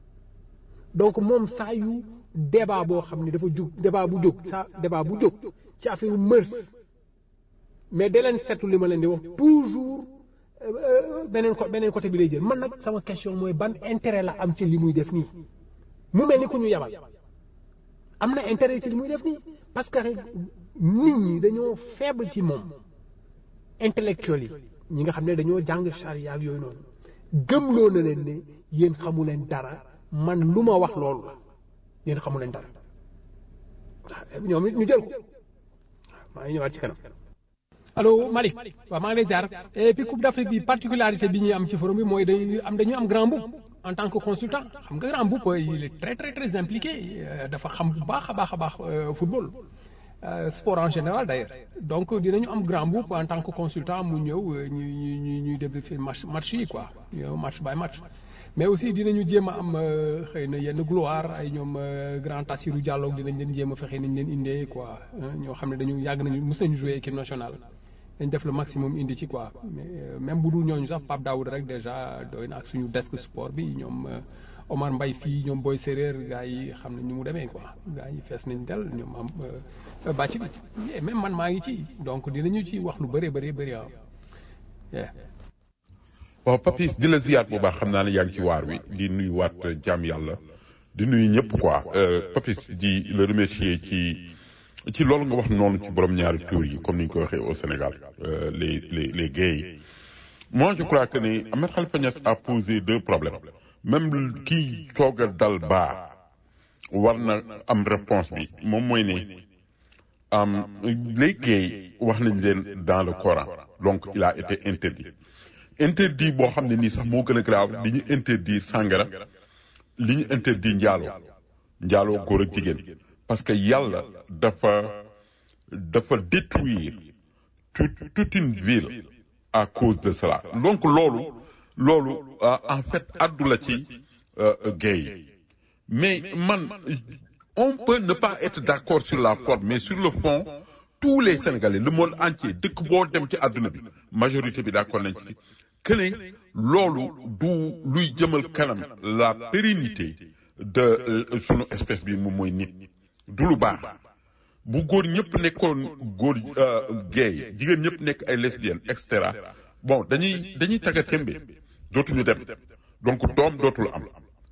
donc moom saa yu débat boo xam ne dafa jóg débat bu jóg saa débat bu jóg ci affaire mœurs mais da leen seetlu li ma leen di wax toujours beneen ko beneen côté bi lay jël man nag sama question mooy ban intérêt la am ci li muy def nii mu mel ni ku ñu yabal am na intérêt ci li muy def nii parce que nit ñi dañoo faible ci moom intellectuel yi ñi nga xam ne dañoo jàng charia ak yooyu noonu gëmloo na leen ne yéen xamu leen dara man lu ma wax loolu la yéen xamu leen dara waaw ñoom it ñu jël ko waaw maa ngi ñëwaat ci kanam. allo Malick waaw maa ngi lay jaar et puis Coupe d'Afrique bi particularité bi ñuy am ci forum bi mooy dañuy am dañuy am grand boub en tant que consultant xam nga grand boub il est très très très impliqué dafa xam bu baax a baax a baax football sport en général d'ailleurs donc dinañu am grand boub en tant que consultant mu ñëw ñu ñu ñuy débriefer match match yi quoi match by match mais aussi dinañu jéem a am xëy na yenn gloire ay ñoom grand Tassirou Diallo dinañ leen jéem a fexe nañ leen indee quoi ñoo xam ne dañu yàgg nañu mës nañu jouer équipe nationale dañ def le maximum indi ci quoi mais même bu dul ñooñu sax Pape Daoud rek déjà doy na ak suñu desk sport bi ñoom Omar Mbaye fii ñoom Boy Séréer gars yi xam nañ ñu mu demee quoi gars yi fees nañ del ñoom am bàcc bi même man maa ngi ci donc dinañu ci wax lu bëree bëri bëri ah. waaw Papis di la ziyaat bu baax xam naa ne yaa ngi ci waar wi di nuyu waat jaam yàlla di nuyu ñëpp quoi Papis di le remercier ci ci loolu nga wax noonu ci borom ñaari tour yi comme ni ñu ko waxee au Sénégal les les les gays moi je crois que ni Ahmed Khalifa Niass a posé deux problèmes même kii toog a dal baa war na am réponse bi moom mooy ne am les gays wax nañ leen dans le Coran donc il a été interdit interdit boo xam ne nii sax moo gën a grave li ñu interdire sàngara li ñu interdire njaaloo njaaloo góor ak jigéen parce que yàlla dafa dafa détruire toute toute une ville à cause de cela donc loolu loolu en fait addu la ci gay yi mais man on peut ne pas être d'accord sur la forme mais sur le fond tous les Sénégalais le monde entier dëkk boo dem ci àdduna bi majorité bi d'accord nañ ci que ne loolu du luy jëmal kanam la pérennité de sunu espèce bi moom mooy nit du lu baax bu góor ñëpp nekkoon góor gay jigéen ñëpp nekk ay lesbiennes et cetera bon dañuy dañuy tagga tembe dootuñu dem donc doom dootul am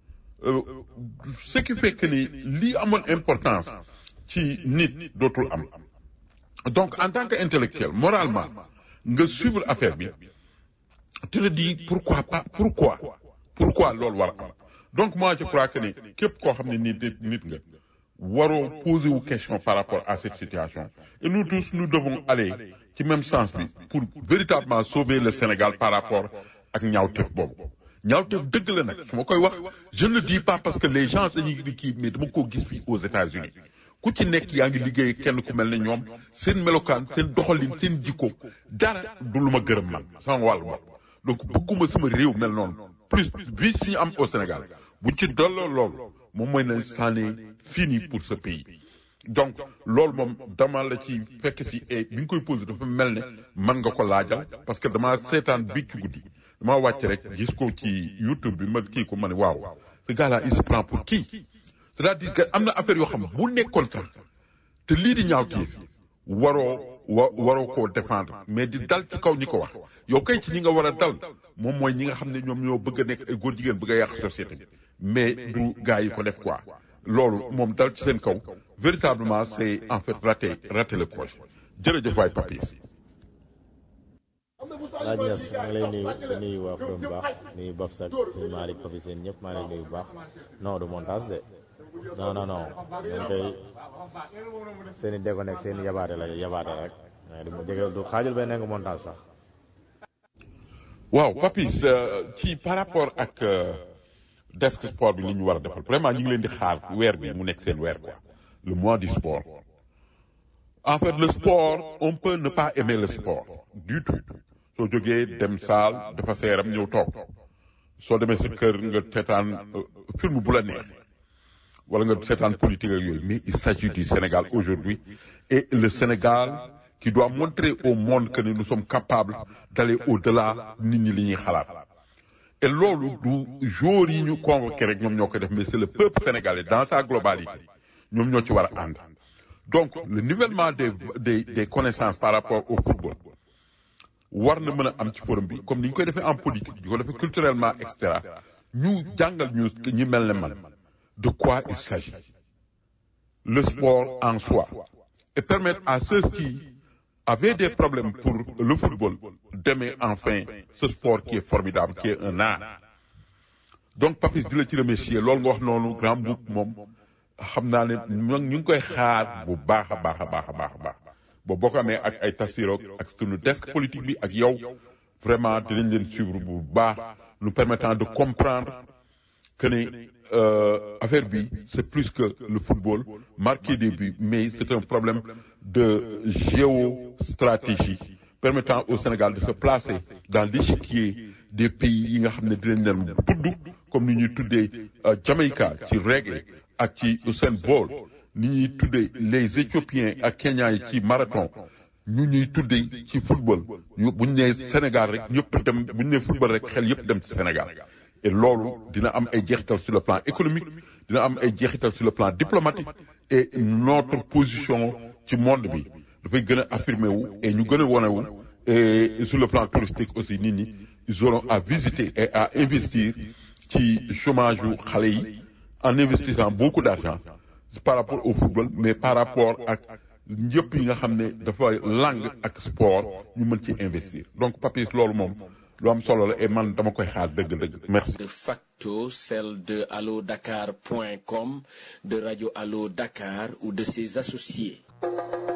ce qui fait que ni lii amoon importance ci nit dootul am donc en tant que intellectuel moralement nga suivre affaire bi tu te dis pourquoi pas pourquoi pourquoi loolu war a am donc moi je crois que ni képp koo xam ne nit nit nga waroo poser wu question par rapport à cette situation et nous tous nous devons aller ci même sens bi pour véritablement sauver le Sénégal par rapport ak ñaawteef boobu ñaawteef dëgg la nag su ma koy wax je ne le dis pas parce que les gens dañuy di kii mais dama koo gis fii aux États-Unis ku ci nekk yaa ngi liggéey kenn ku mel ne ñoom seen melokaan seen doxalin seen jikko dara du lu ma gërëm man sama wàllu bopp donc bëgguma sama réew mel noonu plus vice ñu am au Sénégal buñ ci dolloo loolu moom mooy na c'en est fini pour ce pays donc loolu moom dama la ci fekk si et bi nga koy posé dafa mel ne man nga ko laajal parce que dama seetaan bi ci guddi dama wàcc rek gis ko ci YouTube bi ma kii ko ma ne waaw ce gars là il se prend pour qui c'est-à-dire que am na affaire yoo xam bu nekkoon sax te lii di ñaawteef waroo wa waroo koo défendre mais di dal ci kaw ñi ko wax yow kay ci ñi nga war a dal moom mooy ñi nga xam ne ñoom ñoo bëgg a nekk ay góor jigéen bëgg a yàq société bi mais du gars yi ko def quoi loolu moom dal ci seen kaw véritablement c'est en fait raté raté le projet jërëjëf waay Papis. laaj Niass maa ngi lay nuyu di nuyu waa From baax nuyu Bob Sack sëñ Malick Papis seen ñëpp maa ngi lay nuyu bu baax non du montage de non non non ñun koy seen i déconnecté seen i yabaate la yabaate rek waaye du ma jege du xaajul benn nga montage sax. waaw Papis ci par rapport ak desk sport bi li ñu war a defal vraiment ñu ngi leen di xaar weer bi mu nekk seen weer quoi le mois du sport en fait le sport on peut ne pas aimer le sport du tout soo jógee dem saal dafa seeram ñëw toog soo demee sa kër nga seetaan film bu la neex wala nga seetaan politique ak yooyu mais il s'agit du Sénégal aujourd'hui et le Sénégal qui doit montrer au monde que nous sommes capables d'aller au-delà nit ñi li ñuy xalaat et loolu du jour yi ñu convoqué rek ñoom ñoo ko def mais c'est le peuple sénégalais dans sa globalité ñoom ñoo ci war a ànd donc le nivellement des des des connaissances par rapport au football war na mën a am ci forum bi comme ni ñu koy defee en politique di ko defee culturellement et cetera ñu jàngal ñu ñi mel ne man de quoi il s'agit le sport en soi et permettre à ceux qui avaient des problèmes pour le football d'aimer enfin ce sport qui est formidable qui est un art donc Papis di la ci remercier loolu nga wax noonu grand book moom xam naa ne ñu ngi koy xaar bu baax a baax a baax a baax a baax boo boo ko amee ak ay tasiroog ak sunu desk politique bi ak yow vraiment dinañ leen suivre bu baax nous permettant de comprendre que ne euh, affaire bi c'est plus que le football marquer des buts mais c'est un problème de géostratégie permettant au Sénégal de se placer dans l'échiquier des pays yi nga xam ne dinañ leen tudd comme ni ñuy tuddee Jamaïca ci reggae ak ci Usain Bolt ni ñuy tuddee les Éthiopiens ak Kenyans yi ci marathon ñu ñuy tuddee ci football ñu bu ñu nee Sénégal rek ñëpp dem bu ñu nee football rek xel yëpp dem ci Sénégal et loolu dina am ay jeexital sur le plan économique dina am ay jeexital sur le plan diplomatique et notre position ci monde bi dafay gën a affirmer wu et ñu gën a wane wu et sur le plan touristique aussi nit ñi ils auront à visiter et à investir ci chômage yu xale yi en investissant beaucoup d'argent par rapport au football mais par rapport ak yëpp yi nga xam ne dafa langue ak sport ñu mën ci investir donc Papis loolu moom lu am solo la et man dama koy xaar dëgg-dëgg merci. De facto celle de allo dakar point com de Radio Allo Dakar ou de ses associés.